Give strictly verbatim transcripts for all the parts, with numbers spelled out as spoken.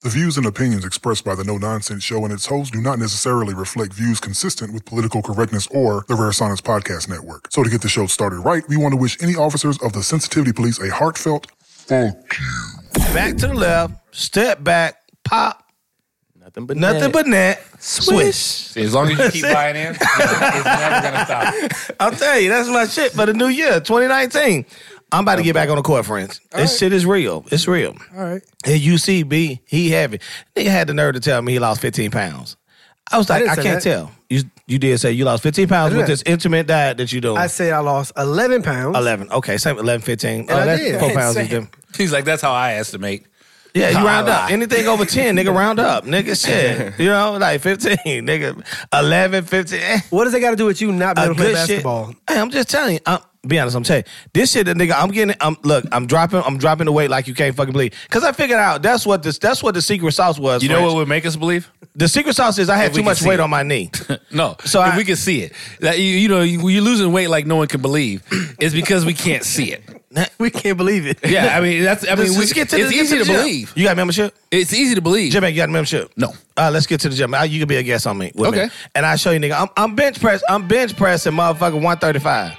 The views and opinions expressed by the No Nonsense Show and its hosts do not necessarily reflect views consistent with political correctness or the Rare Science Podcast Network. So to get the show started right, we want to wish any officers of the Sensitivity Police a heartfelt fuck you. Back to the left, step back, pop. Nothing but Nothing net. but net. Swish. See, as long as you keep buying in, it's never going to stop. I'll tell you, that's my shit for the new year, twenty nineteen. I'm about to get back on the court, friends. All this right. shit is real. It's real. All right. And U C B, he heavy. Nigga had the nerve to tell me he lost fifteen pounds. I was like, I I, didn't say can't that. tell. You you did say you lost fifteen pounds I with did. this intermittent diet that you doing. I say I lost eleven pounds. eleven. Okay, same eleven, fifteen. And I that's did. four I pounds. said- each them. He's like, that's how I estimate. Yeah, you Nah, round I up. lie. Anything over ten, nigga, round up. Nigga, shit. You know, like fifteen, nigga. eleven, fifteen. Eh. What does that got to do with you not being A able to play good shit. basketball? Hey, I'm just telling you. I'm, be honest, I'm telling you. This shit, that nigga, I'm getting. I'm look. I'm dropping. I'm dropping the weight like you can't fucking believe. Cause I figured out that's what this. That's what the secret sauce was. You know friends. what would make us believe? The secret sauce is I had If we too can much see weight it. on my knee. No. So So if I- we can see it. That you, you know, you, you're losing weight like no one can believe. It's because we can't see it. We can't believe it. Yeah, I mean, that's, I mean, Let's, we, let's get to it's the, easy get to the gym. believe. You got membership? It's easy to believe. Jim, you got membership? No. Uh, let's get to the gym. Uh, You can be a guest on me. With Okay. Me. And I'll show you, nigga. I'm, I'm bench press. I'm bench pressing, motherfucker, one thirty-five.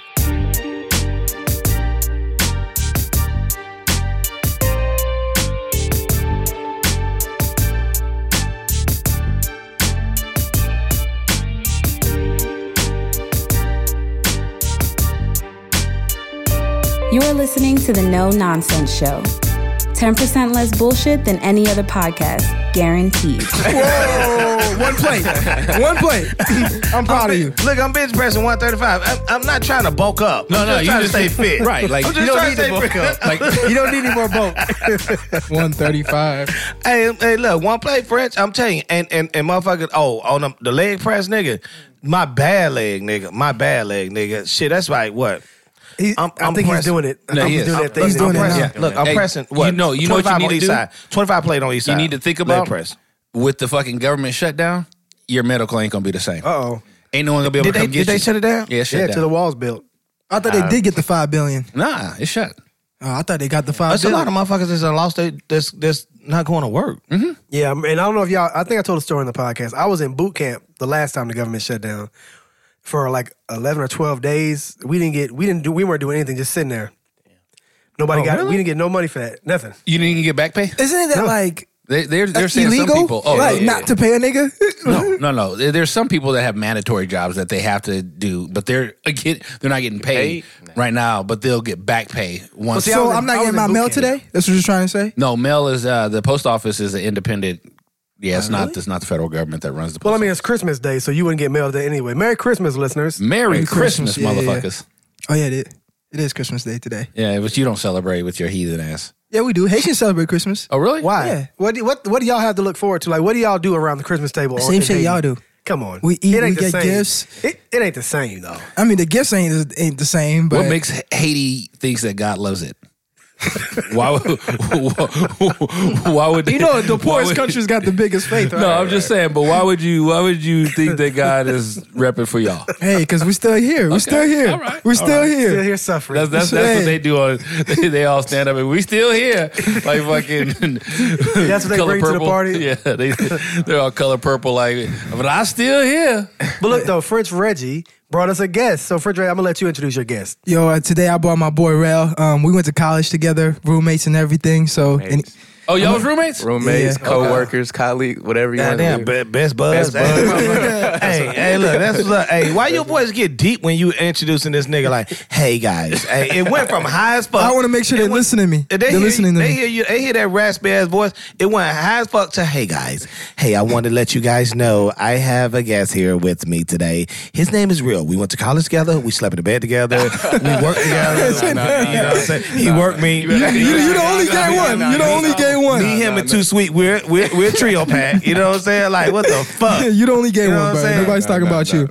You are listening to the No Nonsense Show. ten percent less bullshit than any other podcast, guaranteed. Whoa, one plate. One plate. I'm proud of you. Look, I'm bench pressing one thirty-five. I'm, I'm not trying to bulk up. No, I'm no, just you trying just to stay fit. Right, like, I'm just you don't trying need to to stay bulk fit. up. Like, You don't need any more bulk. one thirty-five. Hey, hey, look, one plate French. I'm telling you, and and and motherfucker. Oh, on the, the leg press, nigga. My bad leg, nigga. My bad leg, nigga. Shit, that's like what? He, I'm- I I'm think pressing. he's doing it. I No, think he he's is. doing I'm- that thing. he's that doing I'm it pressing. now. Yeah, look, I'm Hey, pressing. you What? know- you know what you twenty-five need on to each do? side. twenty-five plate on each side. you need to think Leg about press. with the fucking government shutdown, your medical ain't going to be the same. Uh-oh. Ain't no one going to be able Did to they come get did they you. shut it down? Yeah, shut Yeah, down. till the wall's built. I thought they did get the five billion. Nah, it's shut. Oh, I thought they got the five There's a billion. lot of motherfuckers that's done lost. They that's that's not going to work. Yeah, and I don't know if y'all, I think I told a story in the podcast. I was in boot camp the last time the government shut down for like eleven or twelve days. We didn't get, we didn't do, we weren't doing anything, just sitting there. Nobody Oh, got it. really? We didn't get no money for that. Nothing. You didn't even get back pay? Isn't that No. like They, they're they're uh, saying illegal? some people. Oh, like yeah, not yeah. to pay a nigga? No, no, no. There- There's some people that have mandatory jobs that they have to do, but they're get, they're not getting paid right now. But they'll get back pay once. see, I So was in- I'm not I was getting in my boot mail camp. today? That's what you're trying to say? No, mail is uh, the post office is an independent. Yeah, it's not. It's not the federal government that runs the. Post Well, I mean, it's Christmas Day, so you wouldn't get mail today anyway. Merry Christmas, listeners. Merry Merry Christmas, Christmas, yeah, yeah. motherfuckers. Oh, yeah, it is. It is Christmas Day today. Yeah, but you don't celebrate with your heathen ass. Yeah, we do. Haitians celebrate Christmas. Oh, really? Why? Yeah. What, do, what, what do y'all have to look forward to? Like, what do y'all do around the Christmas table? Same in shit Haiti? y'all do. Come on. We eat, It ain't we the get same. gifts. It, it ain't the same, though. I mean, the gifts ain't ain't the same, but What makes Haiti thinks that God loves it? Why would? Why would you know the why poorest would- country's got the biggest faith. Right? No, I'm just saying. But why would you? Why would you think that God is repping for y'all? Hey, because we're still here. We're still here. All right. We're All still right. here. Still here suffering. That's that's, that's Hey. what they do. On they, they all stand up and we still here, like fucking. That's what they color bring to the purple. party? Yeah, they they're all color purple. Like, but I still here. But look, though, French Reggie brought us a guest. So, French Reggie, I'm going to let you introduce your guest. Yo, uh, today I brought my boy Rel. Um, we went to college together, roommates and everything. So, and, Oh, y'all was roommates? Roommates, Yeah. co-workers, colleagues, whatever you want to Goddamn, do. be- best buds. Best buds. hey, hey, look, that's what's up. Hey, why your boys get deep when you introducing this nigga? Like, hey guys, hey, it went from high as fuck. I want to make sure It they went- listen to me. They They're hear, listening to they me. hear you. They hear that raspy ass voice. It went high as fuck to hey guys. Hey, I want to let you guys know I have a guest here with me today. His name is Real. We went to college together. We slept in the bed together. We worked together. You know what I'm saying? He worked me. You, you the only gay one. You the only gay one. Me, him, and Too Sweet. We're we're we're a trio pack. You know what I'm saying? Like what the fuck? You the only gay You know one, what I'm bro. saying? Nobody's talking about you.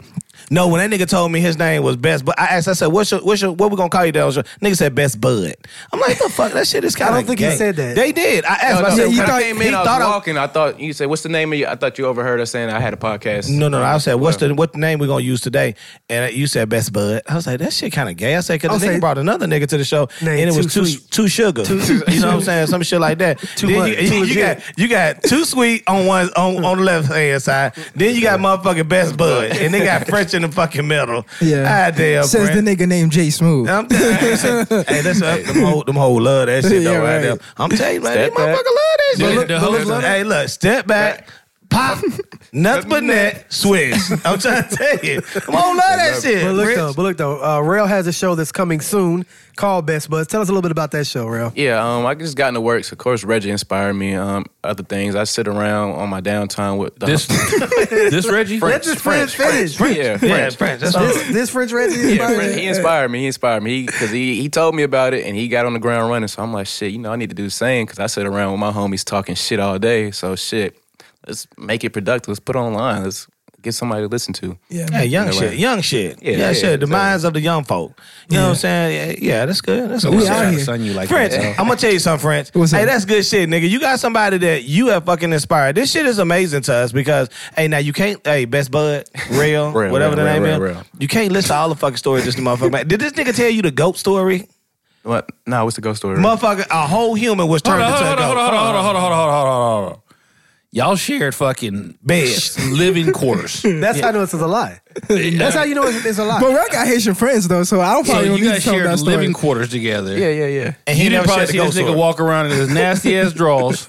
No, when that nigga told me his name was Best, but I asked, I said, "What's your, what's your, what we gonna call you?" Down? Nigga said Best Bud. I'm like, the fuck, that shit is kind of. I don't think gay. he said that. They did. I asked. No, I no, said, when "You I thought came he in, I was thought I- walking. I thought you said, "What's the name of you?" I thought you overheard us saying I had a podcast. No, no, no. I said, "What's the what name we gonna use today?" And you said Best Bud. I was like, "That shit kind of gay." I said, "Cause I'll the nigga say- brought another nigga to the show, Name and it was Too too Sweet. too sugar. you know what I'm saying? Some shit like that. Too then much. you, Too you legit. got you got too sweet on one on, on the left hand side. Then you got motherfucking Best Bud, and they got French in the fucking middle. Yeah. Ah, damn. Says friend. the nigga named Jay Smooth. I'm telling you, hey, that's uh, them whole them whole love that shit though Yeah, right right. there. I'm telling you, man, these Step back. motherfuckers love that The- shit. the hoes love Hey, look, step back. Pop, nuts but net, switch. I'm trying to tell you. Come on, love that shit. But look Rich. though, but look though, uh, Rail has a show that's coming soon called Best Buds. Tell us a little bit about that show, Rail. Yeah, um, I just got into work. So of course, Reggie inspired me. Um, other things, I sit around on my downtime with the This, this Reggie? Let this French finish. Yeah, Yeah, French. French. That's So- all. This, this French Reggie Yeah, inspired French, you? he inspired me. He inspired me because he, he told me about it and he got on the ground running. So I'm like, shit, you know, I need to do the same because I sit around with my homies talking shit all day. So shit, let's make it productive. Let's put it online. Let's get somebody to listen to. Yeah, Hey, young Yeah, shit, right. young shit. Yeah, Yeah, yeah, shit. The exactly. minds of the young folk. You know what I'm saying? Yeah, yeah, that's good. That's good. We shit. out here. Son, you like French, that. I'm gonna tell you something, French. What's hey, up? that's good shit, nigga. You got somebody that you have fucking inspired. This shit is amazing to us because, hey, now you can't, hey, Best Bud, Real, Real, whatever real, the name real, is, real, real. you can't listen to all the fucking stories just the motherfucker. Man. Did this nigga tell you the goat story? What? Nah, what's the ghost story? Motherfucker, a whole human was Hold turned on, into hold a on, hold goat. on, hold on, hold on, hold on, hold on, hold on, hold on. Y'all shared fucking Beds. living quarters. That's how I know this is a lie. That's how you know it's, it's a lie. But Rail got Haitian friends though, so I don't So probably don't you need to guys tell shared that story. living quarters together. Yeah, yeah, yeah. And You he didn't never probably said see the this ghost nigga story. walk around in his nasty ass drawers.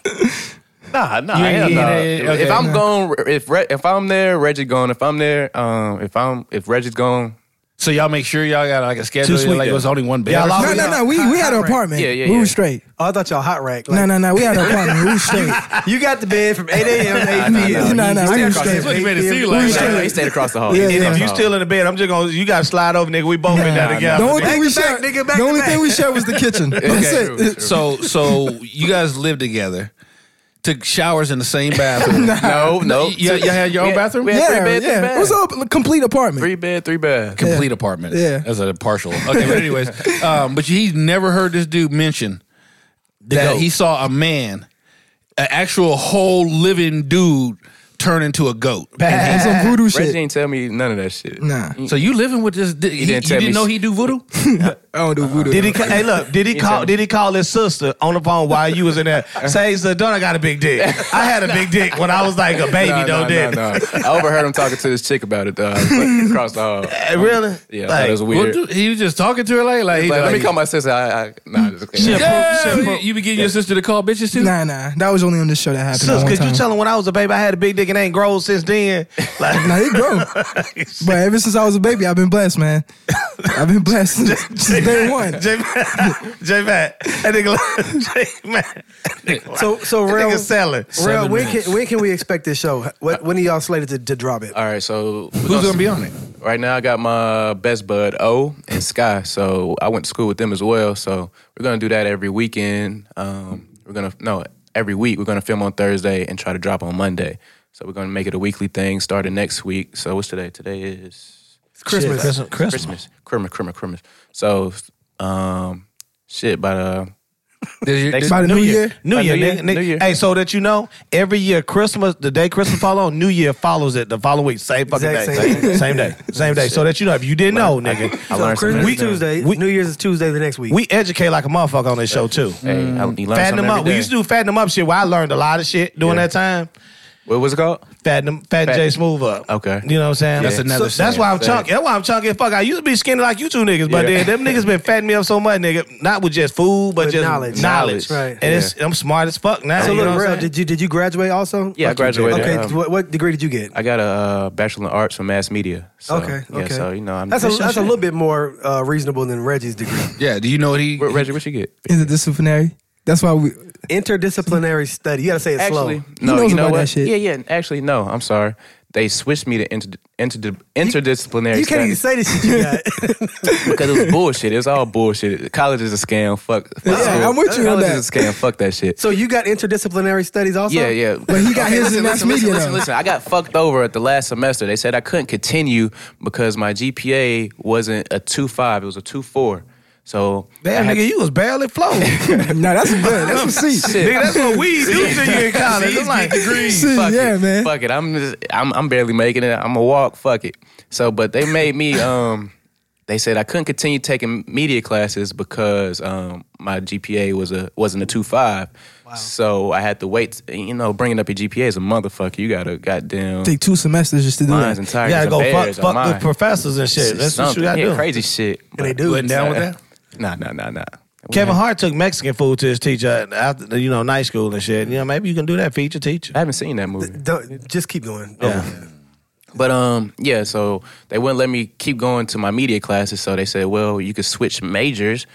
Nah, nah, You ain't hell get nah. it, If- okay. If I'm gone, if Re- if I'm there, Reggie gone. If I'm there, um, if I'm if Reggie's gone, So y'all make sure y'all got like a schedule. sweet, Like it though. was only one bed. Y'all or all- No, something? no, no. We we had an apartment. Yeah, yeah, We yeah. were straight. Oh, I thought y'all hot rack. No, Like, no, no. We had an apartment. We were straight. You got the bed from eight a.m. to eight Nah, p.m. nah, nah, You we stay were across straight. the What you made it eight seem p.m. like? We Nah, straight. nah, he stayed across the hall. Yeah, He yeah. stayed And if you across the still in the bed, I'm just gonna, you gotta slide over, nigga. We both in there Nah, together. The only Back thing we to back, shared, nigga, back the to only back. thing we shared was the kitchen. That's Okay. it. So so you guys lived together, took showers in the same bathroom. No, no. You, you had your own We had- bathroom? we had Yeah, three bed, three yeah. bed. It was a complete apartment. Three bed, three bed. Complete apartment. Yeah. As a partial. Okay, but anyways, um, but he's never heard this dude mention that goat. he saw a man, an actual whole living dude, turn into a goat. And some voodoo Reggie shit. ain't tell me none of that shit. Nah, So you living with this? He, you didn't didn't, tell me know shit. he do voodoo? I don't do voodoo. Did he? ca- Hey, look. Did he He call? said- Did he call his sister on the phone while you was in there? Say, "So don't I got a big dick? I had a big dick when I was like a baby, No, though, no, didn't no, no. I overheard him talking to this chick about it, uh, across the hall. I? Really? Yeah, I Like, thought it was What weird. do- he was just talking to her like, like, he Like, let me like, call my sister. I, I nah, just kidding. Shit. Yeah, you, you be getting your sister to call bitches too? Nah, nah. That was only on this show that happened. Sis, that one could you time. tell him when I was a baby I had a big dick and ain't grown since then? Like, Nah, he grown. But ever since I was a baby, I've been blessed, man. I've been blessed since, since day one. J J Matt, that nigga, J Matt. So, so That real, nigga selling. real. When minutes. can when can we expect this show? What, when are y'all slated to, to drop it? All right, so Who's gonna be on it? Right now, I got my best bud O and Sky. So I went to school with them as well. So we're gonna do that every weekend. Um, we're gonna no every week. We're gonna film on Thursday and try to drop on Monday. So we're gonna make it a weekly thing starting next week. So what's today? Today is It's Christmas. Christmas. Christmas. Christmas. Christmas. Christmas. Christmas. So um, shit. By the Did you- Next- did- By the new year. New By Year, New Year, nigga, nigga. New Year. Hey, so that you know, every year Christmas, the day Christmas fall on, New Year follows it the following week, same fucking Exact day, same same, same day, same day. So that you know, if you didn't know, nigga, I So learned something. Christmas We- is Tuesday. we- New Year's is Tuesday the next week. we educate like a motherfucker on this show too. Hey, I, you learn Fatten something them up. every We day. used to do fatten them up shit where I learned a lot of shit during Yeah. that time. What was it called? Fatten them, fatten Fat- Jay Smooth up. Okay. You know what I'm saying? That's another So that's saying. why I'm Fact. chunky. That's why I'm chunky as fuck. I used to be skinny like you two niggas, but Yeah. then them niggas been fatting me up so much, nigga. Not with just food, but With just knowledge. knowledge. Right. And it's, I'm smart as fuck now. so you know look, what I'm real. saying? Did you did you graduate also? Yeah, I Fuck you, Jay. graduated. Okay. um, what, what degree did you get? I got a uh, bachelor in arts from mass media. So, okay. Yeah, Okay. so you know, I'm. that's a What's your that's a shit? little bit more uh, reasonable than Reggie's degree. Yeah. Do you know what he? What, Reggie, what you get? Interdisciplinary. That's why we. Interdisciplinary study. You gotta say it Actually, slow. no. knows You know about what? that shit. Yeah, yeah. Actually, no. I'm sorry. they switched me to inter, inter, interdisciplinary You can't even studies say the shit you got. because it was bullshit. It was all bullshit. College is a scam. Fuck. fuck Yeah, school. I'm with you on College that. is a scam. Fuck that shit. So you got interdisciplinary studies also? Yeah, yeah. But he got his in mass listen, media, listen, listen, though. listen. I got fucked over at the last semester. They said I couldn't continue because my G P A wasn't a two point five. It was a two point four. So Damn, I had- nigga, you was barely floating. No, that's good. That's a C. Nigga, that's what we do to you in college. It's like degrees. C, Fuck yeah, it. man. Fuck it. I'm just, I'm I'm barely making it. I'm gonna walk. Fuck it. So, but they made me. Um, they said I couldn't continue taking media classes because um, my G P A was a wasn't a two point five. Wow. So I had to wait. You know, bringing up your G P A is a motherfucker. You gotta goddamn Take two semesters just to do lines that. and You tigers. gotta and go bears fuck, on fuck the mine. professors and shit. That's what you Something. gotta yeah, do. crazy shit. And they do. You wasn't down with that? Nah, nah, nah, nah. Kevin Hart took Mexican food to his teacher after, you know, night school and shit. You know, maybe you can do that for your teacher. I haven't seen that movie. Don't, just keep going. Yeah. But um, yeah, so they wouldn't let me keep going to my media classes, so they said, well, you could switch majors.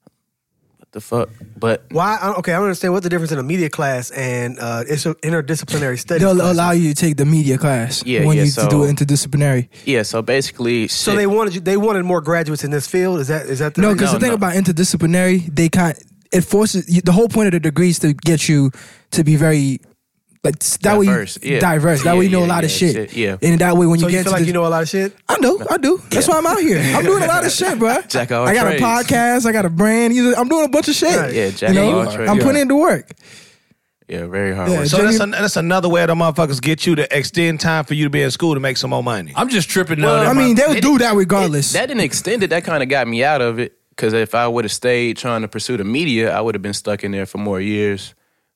What the fuck? But Why? I- Okay, I don't understand what's the difference in a media class and uh, it's a interdisciplinary studies. They'll class. allow you to take the media class Yeah, when yeah, you so- do interdisciplinary. yeah, so basically, So shit- they wanted you, they wanted more graduates in this field. Is that is that the No, reason? because No, the thing no. about interdisciplinary, they can't. It forces you, the whole point of the degree is to get you to be very like that Diverse, way you yeah. diverse. That Yeah, way you know yeah, a lot of yeah, shit. shit, yeah. And that way when So you you get feel to like the, you know a lot of shit? I do, I do. That's why I'm out here. I'm doing a lot of shit, bro. Jack of all I got trades. a podcast. I got a brand. You- I'm doing a bunch of shit. Right. yeah, Jack You of know, all trades. I'm yeah. putting in the work. yeah, very hard Yeah, work. So Jimmy- that's, an, that's another way the motherfuckers get you to extend time for you to be in school to make some more money. I'm just tripping Well, now. that I my- mean, they'll It- do that regardless. That didn't extend it. That kind of got me out of it. Because if I would have stayed trying to pursue the media, I would have been stuck in there for more years.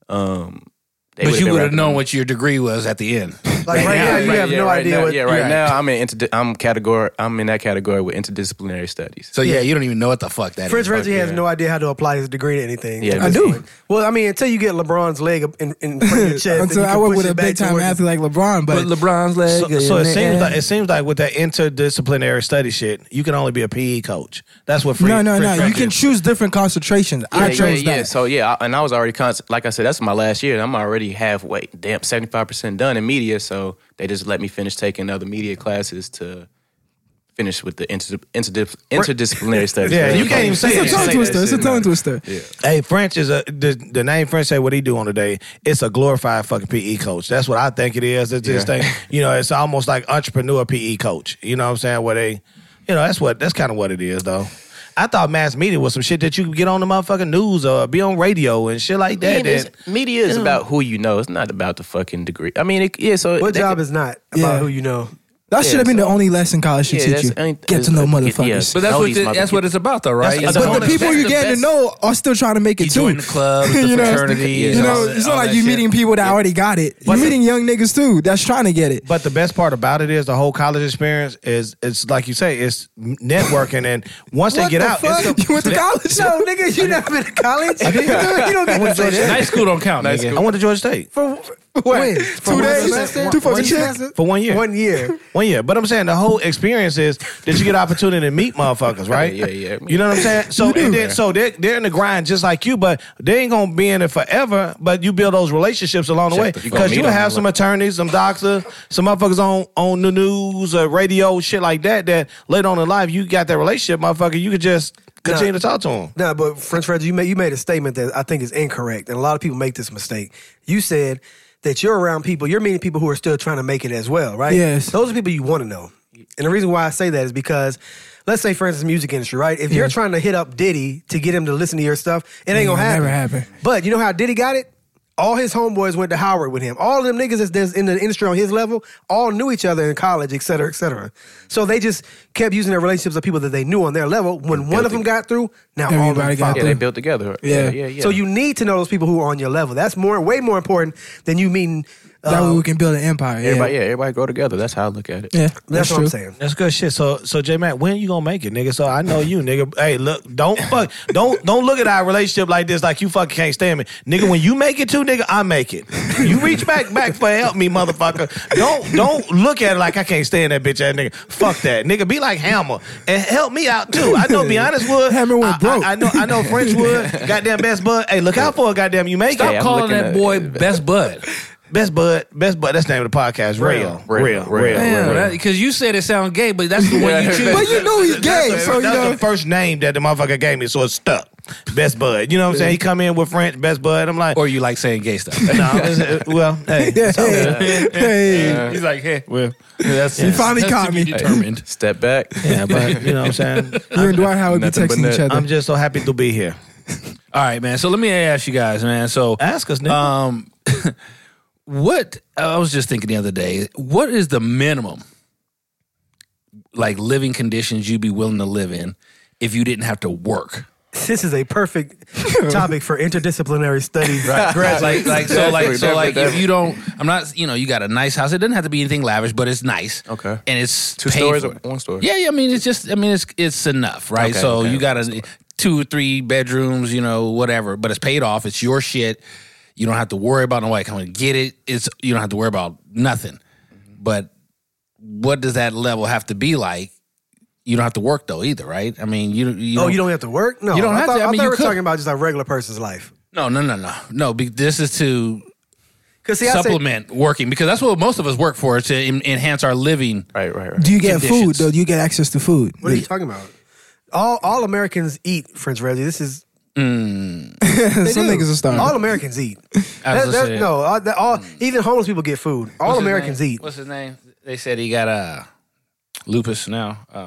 Um, they but would've you been would have wrapping known up- what your degree was at the end. Like right now, you right, have yeah, no right idea now, what. Yeah, right right. now I'm in inter- I'm category. I'm in that category with interdisciplinary studies. So yeah, you don't even know what the fuck that French is. Reggie has yeah. no idea how to apply his degree to anything. Yeah, I do. Well, I mean, until you get LeBron's leg up in, in front of your chest, then Until you I can work push with it a back big time towards- athlete like LeBron, but LeBron's leg. So, so it seems like it seems like with that interdisciplinary study shit, you can only be a P E coach. That's what. Free, no, no, French no. You Reggie can is. choose different concentrations. Yeah, I yeah, chose yeah. that. So yeah, I- and I was already const- like I said, that's my last year. And I'm already halfway, damn, seventy-five percent done in media. So they just let me finish taking other media classes to finish with the inter- interdis- interdisciplinary studies. Yeah, you can't even say It's it. a tongue Say twister. that It's a shit, tongue man. twister. Hey, French is a the, the name French say what he do on the day. It's a glorified fucking P E coach. That's what I think it is. It's this Yeah. thing, you know. It's almost like entrepreneur P E coach. You know what I'm saying? Where they, you know, that's what that's kind of what it is though. I thought mass media was some shit that you could get on the motherfucking news or be on radio and shit like that. Media is, that media is about who you know. It's not about the fucking degree. I mean, it, yeah. So What they job could- is not about Yeah. who you know? That should have been the only lesson college should Yeah, teach that's- you. ain't- Get to know yeah, motherfuckers. But that's Know what these the, that's what it's about, though, right? That's- It's that's But all the the people best- you're the getting to best- know are still trying to make it You too. join the clubs, the You know, fraternities, you know, all it's that- all not like that you shit. meeting people that already got it. You're meeting young niggas too that's trying to get it. But the best part about it is the whole college experience is it's like you say, it's networking, and once they What get the out, fuck? it's You went to college? No, nigga, you never been to college. You don't get to say that. Night school don't count, Night nigga. school. I went to Georgia State For When? For Two one days? semester? Two fucking One chicks? semester? for one year. One year. One year. But I'm saying the whole experience is that you get opportunity to meet motherfuckers, right? Yeah, yeah, yeah. You know what I'm saying? So and then, so they're, they're in the grind just like you, but they ain't gonna be in it forever. But you build those relationships along the way You gonna because meet you them. have some attorneys, some doctors, some motherfuckers on on the news, or radio, shit like that. That later on in life you got that relationship, motherfucker. You could just continue Nah. to talk to them. No, but French Reggie, you made you made a statement that I think is incorrect, and a lot of people make this mistake. You said that you're around people, you're meeting people who are still trying to make it as well, right? Yes. Those are people you want to know. And the reason why I say that is because, let's say, for instance, music industry, right? If you're trying to hit up Diddy to get him to listen to your stuff, it ain't Yeah, gonna happen. never happen. But you know how Diddy got it? All his homeboys went to Howard with him. All of them niggas that's- that's in the industry on his level all knew each other in college, et cetera, et cetera. So they just kept using their relationships of people that they knew on their level. When one of them got through, now all of them Everybody got followed. Yeah, through. they built together. Yeah. Yeah, yeah, yeah. So you need to know those people who are on your level. That's more, way more important than you meeting. That uh, way we can build an empire. Yeah, everybody, yeah, everybody go together. That's how I look at it. yeah, that's, that's what true. I'm saying. That's good shit. So, so J Mac, when you gonna make it, nigga? So I know you, nigga. Hey, look, don't fuck, don't don't look at our relationship like this, like you fucking can't stand me, nigga. When you make it too, nigga, I make it. You reach back, back for help me, motherfucker. Don't don't look at it like I can't stand that bitch ass nigga. Fuck that, nigga. Be like Hammer and help me out too. I know, be honest, Wood. Hammer went I- broke. I, I know, I know, French Wood. Goddamn best bud. Hey, look out for it, goddamn. You make Stop it. I'm calling looking that at- boy Best Bud. Best Bud, Best Bud. That's the name of the podcast. Real, real, real, real. Damn. Because you said it sounded gay, but that's the one you choose. But you know he's gay, That's, so you that's know. the first name that the motherfucker gave me, so it stuck. Best Bud. You know what I'm saying? He come in with French, Best Bud. I'm like, Or you like saying gay stuff. no, it's- well, hey. Hey, hey. He's like, hey, well, that's You finally that's caught to be me. determined. Step back. Yeah, but you know what I'm saying? You and Dwight Howard be Nothing but texting net. each other. I'm just so happy to be here. All right, man. So let me ask you guys, man. So Ask us, nigga. Um, what I was just thinking the other day. What is the minimum, like living conditions you'd be willing to live in if you didn't have to work? This is a perfect topic for interdisciplinary studies. Right, like, like, so, like, Definitely, so, like, if definitely. you don't, I'm not, you know, you got a nice house. It doesn't have to be anything lavish, but it's nice. Okay. and it's Two paid stories for. or one story? Yeah, yeah. I mean, it's just, I mean, it's it's enough, right? Okay, so okay, you got one a two or three bedrooms, you know, whatever, but it's paid off. It's your shit. You don't have to worry about nobody coming to get it. It's you don't have to worry about nothing. But what does that level have to be like? You don't have to work though either, right? I mean, you you Oh, you don't have to work? No, You don't I have thought, to. I I mean, thought you we were could. talking about just a regular person's life. no no no no no. be- This is to Because see, I say, supplement working because that's what most of us work for to en- enhance our living. Right, right, right. Do you get conditions. food though? Do you get access to food? what are you talking about? All all Americans eat, French Reggie. This is Some they do. niggas are starving. All Americans eat. I was That- gonna that- say- no, all, that- all even homeless people get food. All What's his Americans name? eat. What's his name? They said he got uh, lupus now uh,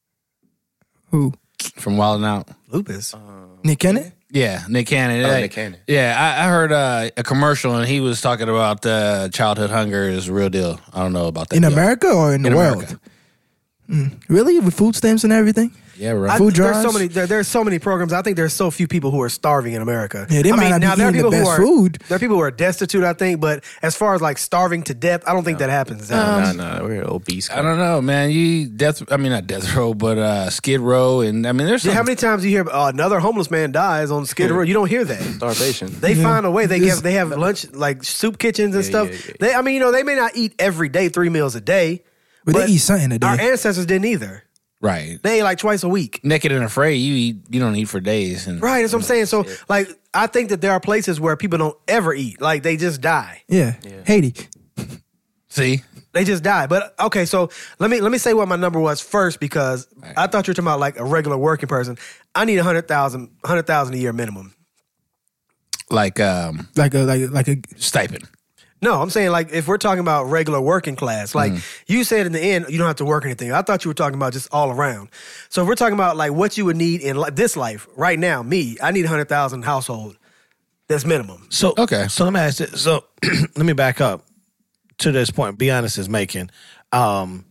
Who? from Wild 'N Out. Lupus. Nick Cannon? Yeah, Nick Cannon. Oh, Hey, Nick Cannon. Yeah, I, I heard uh, a commercial and he was talking about uh, childhood hunger is a real deal. I don't know about that. In deal. America or in the In world? America. Mm. Really? With food stamps and everything? Yeah, right. I, Food there's so drives? many. There, there's so many programs. I think there's so few people who are starving in America. Yeah, they I might mean, not be now there are eating the people who best are food. There are people who are destitute. I think, but as far as like starving to death, I don't think that happens. Nah, nah, we're obese. I don't know, man. You death. I mean, not death row, but uh, Skid Row, and I mean, there's Yeah, some, how many times you hear uh, another homeless man dies on Skid Row? You don't hear that. Starvation. They find a way. They This- have they have lunch like soup kitchens and Yeah, stuff. yeah, yeah. They, I mean, you know, they may not eat every day, three meals a day, But, they eat something a day. our ancestors didn't either. right. They ate like twice a week. Naked and afraid, you eat. You don't eat for days, and Right, that's what I'm saying. So, like, I think that there are places where people don't ever eat. Like, they just die. yeah. Haiti. see, They just die. But okay, so let me let me say what my number was first because I thought you were talking about like a regular working person. I need a hundred thousand, hundred thousand a year minimum. like um, Like a like like a stipend. No, I'm saying like if we're talking about regular working class, like you said in the end, you don't have to work anything. I thought you were talking about just all around. So if we're talking about like what you would need in li- this life right now, me, I need a hundred thousand household. That's minimum. So Okay. So let me ask this. So let me back up to this point. Be honest is making. Um,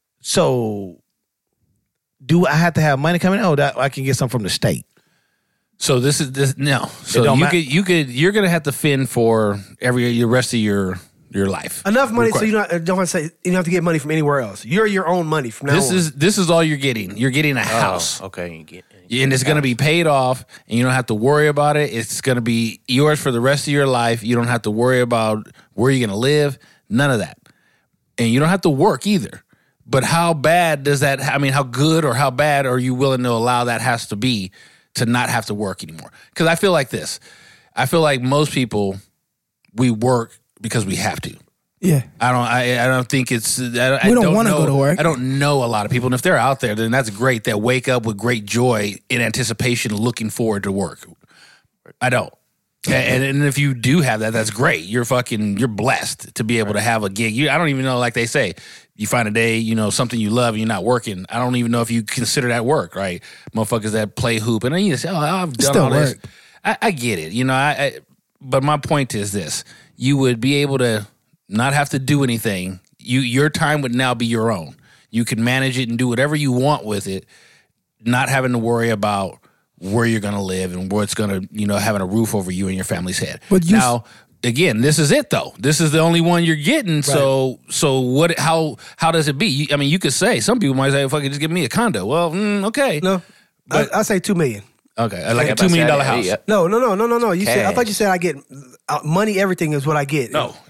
so do I have to have money coming? Oh, that I can get some from the state. So this is this no. So don't you ma- could you could you're gonna have to fend for every the rest of your your life. Enough money so Require- you don't, uh, don't have to say you don't have to get money from anywhere else. You're your own money from now This on. is this is all you're getting. You're getting a house. Oh, okay. You get, And it's going to be paid off, and you don't have to worry about it. It's going to be yours for the rest of your life. You don't have to worry about where you're going to live. None of that. And you don't have to work either. But how bad does that, I mean, how good or how bad are you willing to allow that has to be to not have to work anymore? Because I feel like this. I feel like most people, we work because we have to. Yeah. I don't. I, I don't think it's. I, don't- I We don't don't wanna know- go to work. I don't know a lot of people, and if they're out there, then that's great. That wake up with great joy in anticipation, looking forward to work. I don't. And, and if you do have that, that's great. You're fucking. You're blessed to be able to have a gig. You, I don't even know. Like they say, you find a day, you know, something you love, and you're not working. I don't even know if you consider that work, right? Motherfuckers that play hoop, and then you say, "Oh, I've done Still all this." work. I, I get it, you know. I, I. But my point is this: you would be able to not have to do anything. You your time would now be your own. You can manage it and do whatever you want with it, not having to worry about where you're going to live and what's going to, you know, having a roof over you and your family's head. But you- now, again, this is it though. This is the only one you're getting. So, so what? How how does it be? You, I mean, you could say some people might say, "Fuck it, just give me a condo." Well, mm, okay, no, But- I, I say two million. okay, like Yeah, a two million dollar yeah, house. yeah. No, no, no, no, no, no. You said I Cash. thought you said I get uh, money. Everything is what I get. No,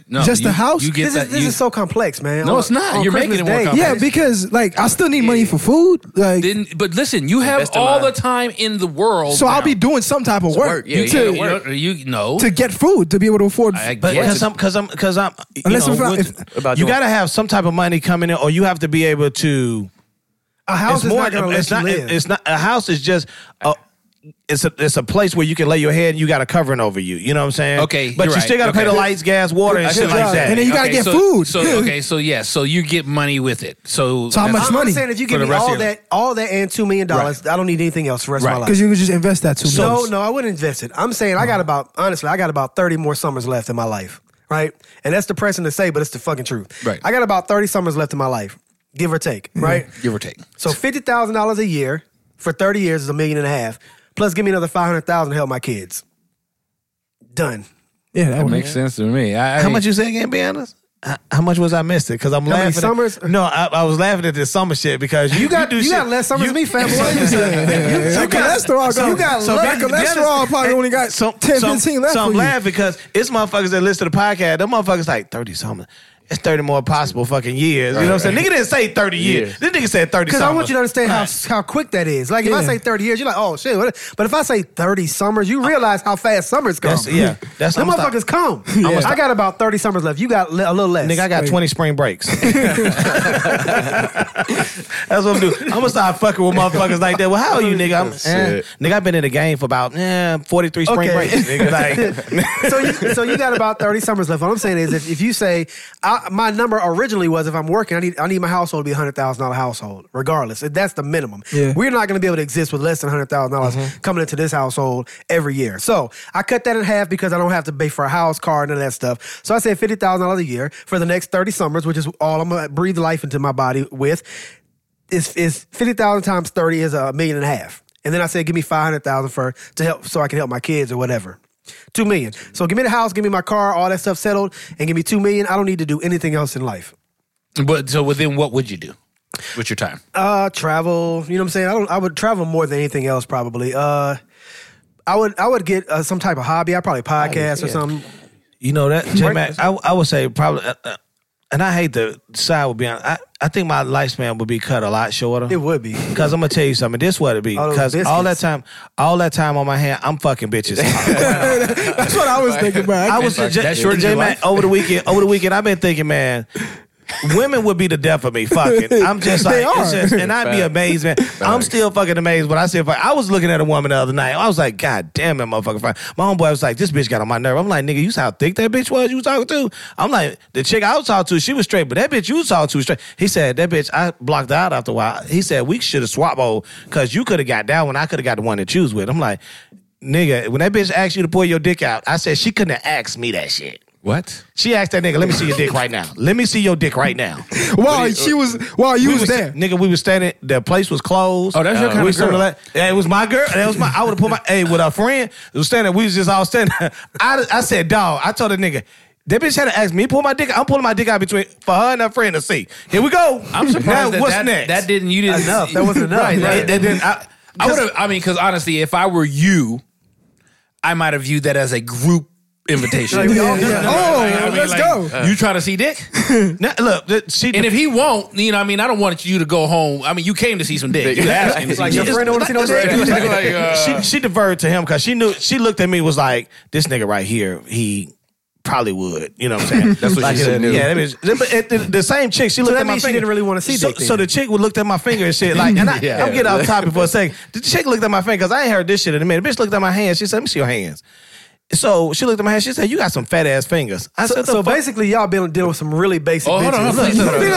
No, just you, the house. You get This, that. is, this you, is so complex, man. No, On- it's not. on You're making Christmas it more Day- complex. yeah, because like I still need money for food. Like then, but listen, you have Invest in all my- the time in the world. so I'll now. be doing some type of work, work, yeah, You, you to, gotta you, work. know, you know. to get food to be able to afford. I But get because it. I'm, because I'm, because I'm, you, Unless know, if I- with- if- About you doing- got to have some type of money coming in, or you have to be able to. A house is not going to let it's you not. live. It's not. A house is just. A, it's a it's a place where you can lay your head and you got a covering over you. You know what I'm saying? Okay, but you're you right. still got to pay Okay. the lights, gas, water, and I shit should- like that. And then you gotta Okay, get so, food. So okay, so yeah, so you get money with it. So, So how that's- much I'm money saying if you for give the me rest of all your that, all that and two million dollars, I don't need anything else for the rest Right. of my life. because you could just invest that too. No, no, I wouldn't invest it. I'm saying I got about, honestly, I got about thirty more summers left in my life, right? And that's depressing to say, but it's the fucking truth. Right. I got about thirty summers left in my life, give or take, right? give or take. So fifty thousand dollars a year for thirty years is a million and a half. Plus, give me another five hundred thousand dollars to help my kids. Done. Yeah, that That would makes sense to me. I, I How mean, much you say again, be honest? How- How much was I missed it? Because I'm How many laughing. summers? At, no, I, I was laughing at this summer shit because you, You got do you shit. got less summers than me, fat boy. Your cholesterol so go- you got so less- that cholesterol probably only got so, ten, so, fifteen left so I'm for you. laughing because it's motherfuckers that listen to the podcast. Them motherfuckers like thirty something. It's thirty more possible fucking years. You know what I'm saying? Nigga didn't say thirty years. Yeah. This nigga said thirty Because something. I want you to understand how how quick that is. Like if I Yeah. say thirty years, you're like, oh shit. What? But if I say thirty summers, you realize how fast summers come. That's- yeah, that's- them I'ma stop. motherfuckers come. I'ma stop. I got about thirty summers left. You got li- a little less. Nigga, I got twenty spring breaks. That's what I'm doing. I'm gonna start fucking with motherfuckers like that. Well, how are you, nigga? I'm, eh. Shit. Nigga, I've been in the game for about eh, forty-three spring Okay. breaks. Nigga, like, so you so you got about thirty summers left. What I'm saying is, if, if you say I, my number originally was, if I'm working, I need I need my household to be a hundred thousand dollar household, regardless. That's the minimum. Yeah. We're not going to be able to exist with less than hundred thousand dollars coming into this household every year. So I cut that in half because I don't have to pay for a house, car, none of that stuff. So I say fifty thousand dollars a year for the next thirty summers, which is all I'm gonna breathe life into my body with. Is is fifty thousand times thirty is a million and a half. And then I said, give me five hundred thousand for to help so I can help my kids or whatever. Two million. So give me the house, give me my car, all that stuff settled, and give me two million. I don't need to do anything else in life. but so within what would you do with your time? Uh, travel. You know what I'm saying? I don't. I would travel more than anything else probably. Uh, I would. I would get uh, some type of hobby. I probably podcast or yeah. something. you know that, J Mac. I, I would say probably, uh, uh, and I hate to side with be honest. I, I think my lifespan would be cut a lot shorter. It would be. Because I'm gonna tell you something. This what it be. All those Because all that biscuits. time, all that time on my hand, I'm fucking bitches. That's what I was thinking about. I was That J, shortens J your Mac life? over the weekend. Over the weekend, I've been thinking, man. Women would be the death of me. Fucking, I'm just like, They are. it's just, and I'd be amazed, man. I'm still fucking amazed when I see. If I, I was looking at a woman the other night, I was like, God damn that motherfucker fine. My homeboy was like, this bitch got on my nerve. I'm like, nigga, you saw how thick that bitch was you was talking to? I'm like, the chick I was talking to, she was straight, but that bitch you was talking to was straight. He said, that bitch, I blocked her out after a while. He said, we should have swapped over because you could have got that one. I could have got the one to choose with. I'm like, nigga, when that bitch asked you to pull your dick out, I said she couldn't have asked me that shit. What? She asked that nigga, let me see your dick right now. Let me see your dick right now. While she was, while you We was was- there. Nigga, we was standing, the place was closed. Oh, that's your Uh, kinda we stood girl. like- Yeah, it was my girl. That was my, I would have put my, hey, with a friend, it was standing, we was just all standing. I, I said, dog, I told the nigga, that bitch had to ask me to pull my dick out. I'm pulling my dick out between, for her and her friend to see. Here we go. I'm surprised Now, that what's that, next? that didn't you didn't Enough. That wasn't enough. Right, Right. that, that didn't. I, I would have. I mean, because honestly, if I were you, I might have viewed that as a group invitation. Like, Yeah, oh, yeah. no, Oh, I mean, let's like, go. You trying to see dick? Now, look, th- she, And if he won't, you know, I mean, I don't want you to go home. I mean, you came to see some dick. You asked him to see Like, dick. your friend don't want to see no dick? Like, uh, she she diverted to him because she knew she looked at me was like, this nigga right here, he probably would. You know what I'm saying? That's what like, she said, Yeah, that was, but it- the, the same chick. She looked that at my means she finger. didn't really wanna see so, dick then. so the chick would looked at my finger and shit. Like, and I, Yeah. I'm getting off topic for a second. The chick looked at my finger because I ain't heard this shit in a minute. The bitch looked at my hands. She said, "Let me see your hands." So she looked at my hands. She said, "You got some fat ass fingers." I So, said, "The so fuck?" basically, y'all been dealing with some really basic Oh, hold on, bitches. hold on. Please, hold on.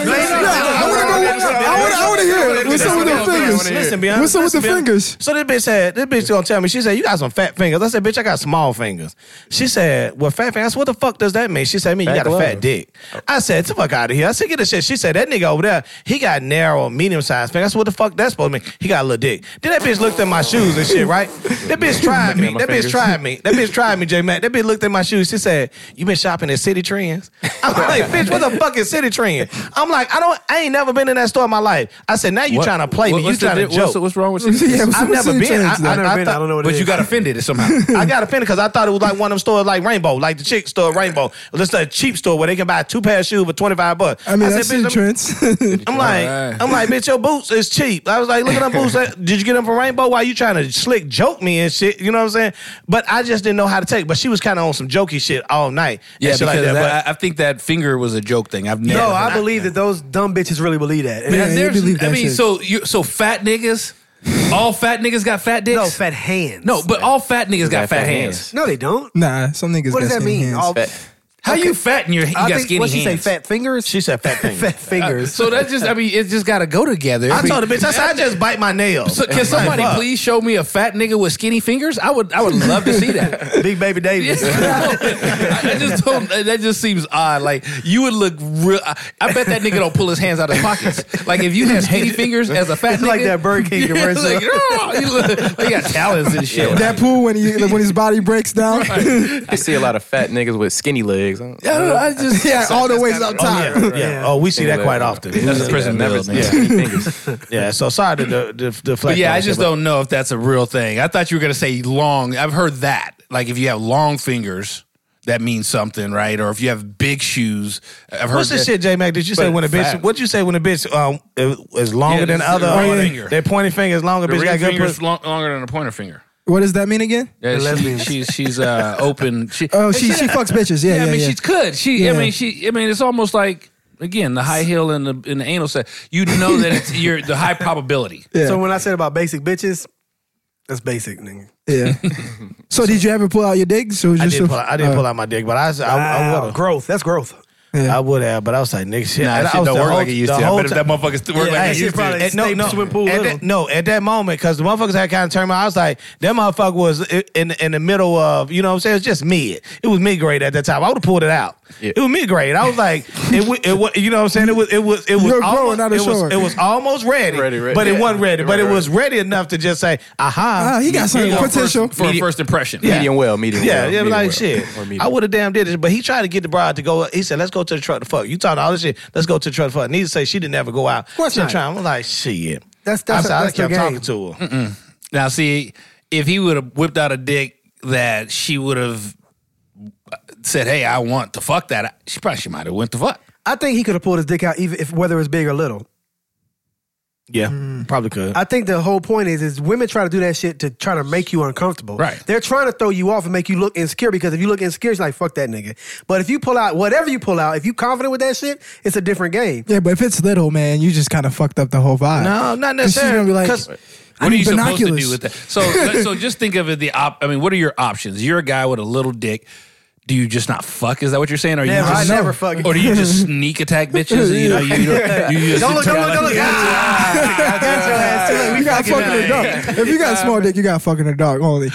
I want to go. I want. I want to hear it. What's up with the fingers? Listen, be honest. What's up with the listen, be honest. fingers? So this bitch said, this bitch gonna tell me, she said, you got some fat fingers. I said, bitch, I got small fingers. She said, well, fat fingers, what the fuck does that mean? She said, I mean, you Fat got a fat glove. dick. I said, the fuck out of here. I said, get this shit. She said, that nigga over there, he got narrow, medium-sized fingers. I said, what the fuck that's supposed to mean? He got a little dick. Then that bitch looked at my shoes and shit, right? That bitch tried me. Looking at my That bitch fingers. tried me. That bitch tried me, J Mac. That bitch looked at my shoes. She said, you been shopping at City Trends? I'm like, bitch, what the fuck is City Trends? I'm like, I don't, I ain't never been in that store. store in my life. I said, now you What- trying to play what- me. You what's the trying to di- joke. what's, what's wrong with Yeah, you? what's- I've what's never the been. I, difference? I, I've never I been. thought- I don't know what it But is. you got offended somehow. I got offended because I thought it was like one of them stores like Rainbow, like the chick store Rainbow. It's a cheap store where they can buy two pair of shoes for twenty-five bucks. I mean, said, that's "Bitch, the I'm- trends. I'm like, Alright. I'm like, bitch, your boots is cheap. I was like, look at them boots. Did you get them from Rainbow? Why you trying to slick joke me and shit? You know what I'm saying? But I just didn't know how to take. But she was kind of on some jokey shit all night. Yeah, and shit because like that. that- I, I think that finger was a joke thing. I've never. No, heard I that. believe that those dumb bitches really believe that. And Yeah, And they there's- believe I that mean, shit. so you so fat niggas, all fat niggas got fat dicks. no, fat hands. No, but all fat niggas got, got fat fat hands. hands. No, they don't. Nah, some niggas What got does that skinny mean? hands. All- Fat. How you fat and you, you I got think, skinny what she say, hands? fat fingers? She said fat fingers. Fat fingers. So that just, I mean, it just got to go together. I mean, told the bitch, I said, I just bite my nails. So can somebody please show me a fat nigga with skinny fingers? I would, I would love to see that. Big Baby Davis. I I just don't. That just seems odd. Like you would look real. I, I bet that nigga don't pull his hands out of his pockets. Like if you had skinny fingers as a fat It's nigga, like that Burger King yeah, commercial. like, oh, you look, like you got talents and shit. That pool when he when his body breaks down. I see a lot of fat niggas with skinny legs. I, don't know, I just yeah, all the ways up Oh, top. yeah. yeah. Oh, we see that quite often. That's a prison Never bill, seen man. skinny fingers. Yeah, so sorry to the, the, deflect. But yeah, on I that just shit, but- don't know if that's a real thing. I thought you were gonna say long. I've heard that. Like if you have long fingers, that means something, right? Or if you have big shoes, I've heard What's this that- shit, J Mac? Did you say But when a bitch? fat. What you say when a bitch um is longer Yeah, than this the is other? the ring or finger. Their pointing finger is longer. The Bitch ring got good finger's pussy. long, longer than a pointer finger. What does that mean again? Yeah, she, lesbians. she's she's uh, open. She, Oh, she she fucks bitches. Yeah, yeah, yeah, I mean, yeah. she's good. She, I Yeah. mean, she, I mean, it's almost like again the high heel and the in the anal set. You know that it's you're the high probability. Yeah. So when I said about basic bitches, that's basic, nigga. Yeah. So did you ever pull out your digs? Or was I just did a- pull. I didn't uh, pull out my dick, but I I, I Wow, would have. growth. That's growth. Yeah. I would have, but I was like, nigga, shit. Nah, And that I shit was don't the work whole- like it used the to. I whole bet if ti- that motherfucker still work Yeah, like that it shit used probably- to. At, no, Snake no, swimming pool at little. that, no. At that moment, because the motherfuckers had kind of turned me. I was like, that motherfucker was i- in in the middle of, you know what I'm saying? It's just mid. It was mid grade at that time. I would have pulled it out. Yeah. It was mid grade. I was like, it, wa- it, wa- you know what I'm saying? It was, it was, it was, You're almost, growing, not a it, was short. it was almost ready, Ready, ready. but it Yeah. wasn't ready. But Right, it was right. ready enough to just say, aha. Ah, he got some For a potential. first- for a first impression. Medium well, medium Yeah, well. yeah, medium like well. shit. Or medium. I would have damn did it, but he tried to get the bride to go. He said, "Let's go to the truck to fuck." You talking all this shit? Let's go to the truck to fuck. Needless to say, she didn't ever go out. Of course not. Trying. I'm like, shit. That's that's, I, said, I that's their kept game. talking to her. Now, see, if he would have whipped out a dick that she would have said, "Hey, I want to fuck that," she probably she might have went to fuck. I think he could have pulled his dick out, even if whether it's big or little. Yeah, probably could. I think the whole point is, is women try to do that shit to try to make you uncomfortable. Right. They're trying to throw you off and make you look insecure, because if you look insecure, it's like, fuck that nigga. But if you pull out whatever you pull out, if you confident with that shit, it's a different game. Yeah, but if it's little, man, you just kind of fucked up the whole vibe. no, not 'Cause she's gonna necessarily. be like, Because I What are need you supposed to binoculars. do with that? So, so just think of it. The op. I mean, what are your options? You're a guy with a little dick. Do you just not fuck? Is that what you're saying? Or you Never, just, I never fuck. Or do you just sneak attack bitches? You know, you, you, don't, you just Don't look, don't look, don't look. Ah, got your ass too. You We got fucking fucking in the out. dark. If you got a small dick, you got fucking in the dark only.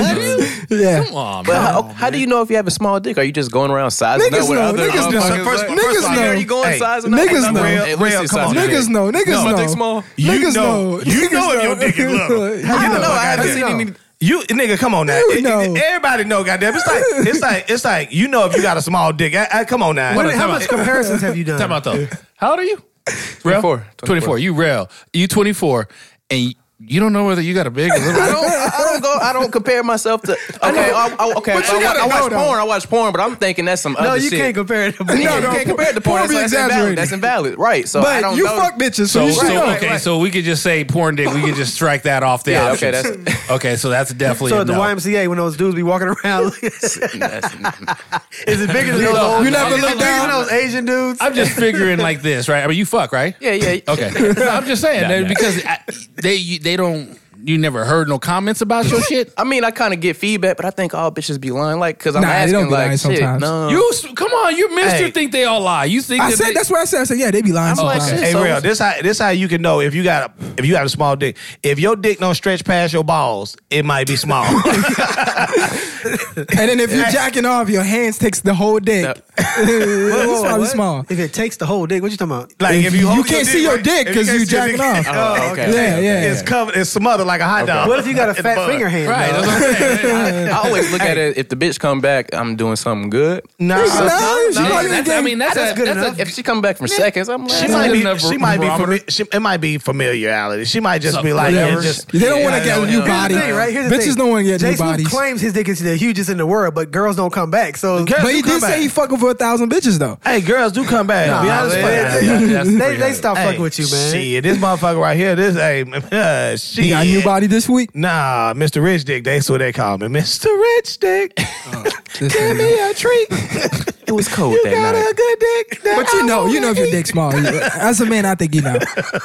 yeah. Come on, But man. how, how do you know if you have a small dick? Are you just going around sizing Niggas up with know, other niggas know. motherfuckers? First- Like, niggas first of all, know. Are you going Hey, sizing up? niggas Like, know. real- Real, real, come on. Niggas know. Niggas No, know. my dick small. Niggas know- know. you Niggas know if your dick is little. How I you don't know? know. I haven't How you seen know? any. You nigga, come on now. You It- know. it- everybody know, goddamn. It's like it's like it's like you know if you got a small dick. I, I, come on now. What- Hold on, how time much out. comparisons have you done? Time out though. How old are you? twenty-four. twenty-four. You real. You twenty-four, and you don't know whether you got a big or little. I don't. I don't go. I don't compare myself to. Okay. I, I, okay. But you I, gotta I watch know, though. porn. I watch porn, but I'm thinking that's some No, other you shit. can't compare it to Yeah, me. you can't compare it to porn. porn be That's, that's invalid. exaggerated. That's invalid. Right. So I But don't you know. fuck bitches, so So, you so should know. okay, right. so we could just say porn dick. We could just strike that off the Yeah. options. Okay. That's. Okay, so that's definitely So a at the no. Y M C A, when those dudes be walking around, that's is it bigger than those old? You never is it look bigger down? than those Asian dudes? I'm just figuring like this, right? I mean, you fuck, right? yeah. Yeah. Okay. No, I'm just saying that because I, they you- they don't. You never heard no comments about your shit. I mean, I kind of get feedback, but I think all bitches be lying. Like, cause I'm Nah, they asking, don't be like, lying shit. sometimes. No. You s- come on, you Mister Hey. think they all lie. You think I that said they, that's what I said. I said yeah, they be lying I'm like, sometimes. shit. Hey, So- real. This how this how you can know if you got a, if you got a small dick. If your dick don't stretch past your balls, it might be small. And then if you're jacking off, your hands takes the whole dick. Yep. It's probably What? small. If it takes the whole dick, what you talking about? like If if you you hold can't see your dick if you 'cause can't you see your jacking dick- off. Oh, okay. Yeah, yeah. It's covered. It's smothered like a hot dog. What if you got a fat finger hand? Right. dog? That's what I'm saying. I always look at it. If the bitch come back, I'm doing something good. No, No, no, she no, probably that's- didn't I mean, that's, That's a, good that's enough. A, If she come back for seconds, I'm like, She That's might good be. enough She might be. barometer. Fami- she, it might be familiarity. She might just be like, Whatever. yeah, just They don't want to yeah, get a yeah, new yeah. body. Here's the thing, right? Here's the Bitches thing. don't want to get new Jason bodies. claims his dick is the hugest in the world, but girls don't come back. So Girls But do he come did back. say he fucking for a thousand bitches though. Hey, girls do come back. Nah, be honest man. with Yeah, you. yeah, that's they pretty they good. stop Hey, fucking with you, man. Shit, this motherfucker right here, this hey, uh, shit. He got a new body this week. Nah, Mister Rich Dick. That's what they call me, Mister Rich Dick. This Give nigga. me a treat. it was cold You that got night. a good dick. that But you I know, you wanna know if your eat. dick's small. As a man, I think you know.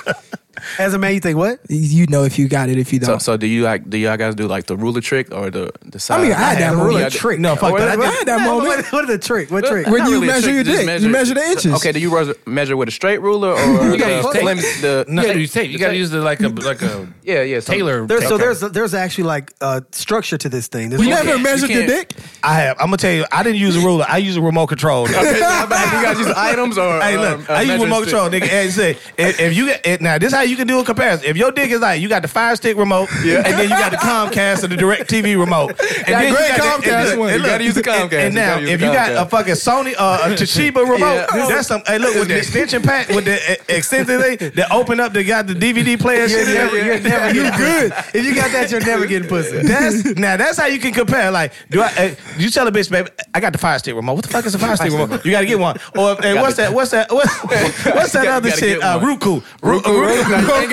As a man, you think what? You know if you got it, if you So, don't. so do you like? Do y'all guys do like the ruler trick or the the side? I mean, I had that The moment. ruler trick. No, fuck Or that. what- I had that What, moment. what, what is the trick? What trick? When Not you really a measure trick, your just dick, you measure the inches. Okay, do you res- measure with a straight ruler or You gotta the use tape. flimsy- the You gotta use tape. You gotta use the like a like a yeah yeah so- Taylor. There's, so tape. there's there's actually like uh, structure to this thing. There's You no- never you measured your can't- dick? I have. I'm gonna tell you. I didn't use a ruler. I use a remote control. you guys use items or Hey, look, um, I use measuring remote stick? control, nigga. And say, if, if you get it, now, this is how you can do a comparison. If your dick is like, you got the Fire Stick remote, and then you got the Comcast or the Direct T V remote, and then great you got the- Comcast and one. look, You gotta use the and- Comcast. And You now, gotta use if the you got Comcast. a fucking Sony or a Toshiba remote, Yeah. that's some. Hey, look with the extension pack with the uh, extension thing that open up, they got the D V D player. You're shit. never, you're never You getting good. pussy. If you got that, you're never getting pussy. That's now. That's how you can compare. Like, do I? Uh, you tell a bitch, baby, I got the Fire Stick remote. What the fuck is a Fire Stick remote? You got to get one. Or hey, what's that? What's that? What, what's that You gotta- other gotta shit? get Uh, one. Roku. Roku. Roku. Roku.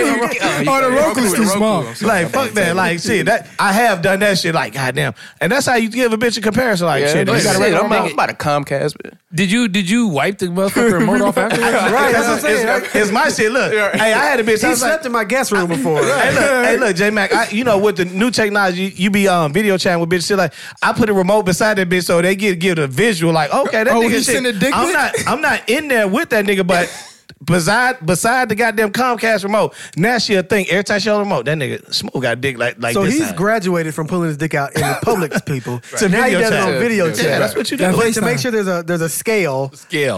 Oh, the Roku's too small. Like fuck that. Like shit. That I have done that shit. Like goddamn. And that's how you give a bitch a comparison. Like Yeah, shit. but You got a shit, regular I'm about, remote. I'm about a Comcast. But Did you did you wipe the motherfucker remote off after? Right, that's what I'm saying. It's, it's my shit. Look, hey, I had a bitch. I He was like, slept in my guest room before. Hey look, hey look, J Mac. I, you know with the new technology, you be um video chatting with bitches. Shit like I put a remote beside that bitch so they get give a visual. Like okay, that Oh, nigga he shit. send a dick I'm pic? not. I'm not in there with that nigga, but. Beside, beside the goddamn Comcast remote, now she a thing. Every time she on the remote, that nigga Smoke got dick like like So this. he's side. graduated from pulling his dick out in the public to people. So now he video does it chat. on video Yeah, chat. yeah, that's what you do. That But to FaceTime. make sure there's a there's a scale. Scale.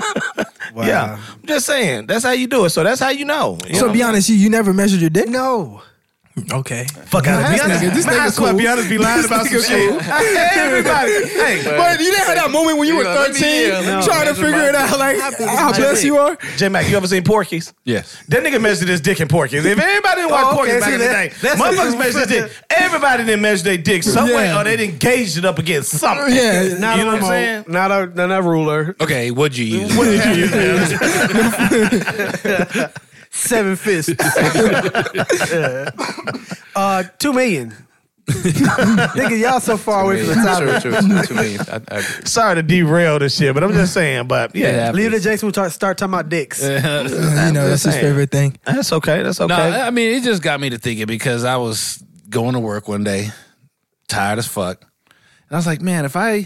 Wow. Yeah, I'm just saying. That's how you do it. So that's how you know. You So know? be honest, you you never measured your dick? No. Okay. Fuck out. This nigga- this Man, I nigga swear, cool. be honest, be lying about some This shit. nigga Everybody, hey, But you didn't have that moment when you were Yeah, let me- thirteen yeah, let me trying to measure figure my it out dick. like how my blessed dick. you are? J Mac, you ever seen Porky's? Yes. That nigga measured his dick in Porky's. If everybody didn't watch Oh, okay, Porky's back see in the that- day, that's- motherfuckers measured his dick. Everybody didn't measure their dick some way Yeah. or they didn't gauge it up against something. Yeah, Not You a know what I'm remote, saying? Not a not a ruler. Okay, what'd you use? What did you use? Seven fists. Yeah. uh, two million. Nigga, y'all so far away from the topic. True, true, true, to me. I, I agree. Sorry to derail this shit, but I'm just saying. But yeah, Yeah. Leave it to Jason. We'll talk, start talking about dicks. you know that's his saying. favorite thing. that's okay. That's okay. No, I mean it just got me to thinking because I was going to work one day, tired as fuck, and I was like, man, if I,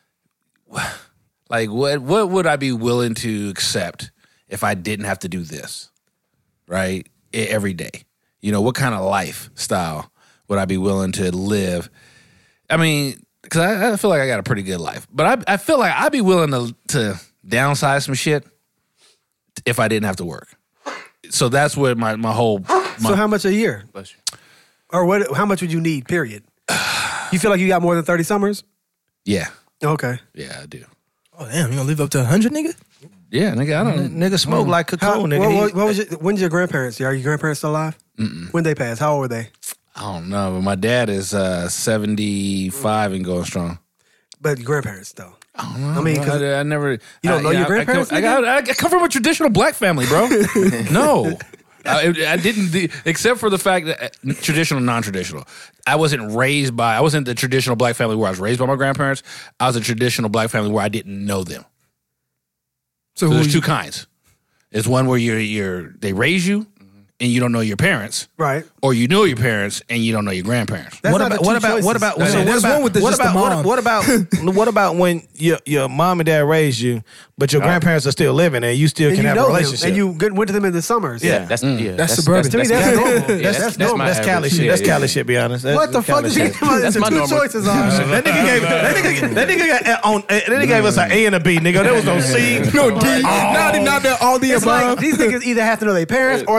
like, what what would I be willing to accept if I didn't have to do this, right, E- every day? You know, what kind of lifestyle would I be willing to live? I mean, because I, I feel like I got a pretty good life, but I I feel like I'd be willing to to downsize some shit if I didn't have to work. So that's what my my whole my, So how much a year? Bless you. Or what? How much would you need? Period. You feel like you got more than thirty summers? yeah. Okay. Yeah, I do. Oh damn, you gonna live up to a hundred, nigga? Yeah, nigga, I don't. Nigga smoke like How, cocoon. what, Nigga. what, He- what was your, when did your grandparents? Are your grandparents still alive? Mm-mm. When they passed? How old were they? I don't know, but my dad is uh, seventy-five and going strong. But your grandparents though. I don't know. I mean, 'cause I, I never. you don't I, know your I- grandparents, I, come, I, got, I come from a traditional black family, bro. No, I, I didn't. do- Except for the fact that uh, traditional, non-traditional. I wasn't raised by. I wasn't the traditional black family where I was raised by my grandparents. I was a traditional black family where I didn't know them. So, So who there's you- two kinds. There's one where you're you're they raise you and you don't know your parents, Right. or you know your parents and you don't know your grandparents. That's what not about the what two about what choices. about That's so it. what There's about one with the- what just the about what, mom. what about what about when your your mom and dad raised you, but your grandparents are still living and you still And can you have a know them, relationship? and you good- went to them in the summers. Yeah, that's yeah, That's suburban. To me, that's Cali. normal. Yeah, that's that's, that's, my that's Cali average. shit. Yeah, That's yeah. Cali shit. Be honest. That's What the fuck Cali is he? shit. That's The my two normal. choices are. That nigga gave that nigga that nigga got on that nigga gave us an A and a B, nigga. There was no C. no D, not not the all the It's above. like these niggas either have to know their parents or their They grand. They don't.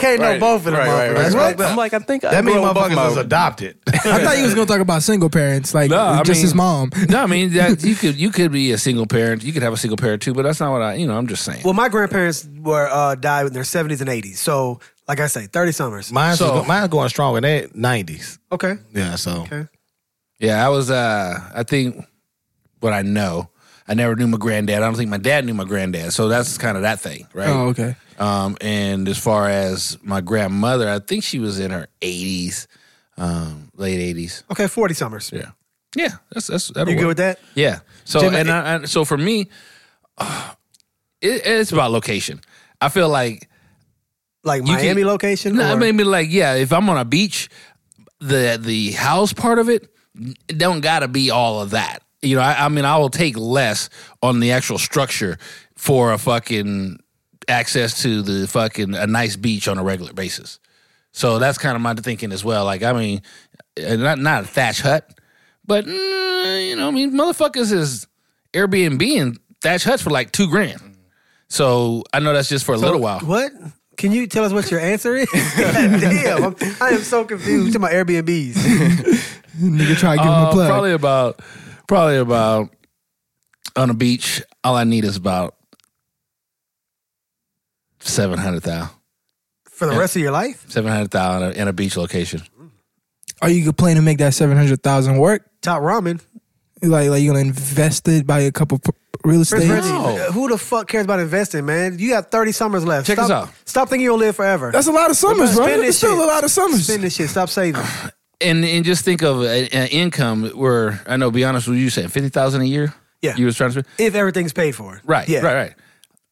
can't know right, both of them. right, right, motherfuckers. right, right. What? I'm like, I think I That means grew up with both motherfuckers my- is adopted. I thought you was gonna talk about single parents, like No, I just mean- his mom. No, I mean that you could you could be a single parent. You could have a single parent too, but that's not what I. You know, I'm just saying. Well, my grandparents were uh, died in their seventies and eighties. So, like I say, thirty summers. Mine's, So- mine's going strong in their nineties. Okay. Yeah, so. Okay. Yeah, I was. Uh, I think what I know. I never knew my granddad. I don't think my dad knew my granddad. So that's kind of that thing, right? Oh, okay. Um, and as far as my grandmother, I think she was in her eighties, um, late eighties. Okay, forty summers. Yeah, yeah. That's that's. That'll You work. good with that? Yeah. So Jimmy, and, I, and so for me, uh, it, it's about location. I feel like Like You Miami can- location? no, or- maybe like yeah. If I'm on a beach, the the house part of it, it don't gotta be all of that. You know, I, I mean, I will take less on the actual structure for a fucking access to the fucking a nice beach on a regular basis. So that's kind of my thinking as well. Like, I mean, uh, not not a thatch hut, but mm, you know, I mean, motherfuckers is Airbnb and thatch huts for like two grand. So I know that's just for a So, little while. What? Can you tell us what your answer is? God damn, I'm, I am so confused. Talking about Airbnbs. Nigga try to give him a Uh, plug. Probably about, probably about on a beach. All I need is about seven hundred thousand. For the rest of your life? Seven hundred thousand in a beach location. Are you planning to make that seven hundred thousand work? Top ramen. Like, like you gonna invest it, buy a couple p- real Chris estate? Reggie, No. uh, who the fuck cares about investing, man? You got thirty summers left. Check stop, us out. Stop thinking you'll live forever. That's a lot of summers, bro. Spend It's this still shit. a lot of summers. Spend this shit. Stop saving. And and just think of an income where I know. Be honest with you, you said fifty thousand a year. Yeah. you was trying to spend. If everything's paid for. Right, Yeah. right, right.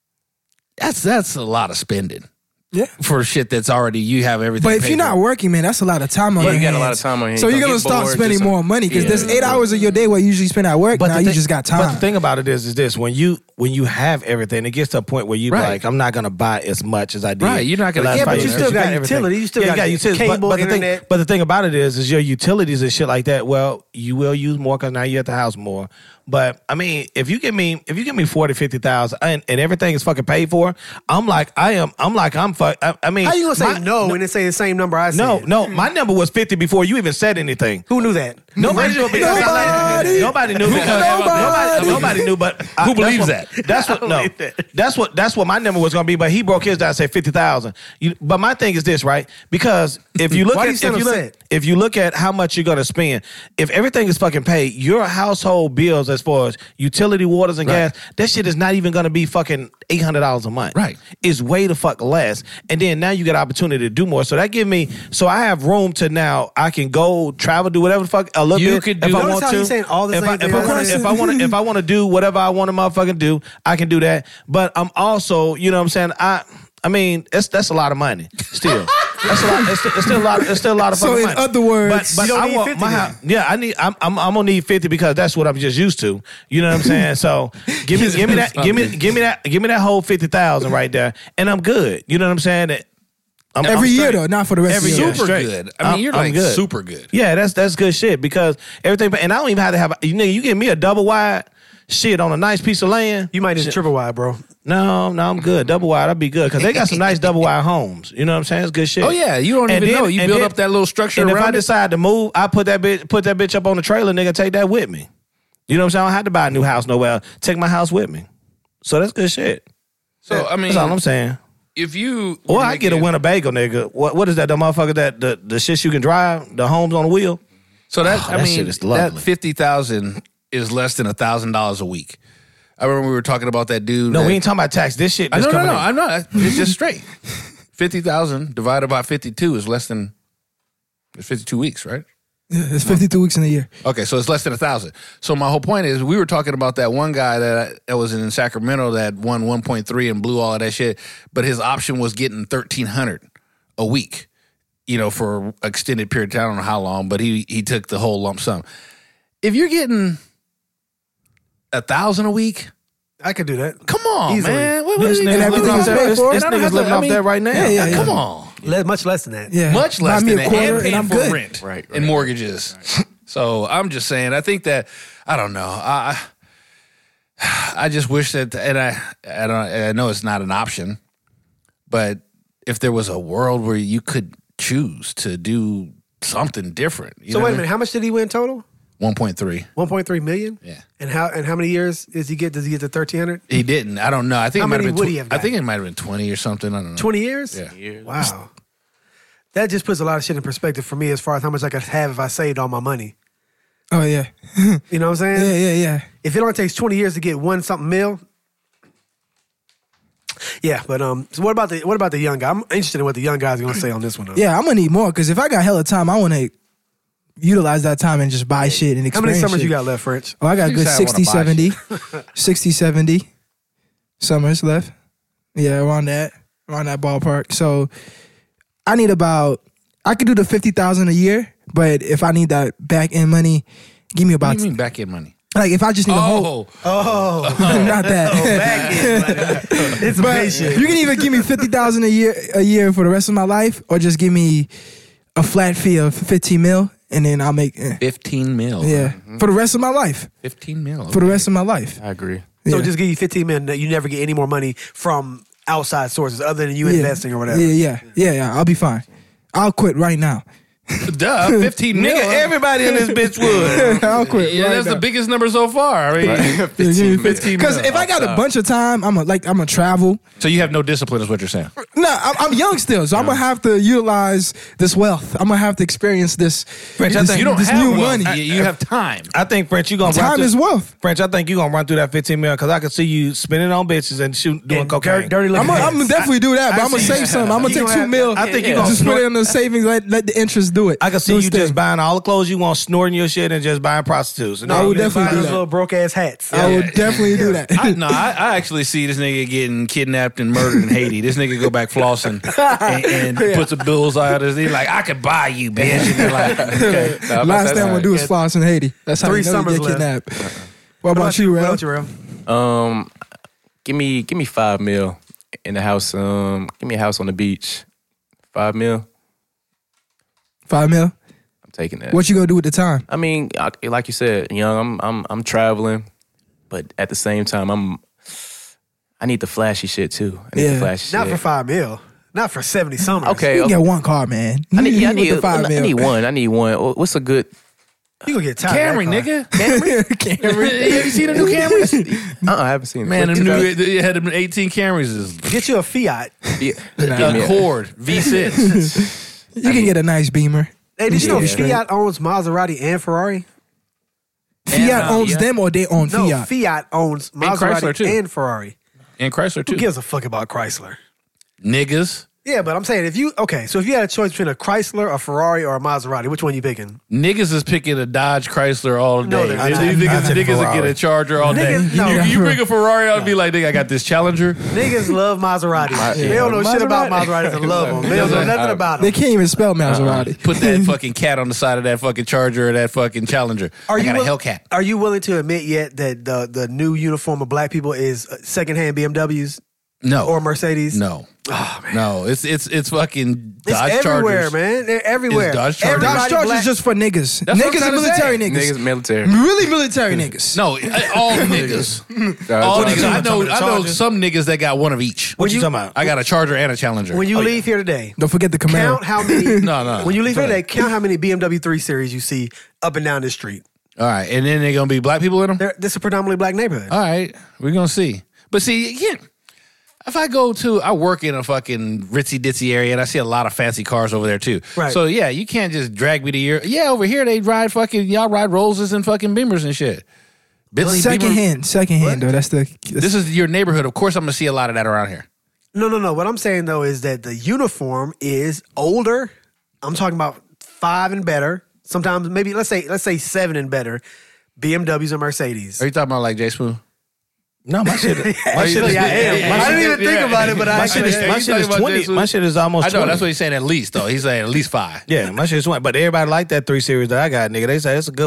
That's that's a lot of spending Yeah. for shit that's already you have everything. But if paid you're not for. working, man, that's a lot of time on Yeah, your you got a lot hands. of time on your So hands. you're Don't gonna get start bored, spending just- more money because Yeah. there's eight hours of your day what you usually spend at work. Now the you thing- just got But time. the thing about it is, is this: when you when you have everything, it gets to a point where you Right. like, I'm not gonna buy as much as I did. Right, you're not gonna the last keep five it. years, Yeah, but you because still got everything. utilities, you still Yeah, got utilities. But- cable, but, the thing, internet. but the thing about it is, is your utilities and shit like that. Well, you will use more because now you're at the house more. But I mean, if you give me if you give me forty, fifty thousand, and, and everything is fucking paid for, I'm like I am. I'm like I'm fuck. I, I mean, How you gonna say my- no when it say the same number I said? No, no, my number was fifty before you even said anything. Who knew that? Nobody knew because I like- Nobody. nobody knew because nobody, nobody knew. But I- Who that's believes what- that? That's what no. That's what that's what my number was going to be. But he broke his down and said fifty thousand. But my thing is this, right? Because if you look Why at do you if sound you look, upset? if you look at how much you're going to spend, if everything is fucking paid, your household bills as far as utility, waters, and Right. gas, that shit is not even going to be fucking eight hundred dollars a month. Right. It's way the fuck less. And then now you get opportunity to do more. So that give me. So I have room to now. I can go travel, do whatever the fuck a little You bit could if do- I Notice want how to. he's saying all the if same I, thing if I I want said? to, if I want to, if I want to do whatever I want to motherfucking do, I can do that. But I'm also, you know what I'm saying? I I mean, it's that's a lot of money still. That's a lot. It's, it's still a lot. It's still a lot of So fucking in money. other words, but, but you don't I need want fifty my then. house. Yeah, I need. I'm, I'm I'm gonna need fifty because that's what I'm just used to. You know what I'm saying? So give me give me that give me give me that give me that whole fifty thousand right there, and I'm good. You know what I'm saying? That I'm, I'm every year straight. though, not for the rest Every of the year. year. super straight. good. I mean, I'm- you're I'm like good. super good. Yeah, that's that's good shit because everything. And I don't even have to have. You know, you give me a double wide shit on a nice piece of land. You might need a triple wide, bro. No, no, I'm good. Double wide, I'd be good because they got some nice double wide homes. You know what I'm saying? It's good shit. Oh yeah, you don't And even then- know. You and build then- up that little structure And if I around it. decide to move, I put that bitch put that bitch up on the trailer. Nigga, take that with me. You know what I'm saying? I don't have to buy a new house nowhere. Take my house with me. So that's good shit. So I mean, That's all I'm saying. if you Or were I get a making- Winnebago, nigga. What what is that? The motherfucker that the the shit you can drive, the homes on the wheel. So that Oh, I that mean, shit is that lovely. fifty thousand is less than a thousand dollars a week. I remember we were talking about that dude. No, that, we ain't talking about tax. This shit. I That's no, no, coming no. in. I'm not. It's just straight. Fifty thousand divided by fifty-two is less than. It's fifty-two weeks, right? Yeah, it's fifty-two weeks in a year. Okay, so it's less than a thousand. So my whole point is, we were talking about that one guy that that was in Sacramento that won one point three and blew all of that shit, but his option was getting thirteen hundred a week, you know, for an extended period of time. I don't know how long, but he he took the whole lump sum. If you're getting a thousand a week, I could do that. come on, Easily. man. What, what This are you nigga's doing? living off that. This, And this I don't nigga's have to- living I off mean, that right now. Yeah, yeah, yeah. Come on. Le- much less than that. Yeah, Much less Buy me than a that. quarter and paying and I'm for good. rent Right, right. and mortgages. So I'm just saying, I think that I don't know. I I just wish that, and I I don't. I know it's not an option, but if there was a world where you could choose to do something different. You So know wait what a I minute, how much did he win total? one point three. one point three million? Yeah. And how and how many years does he get? Does he get to thirteen hundred? He didn't. I don't know. I think How it might many have been would tw- he have I think gotten? it might have been twenty or something. I don't know. twenty years? Yeah. Wow. That just puts a lot of shit in perspective for me as far as how much I could have if I saved all my money. Oh yeah, You know what I'm yeah, saying? yeah, yeah. If it only takes twenty years to get one something mil. Yeah, but um, so what about the what about the young guy? I'm interested in what the young guys are gonna say on this one though. Yeah, I'm gonna need more because if I got hella time, I want to utilize that time and just buy shit and How many experience summers shit. you got left, French? Oh, I got a You good said I sixty, wanna buy seventy. sixty, seventy summers left. Yeah, around that, around that ballpark. So I need about, I could do the fifty thousand a year, but if I need that back end money, give me What about, do you mean back in money? like if I just need a whole, Oh, Oh, not that. it's But patient. you can either give me fifty thousand a year, a year for the rest of my life, or just give me a flat fee of fifteen mil, and then I'll make, eh, fifteen mil. yeah, for the rest of my life, fifteen mil. for the rest of my life. I agree. So Yeah. just give you fifteen million. That you never get any more money from outside sources other than you Yeah. investing or whatever. Yeah, yeah, yeah, yeah. I'll be fine. I'll quit right now. Duh, fifteen mil. Nigga, everybody in this bitch would. I'll quit. Yeah, right that's now. the biggest number so far. I mean, fifteen Because if I got a bunch of time, I'm a, like I'm gonna travel. so you have no discipline, is what you're saying. No, I'm, I'm young still, so I'm gonna have to utilize this wealth. I'm gonna have to experience this. French, I this, think You don't this have new wealth. money. You, you have time. I think French, you gonna run Time through, is wealth. French, I think you gonna run through that fifteen million because I can see you spending on bitches and shoot doing And cocaine. dirt- dirty I'm looking. gonna I'm gonna definitely do that, but I I'm gonna see- save some. I'm gonna You take gonna two have- mil. I think you Yeah. gonna just put snort- it in the savings. Let let the interest do it. I can see Do you its just thing. buying all the clothes you want, snorting your shit, and just buying prostitutes. And I then would you definitely Buy do those that. little broke ass hats. I would definitely do that. I, no, I, I actually see this nigga getting kidnapped and murdered in Haiti. This nigga go back flossing and, and puts a bullseye out his. He's like, I could buy you, bitch. And they're like, okay. Nah, Last that's thing I'm gonna right. do is floss in Haiti. That's how Three you know summers you get left. kidnapped. What about you, What Ralph? about you, Ralph? Um, give me give me five mil in the house. Um, give me a house on the beach. Five mil. Five mil. I'm taking that. What you gonna do with the time? I mean, I, like you said, young. I'm I'm I'm traveling, but at the same time, I'm. I need the flashy shit too. I need Yeah. the flashy Not shit. for five mil. Not for seventy summers. Okay, You can okay. get one car, man. I need, yeah, I With need, the five I mil. need one. I need one. What's a good? You gonna get tired. Camry, of that car. nigga. Camry. Have you seen the new Camrys? Uh, I haven't seen it. Man, What the you new got? it had them eighteen Camrys. Is Get you a Fiat. Yeah. Give me a- Accord V six. You can get a nice Beamer. Hey, did you know Yeah. Fiat owns Maserati and Ferrari? Fiat uh, owns yeah. them or they own No, Fiat. Fiat owns Chrysler, Maserati too. and Ferrari. And Chrysler Who too. gives a fuck about Chrysler? Niggas. Yeah, but I'm saying if you okay, so if you had a choice between a Chrysler, a Ferrari, or a Maserati, which one you picking? Niggas is picking a Dodge Chrysler all day. No, they're not. These I niggas, take niggas will Ferrari. get a Charger all day. Niggas- no. you, you bring a Ferrari, I'll be like, nigga, I got this Challenger. Niggas love Maserati. They don't know shit about Maseratis and love them. They don't know nothing about They them. can't even spell Maserati. Put that fucking cat on the side of that fucking Charger or that fucking Challenger. Are I you got a will- Hellcat. Are you willing to admit yet that the the new uniform of black people is uh, secondhand B M Ws No. or Mercedes? No. Oh, man. No. It's it's it's fucking It's Dodge everywhere, Chargers. man. They're everywhere. It's Dodge Chargers. Everybody Dodge Charger's black- just for niggas. That's what I'm niggas trying and to military say. niggas. Niggas military. Really military niggas. No, all niggas. All Dodge niggas. I know. Talking I know Chargers. some niggas that got one of each. What you, you- talking about? I got a Charger and a Challenger. When you Oh, leave here today, Don't forget the Camaro. count how many. No, no. When you leave here today, count how many B M W three Series you see up and down this street. All right, and then they're gonna be black people in them. They're, this is a predominantly black neighborhood. All right, we're gonna see. But see, again, if I go to, I work in a fucking ritzy ditzy area, and I see a lot of fancy cars over there too. Right. So yeah, you can't just drag me to your. Yeah, over here they ride fucking y'all ride Rollses and fucking Beamers and shit. Bentley Second Beamer- hand, second hand though. That's the. That's, This is your neighborhood. Of course, I'm gonna see a lot of that around here. No, no, no. What I'm saying though is that the uniform is older. I'm talking about five and better. Sometimes maybe let's say let's say seven and better. B M Ws and Mercedes. Are you talking about like J Smooth? No, my shit. My shit Actually, is. I am. I didn't even think about it, but I My shit is, actually. my You shit is talking about twenty. Jason? My shit is almost. I know twenty. that's what he's saying. At least though, he's saying at least five. Yeah, my shit is twenty. But everybody like that three series that I got, nigga. They say it's a good one.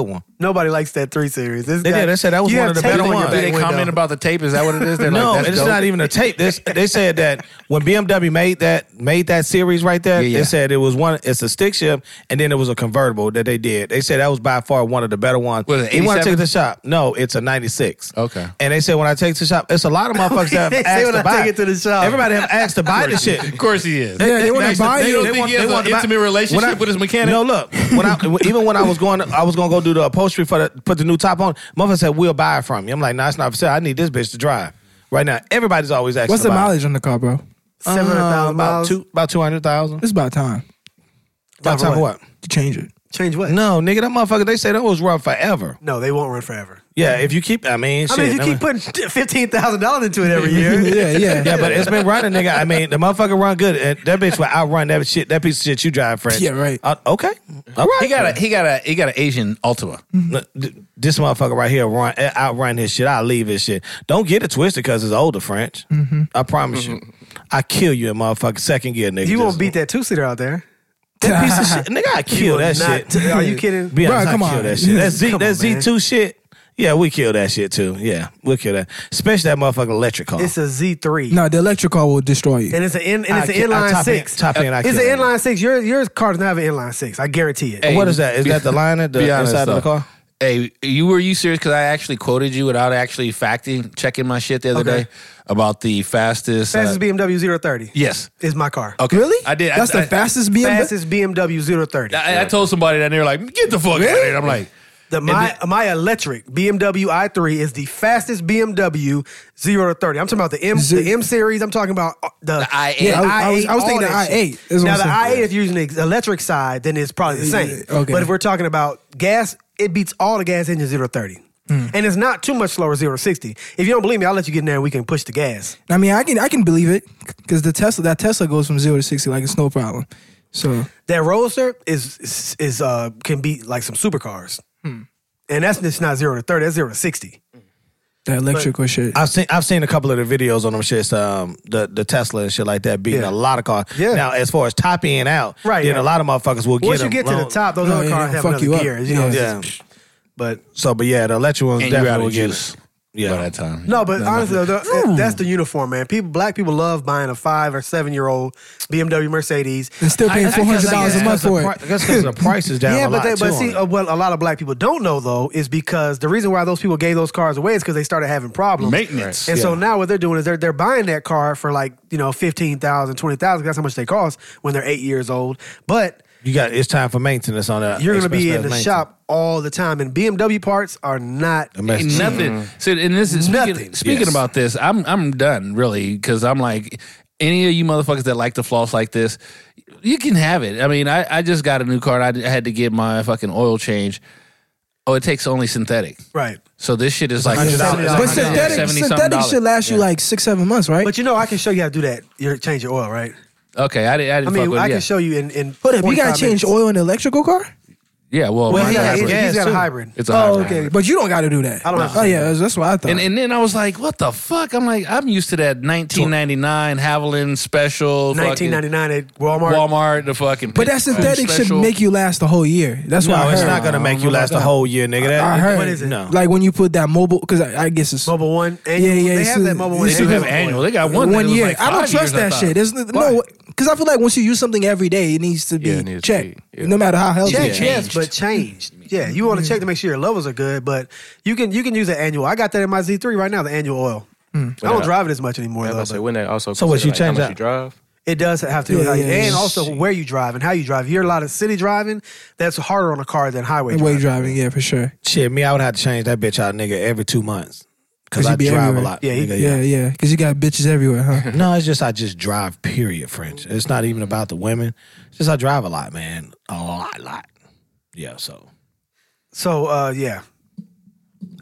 Nobody likes that three series. This They guy- did. They said that was you one have of the tape better on your ones. back Did they window. comment about the tape? Is that what it is? They're No, like, it's that's not dope. even a tape. This they said that when B M W made that made that series right there, Yeah, yeah. they said it was one. It's a stick shift, and then it was a convertible that they did. They said that was by far one of the better ones. Was it You want to take eighty-seven? it to the shop? No, it's a ninety-six. Okay. And they said when I take it to the shop, it's a lot of motherfuckers that have They say asked when to I buy. take it to the shop. Everybody have asked to buy this shit. Of course he is. Yeah, they want to buy They you. don't They think want- he has they an want to buy- intimate relationship When I- with his mechanic? No, look. When I even when I was going, I was gonna go do the upholstery for the put the new top on. Motherfucker said we'll buy it from you. I'm like, nah, it's not for sale. I need this bitch to drive right now. Everybody's always asking. What's the to buy it. mileage on the car, bro? seven hundred Uh, thousand about miles. two about two hundred thousand. It's about time About for time for what? what? to change it. Change what? No, nigga, that motherfucker. They say that was run forever. No, they won't run forever. Yeah, if you keep, I mean, I shit, mean, if you I keep mean- putting fifteen thousand dollars into it every year, yeah, yeah, yeah, but it's been running, nigga. I mean, the motherfucker run good. And that bitch will outrun that shit. That piece of shit you drive, French. Yeah, right. Uh, okay, all right. He got a he got a he got an Asian Ultima. Look, th- This motherfucker right here run eh, outrun his shit. I'll leave his shit. Don't get it twisted because it's older French. I promise you. I kill you in motherfucking second gear, nigga. you won't Just- beat that two seater out there. that piece of shit, nigga. I You kill will that not- shit. Are you kidding? Be honest, Bruh, I come kill on. that shit. That Z, Come that on, Z man. two shit. Yeah, we kill that shit too. Yeah, we'll kill that. Especially that motherfucking electric car. It's a Z three. No, the electric car will destroy you. And it's an in, and it's I an can't- I inline top six. end- top end, I it's an kill that. inline six. Your your car does not have an inline six. I guarantee it. Hey, what is that? Is be- that the line at the be honest, inside of the though. car? Hey, you were you serious? Because I actually quoted you without actually facting checking my shit the other Okay. day about the fastest. Fastest uh, B M W zero thirty yes. is my car. Okay. Really? I did. That's I, the fastest B M W. Fastest B M W zero thirty. I, I told somebody that and they were like, "Get the fuck out of here!" I'm like, The my my electric B M W i three is the fastest B M W zero to thirty. I'm talking about the M Z- the M series. I'm talking about the, The i eight. the Yeah, I was- I was all thinking the that shit. i eight is what Now I'm the saying. i eight, if you're using the electric side, then it's probably the same. Yeah, okay. But if we're talking about gas, it beats all the gas engines zero to thirty. Hmm. And it's not too much slower zero to sixty. If you don't believe me, I'll let you get in there and we can push the gas. I mean, I can I can believe it because the Tesla that Tesla goes from zero to sixty like it's no problem. So That Roadster is is, is uh can beat like some supercars. Hmm. And that's just not zero to thirty, that's zero to sixty. that electrical shit. I've seen I've seen a couple of the videos on them shits, um, the the Tesla and shit like that beating Yeah. a lot of cars. Yeah. Now, as far as top end out, Right, then yeah. a lot of motherfuckers will get Once you them get to the long- top, those No, other yeah, cars have fuck another you up. gears. You know, it's Yeah. just- but So, but yeah, the electric ones and you're definitely out will of get juice. it. Yeah. By that time. no, but honestly, though, the- that's the uniform, man. People, black people love buying a five or seven year old B M W Mercedes. And still paying I- I four hundred dollars guess a month the for pri- it. I guess because the price is down Yeah, a but lot they, too but on see, it. uh, what a lot of black people don't know though is because the reason why those people gave those cars away is because they started having problems. Maintenance. And so now what they're doing is they're they're buying that car for like you know fifteen thousand, twenty thousand. That's how much they cost when they're eight years old. But You got it's time for maintenance on that. you're going to be in expensive the maintenance. shop all the time, and B M W parts are not. A mess. Ain't nothing. So, and this is Nothing. speaking, speaking Yes. about this. I'm I'm done really because I'm like any of you motherfuckers that like to floss like this, you can have it. I mean, I, I just got a new car. And I had to get my fucking oil change. Oh, it takes only synthetic. Right. So this shit is like one hundred dollars. But synthetic seventy something synthetic dollars. should last you Yeah. like six seven months, right? But you know, I can show you how to do that. You change your oil, right? Okay, I, did, I I didn't mean, fuck with I it. can Yeah. show you in in. Hold up, you gotta forty-five change minutes. oil in an electrical car? Yeah, well, Well, mine's he a got, hybrid. he's got a too. hybrid. It's a Oh, hybrid. okay. But you don't got to do that. I don't have to Oh do yeah, that. that's, that's what I thought. And and then I was like, what the fuck? I'm like, I'm used to that nineteen ninety-nine Haviland special. nineteen ninety-nine at Walmart. fucking Walmart, the fucking. but that synthetic should make you last the whole year. That's what No, I it's heard. not gonna make you last the whole year, nigga. That, I heard. What is it? No. Like when you put that mobile, because I, I guess it's Mobile One. Annual. Yeah, yeah, They it's have a- that Mobile One. it's They do a- have annual. They got one. one that was year. like I don't five trust years, I that thought. shit. There's no, because I feel like once you use something every day, it needs to be Yeah, it needs to checked, be, yeah. no matter how healthy. Check, it is. yes, but changed. Yeah, you want to check to make sure your levels are good, but you can you can use an annual. I got that in my Z three right now, the annual oil. I don't drive it as much anymore I was though. gonna say, but wouldn't that also So what, consider, you like, how change much that? you drive? it does have to do with Yeah, how you, yeah, and yeah. also where you drive and how you drive. If you're a lot of city driving, that's harder on a car than highway Way driving. driving, yeah, for sure. Shit, me, I would have to change that bitch out, nigga, every two months. Because 'Cause you I be drive everywhere. a lot. Yeah, he- nigga, Yeah, yeah, because you got bitches everywhere, huh? No, it's just I just drive, period, French. It's not even about the women. It's just I drive a lot, man. A lot, lot. Yeah, so. So uh, yeah,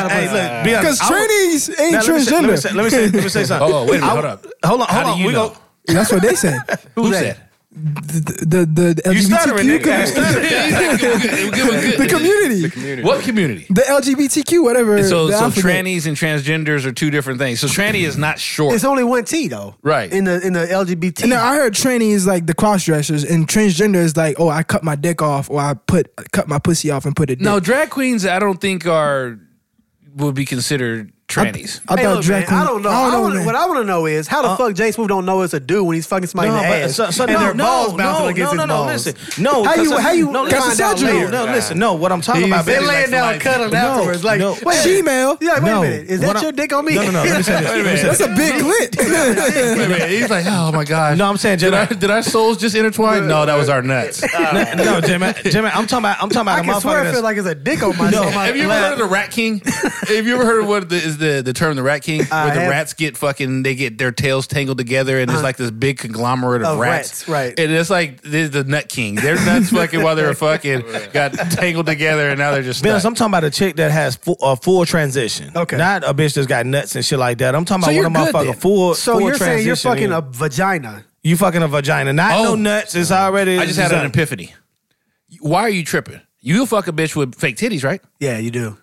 not a Hey, pussy. look, be honest. Because trainees ain't Now, let me say- transgender. Let me say, let me say, let me say something. Oh, wait a minute, I- hold up. Hold on, hold How on. do you we know? go. That's what they said. Who said? the the, the You stuttering, L G B T Q nigga. community. Give a good- The community. Community. What community? The L G B T Q, whatever. So, the so alphabet. trannies and transgenders are two different things. So tranny is not short. It's only one T though. Right. In the in the L G B T. And then I heard tranny is like the cross dressers, and transgender is like, oh, I cut my dick off, or I put cut my pussy off and put it. No, dick. drag queens I don't think are would be considered trannies. I Hey, thought look, drag man, queen. I don't know. I I don't know, wanna- man. what I want to know is how the fuck Jay Smooth don't know it's a dude when he's fucking somebody No, in the but ass so, so and no, their no, balls no, bouncing no, against no, his no, balls. listen, no. How you- because- how you- no, that's listen, the surgery. no, no, listen, no. What I'm talking He's about, been baby, laying like, down, like- cut him no, afterwards. Like, no. wait, Female. Yeah, wait No. a minute. Is What that I- your dick on me? No, no, no. Let me say this. Let me say That's this. a big clit. Wait a minute, he's like, oh my gosh. No, I'm saying, did, Jimmy. I, did our souls just intertwine? No, that was our nuts. no, no, Jimmy, Jimmy, I'm talking about, I'm talking about I a can swear I motherfucker feel that's- like it's a dick on my. No. on my Have you ever heard of the Rat King? Have you ever heard of what the, is the, the term the Rat King? I Where the have. rats get fucking, they get their tails tangled together and it's like this big conglomerate of, Of rats. rats, right. And it's like, they're the Nut King. Their nuts fucking while they were fucking got tangled together and now they're just Bills, stuck. I'm talking about a chick that has full, a full transition. Okay. Not a bitch that's got nuts and shit like that. I'm talking So about you're one of good motherfucker then. full. So full you're saying you're transition fucking in. a vagina. You fucking a vagina. Not Oh. no nuts. It's already. I just had an epiphany. Why are you tripping? You fuck a bitch with fake titties, right? Yeah, you do.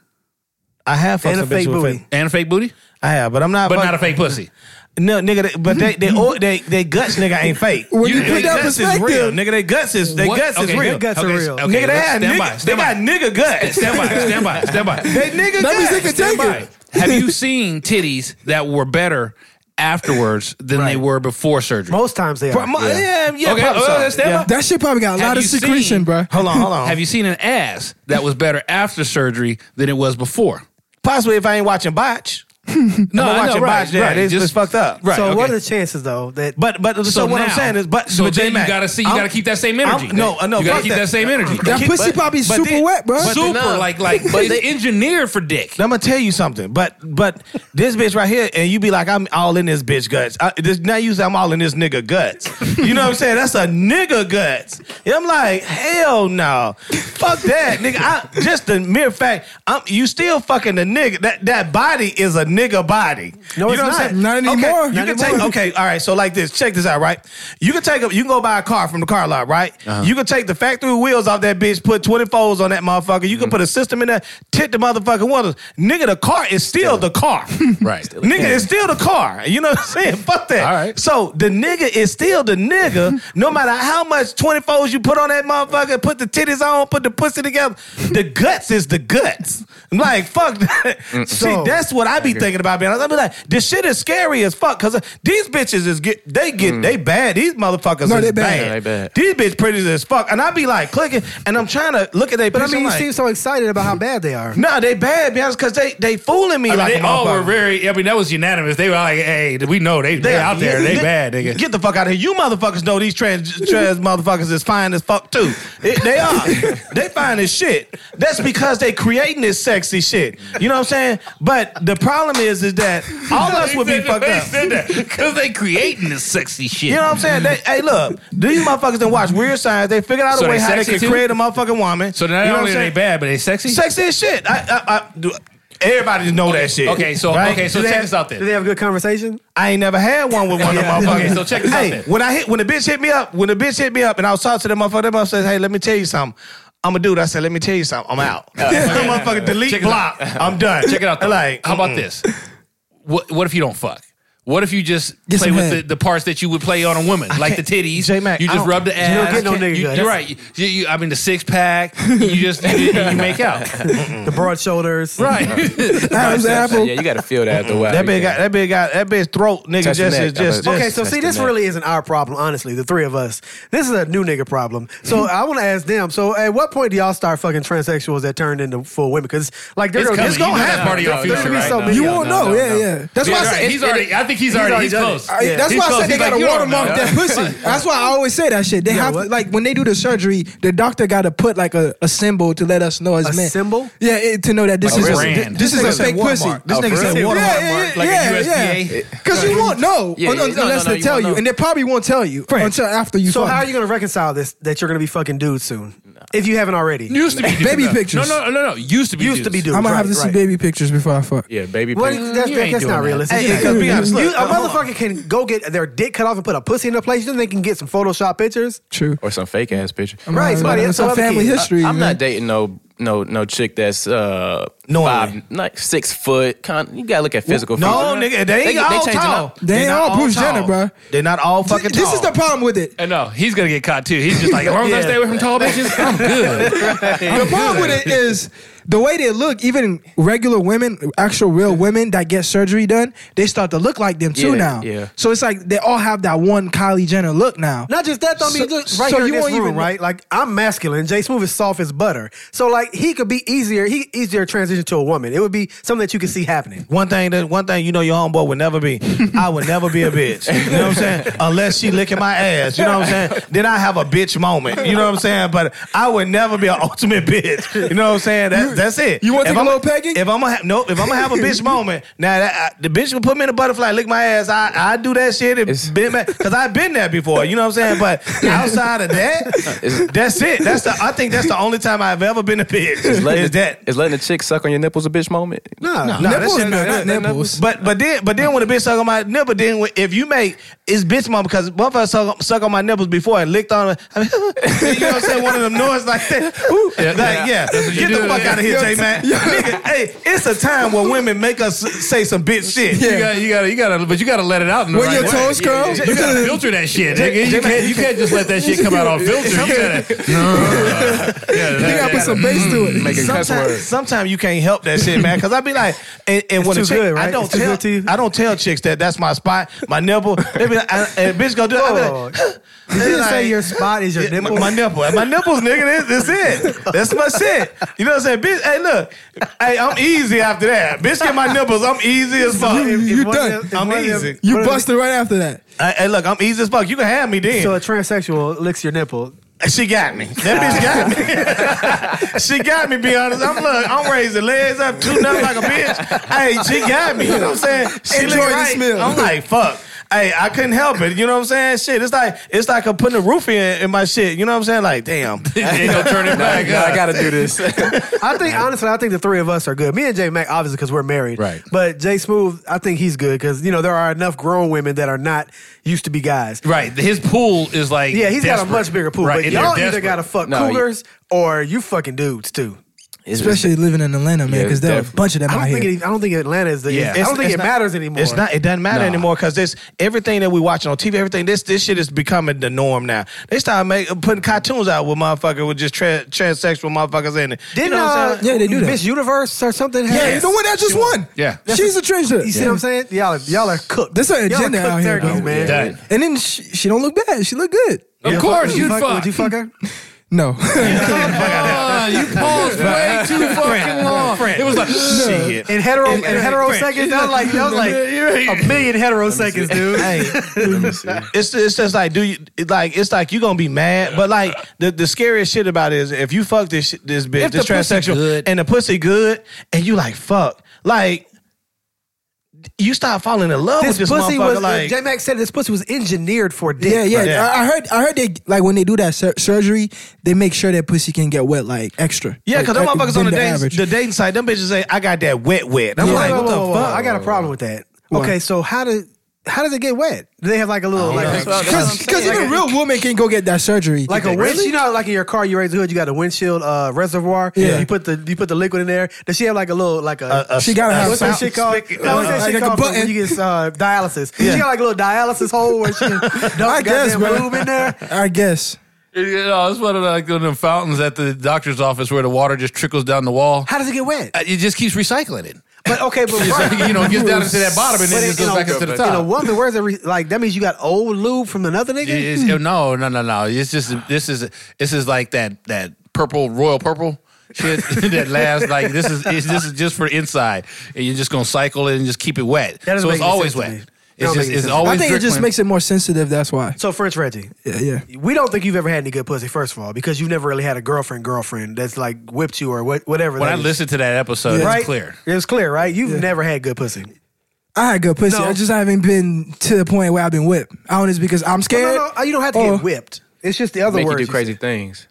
I have fucked And a some bitch fake with booty. fake- And a fake booty? I have, but I'm not. But fuck- not a fake pussy. No, nigga. They, but they, they, oh, they, they guts, nigga, ain't fake. When you they put that guts is real, perspective- nigga. They guts is, they What? guts is Okay, real. their guts are real. nigga, they let's had stand nigga, by, they stand got by. nigga guts. Stand by, stand by, stand by. They nigga That means guts. they can Stand take by. it. Have you seen titties that were better afterwards than they were before surgery? Most times they Bro, are. my- Yeah, yeah. Okay, probably oh, so. let's stand Yeah. by. That shit probably got a Have lot of you secretion, seen- bro. Hold on, hold on. Have you seen an ass that was better after surgery than it was before? Possibly if I ain't watching Botch. No, I'm I know, watching right, Botch. Yeah, right, it's just- just fucked up. Right. So okay. what are the chances though that? But but so, So what I'm now- saying is, but so but then you J-Mac, gotta see, you I'm- gotta keep that same energy. I'm- no, uh, no, you gotta fuck keep that. that same energy. That pussy but- probably but super then- wet, bro. but Super, now- like like, but it's engineered for dick. I'm gonna tell you something, but but this bitch right here, and you be like, I'm all in this bitch guts. I, this, now you say I'm all in this nigga guts. You know what I'm saying? That's a nigga guts. And I'm like, hell no, fuck that, nigga. I, just the mere fact, I'm you still fucking the nigga. That that body is a nigga body. No, you it's know what not. I'm saying? Not Okay, anymore. you Not can anymore. take okay, all right. So like this, check this out, right? You can take a, you can go buy a car from the car lot, right? You can take the factory wheels off that bitch, put twenty-fours on that motherfucker. You can put a system in there, tip the motherfucking windows. Nigga, the car is still the car. Right. Nigga, it's still the car. You know what I'm saying? Fuck that. All right. So the nigga is still the nigga, no matter how much twenty-fours you put on that motherfucker, put the titties on, put the pussy together. The guts is the guts. I'm like, fuck that. See, So- that's what I be thinking about, man. I be like, this shit is scary as fuck, because these bitches is get, they get, they bad. These motherfuckers No, is they bad. bad. Yeah, they bad. These bitch pretty as fuck. And I be like clicking, and I'm trying to look at their But I picture. mean, you like, seem so excited about how bad they are. no, they bad, man, because they, they fooling me I mean, like they a all were motherfucker. very. I mean, that was unanimous. They were like, "Hey, we know they they out there. They get, bad, nigga." Get the fuck out of here. You motherfuckers know these trans trans motherfuckers is fine as fuck too. It- they are. They fine as shit. That's because they creating this sexy shit. You know what I'm saying? But the problem is, is that all us would be fucked up. because they creating this sexy shit. You know what I'm saying? They, hey, look, these motherfuckers done watch Weird Science. They figured out So a way they how they sexy can too? create a motherfucking woman. So not you know what only I'm are they saying? bad, but they sexy. Sexy as shit. I, I, I, do- everybody know that shit. Okay, so right? okay, so Do they check have- this out Do then. they have a good conversation? I ain't never had one with one of them Yeah. motherfuckers. Okay, so check this out hey, then. when I hit, when the bitch hit me up, when the bitch hit me up, and I was talking to the motherfucker, that motherfucker said, "Hey, let me tell you something." I'm a dude. I said, "Let me tell you something. I'm out." Motherfucker, delete, Check it block. I'm done. Check it out. Though. Like, how about mm-mm. this? What what if you don't fuck? What if you just Get play some with head. the, the parts that you would play on a woman, like the can't- titties? J-Mac, you I just don't- rub the ass. you don't get no You- nigga you, guts. You're right. You, you, I mean, the six pack. You just you, you make out. The broad shoulders. Right. Adam's apple. Yeah, you got to feel that the way. That bitch got that bitch got that bitch throat nigga Touch the just neck, is just, I'm a- just Okay, so That's see, the this neck. really isn't our problem, honestly, the three of us. This is a new nigga problem. So I want to ask them, so at what point do y'all start fucking transsexuals that turned into full women? Because, like, they're It's gonna, coming. it's You gonna know that's happen. part of your There- future there be right so now. many You of won't them. know. no, yeah, no. yeah. That's He's why I already, said. he's already. I think he's already. already He's done it. close. I- Yeah. that's He's why I close. said they He's like, gotta you don't watermark know. that pussy. That's why I always say that shit. They Yeah, have what? to, like when they do the surgery, the doctor got to put like a, a symbol to let us know as A men. symbol? Yeah, it, to know that this Like is a a, brand. this is Nigga a said fake pussy. watermark. This Oh, nigga for said real? watermark. Yeah, yeah, like a yeah, U S D A? yeah. Because you won't know Yeah, yeah, un- no, unless no, no, they you tell won't you, know. and they probably won't tell you until after you. So fuck. how are you going to reconcile this, that you're going to be fucking dudes soon? If you haven't already. Used to be dudes. Baby no. pictures. No, no, no, no. Used to be Used dudes. to be dudes. I'm gonna have right, to see right. baby pictures before I fuck. Yeah, baby. Well, pictures. that's, You that, ain't that's doing not that. realistic. Hey, You hey, can't- be honest, you- look, a uh, hold motherfucker can go get their dick cut off and put a pussy in a place. Then they can get some Photoshop pictures. True. Or some fake ass picture. I'm Right, not- somebody- It's some a other family kid. history. I'm man. not dating no no no chick that's uh Knowingly. five, like six foot. Kind, you gotta look at physical. No, features. nigga, they ain't they all changing tall. up. They ain't not all Bruce tall. Jenner, bro. They're not all fucking tall. This is the problem with it. And no, he's gonna get caught too. He's just like, as long as I Yeah. stay away from tall bitches, I'm good. The problem with it is the way they look. Even regular women, actual real women that get surgery done, they start to look like them too Yeah, now. yeah. So it's like they all have that one Kylie Jenner look now. Not just that, though. I mean, So- look, right so here you in this won't room, even- right? Like, I'm masculine. Jay Smooth is soft as butter. So, like, he could be easier. He easier transition to a woman. It would be something that you could see happening. One thing that one thing you know your homeboy would never be. I would never be a bitch. You know what I'm saying? Unless she licking my ass. You know what I'm saying? Then I have a bitch moment. You know what I'm saying? But I would never be an ultimate bitch. You know what I'm saying? That, that's it. You want to If take a I'm- little pegging? If I'm gonna have nope, if I'm gonna have a bitch moment, now that I, the bitch will put me in a butterfly, lick my ass. I I do that shit and been because I've been there before. You know what I'm saying? But outside of that, that's it. That's the I think that's the only time I've ever been a bitch. Is letting, Is that? is letting a chick suck on your nipples a bitch moment? Nah, No, nah, that nipples, shit- no, that- not that- nipples. But but then but then when the bitch suck on my nipple, then when, if you make it's bitch mom because motherfuckers suck, suck on my nipples before and licked on. I mean, you know what I'm saying? One of them noises like that. Ooh, Yeah, like, yeah. yeah. That's what you Get the do. fuck out of here, J man. Nigga, hey, it's a time where women make us say some bitch shit. You gotta, you gotta, you gotta, but you gotta let it out in the When right your way. toes curl? You gotta filter that shit, nigga. You can't, you can't just let that shit come out on filter. You gotta, yeah, You gotta put some bass to it. Making cuss Sometimes, words. sometimes you can't help that shit, man. Because I be like, and, and when too a chick, good, right? I don't It's too tell, good to you? I don't tell chicks that that's my spot, my nipple. They be like, I, and bitch go do it. I be Oh. like, Did you just say your spot is your Yeah, nipple? My, my nipple. My nipples, nigga. That's, that's it. That's my shit. You know what I'm saying? Bitch, hey, look. Hey, I'm easy after that. Bitch, get my nipples. I'm easy as fuck. You- If you one of done. them- if I'm one of them- easy. You one of them- busted right after that. Hey, hey, look, I'm easy as fuck. You can have me then. So a transsexual licks your nipple. She got me. That bitch got me. She got me, be honest. I'm look, I'm raising legs up, two nuts like a bitch. Hey, she got me. You know what I'm saying? She Enjoy look the right. smell. I'm like, fuck. Hey, I couldn't help it. You know what I'm saying? Shit, it's like it's like I'm putting a roof in, in my shit. You know what I'm saying? Like, damn. ain't no turning back. No, I gotta do this. I think honestly, I think the three of us are good. Me and Jay Mack, obviously, because we're married. Right. But Jay Smooth, I think he's good because you know there are enough grown women that are not used to be guys. Right. His pool is like Yeah, he's got desperate. a much bigger pool. Right. But and y'all they're either desperate. gotta fuck No, you- cougars or you fucking dudes too. Especially living in Atlanta, man, Yeah, because there are a definitely. bunch of them I out don't think here. it, I don't think Atlanta is the. Yeah. I don't think It's it not- matters anymore. It's not. It doesn't matter No. anymore because this everything that we watching on T V, everything this this shit is becoming the norm now. They start make, putting cartoons out with motherfuckers with just tra- transsexual motherfuckers in it. Didn't you know what I'm uh, saying? Yeah, they do that. Miss Universe or something? Yeah, had- you know what? That just won. Yeah. She's a transgender. You see what I'm saying? Y'all, are, y'all are cooked. There's an Y'all are agenda cooked out here, turkeys, though. man. Done. And then she, she don't look bad. She look good. Of course, Would you you'd fuck? fuck. Would you fuck her? No. Ah, you paused way too fucking long. It was like, Shit. In hetero, in, In- in- hetero in- seconds, that was like that was like a million hetero seconds, dude. Hey, it's it's just like do you it like it's like you gonna be mad, but like the, the scariest shit about it is if you fuck this shit- this bitch, If this the pussy transsexual, good. and the pussy good, and you like fuck, like you start falling in love This with this pussy motherfucker. was. like J Max said this pussy was engineered for dick. Yeah, yeah. Yeah. I, I heard. I heard they like when they do that sur- surgery, they make sure that pussy can get wet like extra. yeah, because like, them like, motherfuckers on the than dating, average. the dating site, them bitches say I got that wet wet. I'm Whoa, like, whoa, what the whoa, whoa, fuck? I got a problem with that. What? Okay, so how did how does it get wet? Do they have like a little like That's what I'm Because saying. even real woman can go get that surgery. like a windshield? You know, like in your car, you raise the hood, you got a windshield uh, reservoir. Yeah. You put the you put the liquid in there. Does she have like a little like a? A- a- She gotta have what's that some- shit called? spigot- No, what's that like shit a called for button. when you get uh, dialysis? She got like a little dialysis hole where she can dump I guess, goddamn bro. lube in there. I guess. you know, it's one of the, like one of them fountains at the doctor's office where the water just trickles down the wall. How does it get wet? Uh, It just keeps recycling it. But okay, but It's like, you know, it gets down into that bottom and But then it in- just goes in a- back into the in a top. woman, where's it? Re- like that means you got old lube from another nigga. It's- it- no, no, no, no. It's just this is this is like that that purple royal purple shit that lasts like this is it's, this is just for inside and you're just gonna cycle it and just keep it wet. That doesn't So make it's any always sense to wet. me. That It's don't just make any it's sense. always. I think it just trickling. makes it more sensitive. That's why. So French Reggie, Yeah, yeah. we don't think you've ever had any good pussy. First of all, because you've never really had a girlfriend, girlfriend that's like whipped you or what, whatever. When that I is. listened to that episode, right? it's clear. It was clear, right? You've Yeah. never had good pussy. I had good pussy. No. I just haven't been to the point where I've been whipped. I don't know, it's because I'm No, scared. no, no, you don't have to or- get whipped. It's just the other Make you words. do crazy things.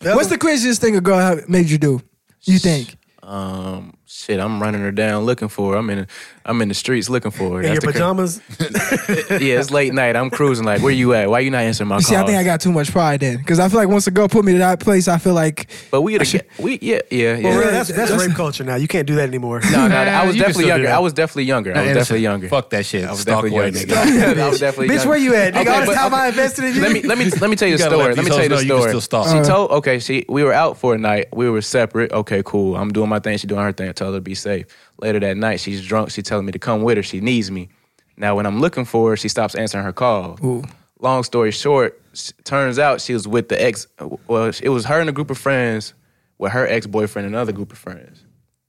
What's the craziest thing a girl have made you do? You think? Um, shit, I'm running her down looking for her. I'm in, I'm in the streets looking for her. In your That's the cra- pajamas? Yeah, it's late night. I'm cruising. Like, where you at? Why you not answering my You see, I calls? think I got too much pride then, because I feel like once a girl put me to that place, I feel like But we, the, we, yeah, yeah, yeah. Well, really, that's, that's rape culture now. You can't do that anymore. No, no, I Nah, was you can definitely still do younger. that. I was definitely younger. I was Nah, definitely younger. Fuck that shit. I was Stalk definitely away, younger. nigga. I was definitely Bitch, younger. where you at? Nigga, Okay, all this but- time I invested in you. Let me let me let me tell you the You gotta story. let Let me these tell you the hoes know you can story. still stalk. She Uh. told okay, she we were out for a night. We were separate. Okay, cool. I'm doing my thing. She doing her thing. I tell her to be safe. Later that night, she's drunk. She telling me to come with her. She needs me. Now when I'm looking for her, she stops answering her call. Ooh. Long story short, s- turns out she was with the ex. Well, it was her and a group of friends with her ex boyfriend and another group of friends.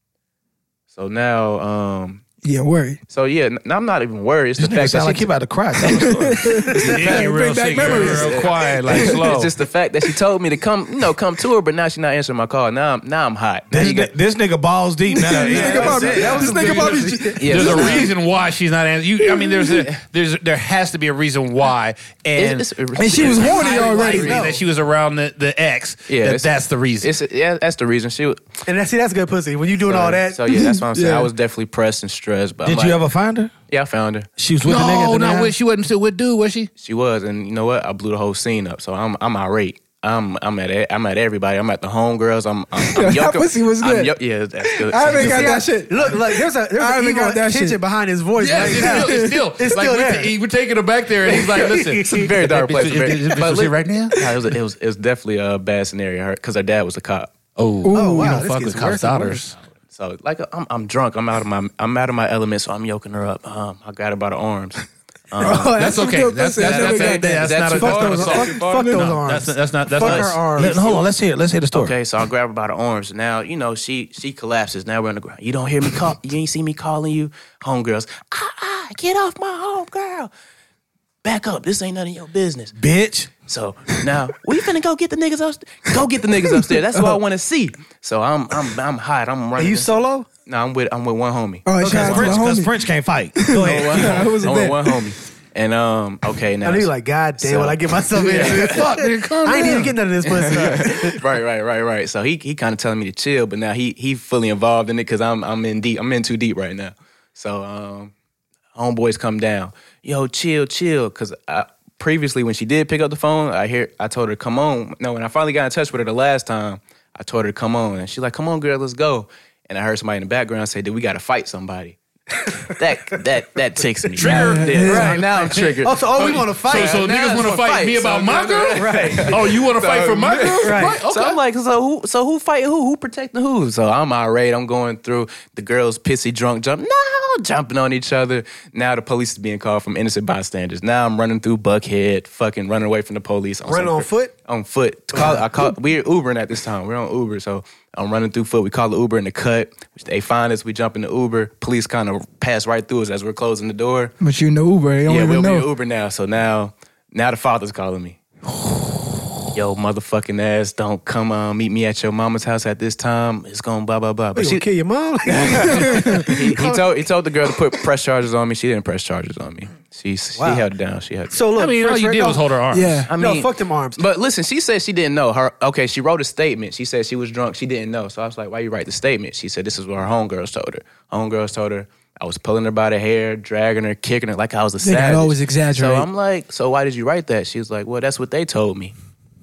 So now, um, you get worried. so yeah, n- I'm not even worried. It's the Nigga fact sound that like she he about to cry. Tell the story. He get real Bring back sick, memories. real quiet, like slow. It's just the fact that she told me to come, you know, come to her, but now she's not answering my call. Now, I'm, now I'm hot. Now This, you got, ni- this nigga balls deep now. This nigga probably, this nigga probably, yeah, There's a reason why she's not answering. You, I mean, there's a there's there has to be a reason why, and It's- it's- and she was it's horny highly already. likely that she was around the, the ex. Yeah, that it's- that's the reason. It's yeah, that's the reason she. was- And that, see, that's good pussy. When you doing all that. So yeah, that's what I'm saying. Yeah. I was definitely pressed and stressed. But I'm Did like, you ever find her? Yeah, I found her. She was with the nigga. no, at the not time? with. She wasn't still with dude, was she? She was, and you know what? I blew the whole scene up. So I'm I'm irate. I'm I'm at e- I'm at everybody. I'm at the homegirls. I'm I'm, I'm That yoking- pussy was I'm good. yo- yeah, that's good. I haven't See, got I- that shit. Look, look, there's a there's I an haven't ego got that tension shit. behind his voice Yeah, right it's now. still, it's still, It's like still we're, there. ta- we're taking her back there, and he's like, "Listen, It's a very dark place. Is- is- is- is- But is she look- right now?" Nah, it was it was it was definitely a bad scenario because her dad was a cop. Oh, Oh, wow, you don't this fuck gets with cops' worse and daughters. So like I'm I'm drunk. I'm out of my I'm out of my element. So I'm yoking her up. Um, I got her by the arms. Oh, That's some okay. good That's pussy. that's I that's, never that's, got that. that's not a Fuck that's not those, assault. fuck, fuck those No, arms. that's that's not that's Fuck not. her arms. Let- hold on, let's hear it. Let's hear the story. Okay, so I grab her by the arms. Now, you know, she she collapses. Now we're on the ground. You don't hear me call. You ain't see me calling you, homegirls. Ah, ah, get off my homegirl. Back up. This ain't none of your business. Bitch. So now we finna go get the niggas upstairs. Go get the niggas upstairs. That's what I want to see. So I'm I'm I'm hot. I'm Are running. you solo? No, I'm with I'm with one homie. Oh, shout out to French, the because homie. French can't fight. Go ahead. Yeah, it was a I'm with bet. one homie. And um, okay, now I knew you like, God damn, So- what I get myself into. Fuck, nigga, calm I ain't even getting none of this pussy. right, right, right, right. So he he kind of telling me to chill, but now he he fully involved in it because I'm I'm in deep. I'm in too deep right now. So um, homeboys come down. Yo, chill, chill. Because previously when she did pick up the phone, I hear I told her to come on. No, when I finally got in touch with her the last time, I told her to come on, and she's like, "Come on, girl, let's go." And I heard somebody in the background say, "Dude, we got to fight somebody." that that that ticks me. Trigger. Now, yeah, right now I'm triggered. Oh, so, oh, we want to fight. So, so Now niggas it's want to for fight, fight, me so about my now- girl? Right. Oh, you want to fight for my girl? Right. Okay. So I'm like, so who? So who fighting who? Who protecting who? So I'm irate. I'm going through the girls, pissy, drunk, jump, no, jumping on each other. Now the police is being called from innocent bystanders. Now I'm running through Buckhead, fucking running away from the police. On Running some- on foot? On foot. Call, I call. We're Ubering at this time. We're on Uber, so I'm running through foot. We call the Uber in the cut. They find us. We jump in the Uber. Police kind of pass right through us as we're closing the door. But you know Uber, you don't Yeah, even we'll be know. Uber now. So now, now the father's calling me. Yo, motherfucking ass, don't come uh, meet me at your mama's house at this time. It's gonna blah blah blah. You But gonna she, kill your mom? he, he told he told the girl to put press charges on me. She didn't press charges on me. She she Wow. held it down. She held. It. so look, I mean, all French you right did now- was hold her arms. Yeah. I No, mean, fuck them arms. But listen, she said she didn't know. Her okay, she wrote a statement. She said she was drunk. She didn't know. So I was like, why you write the statement? She said this is what her homegirls told her. Homegirls told her I was pulling her by the hair, dragging her, kicking her like I was a They savage. always exaggerate. So I'm like, so why did you write that? She was like, well, that's what they told me.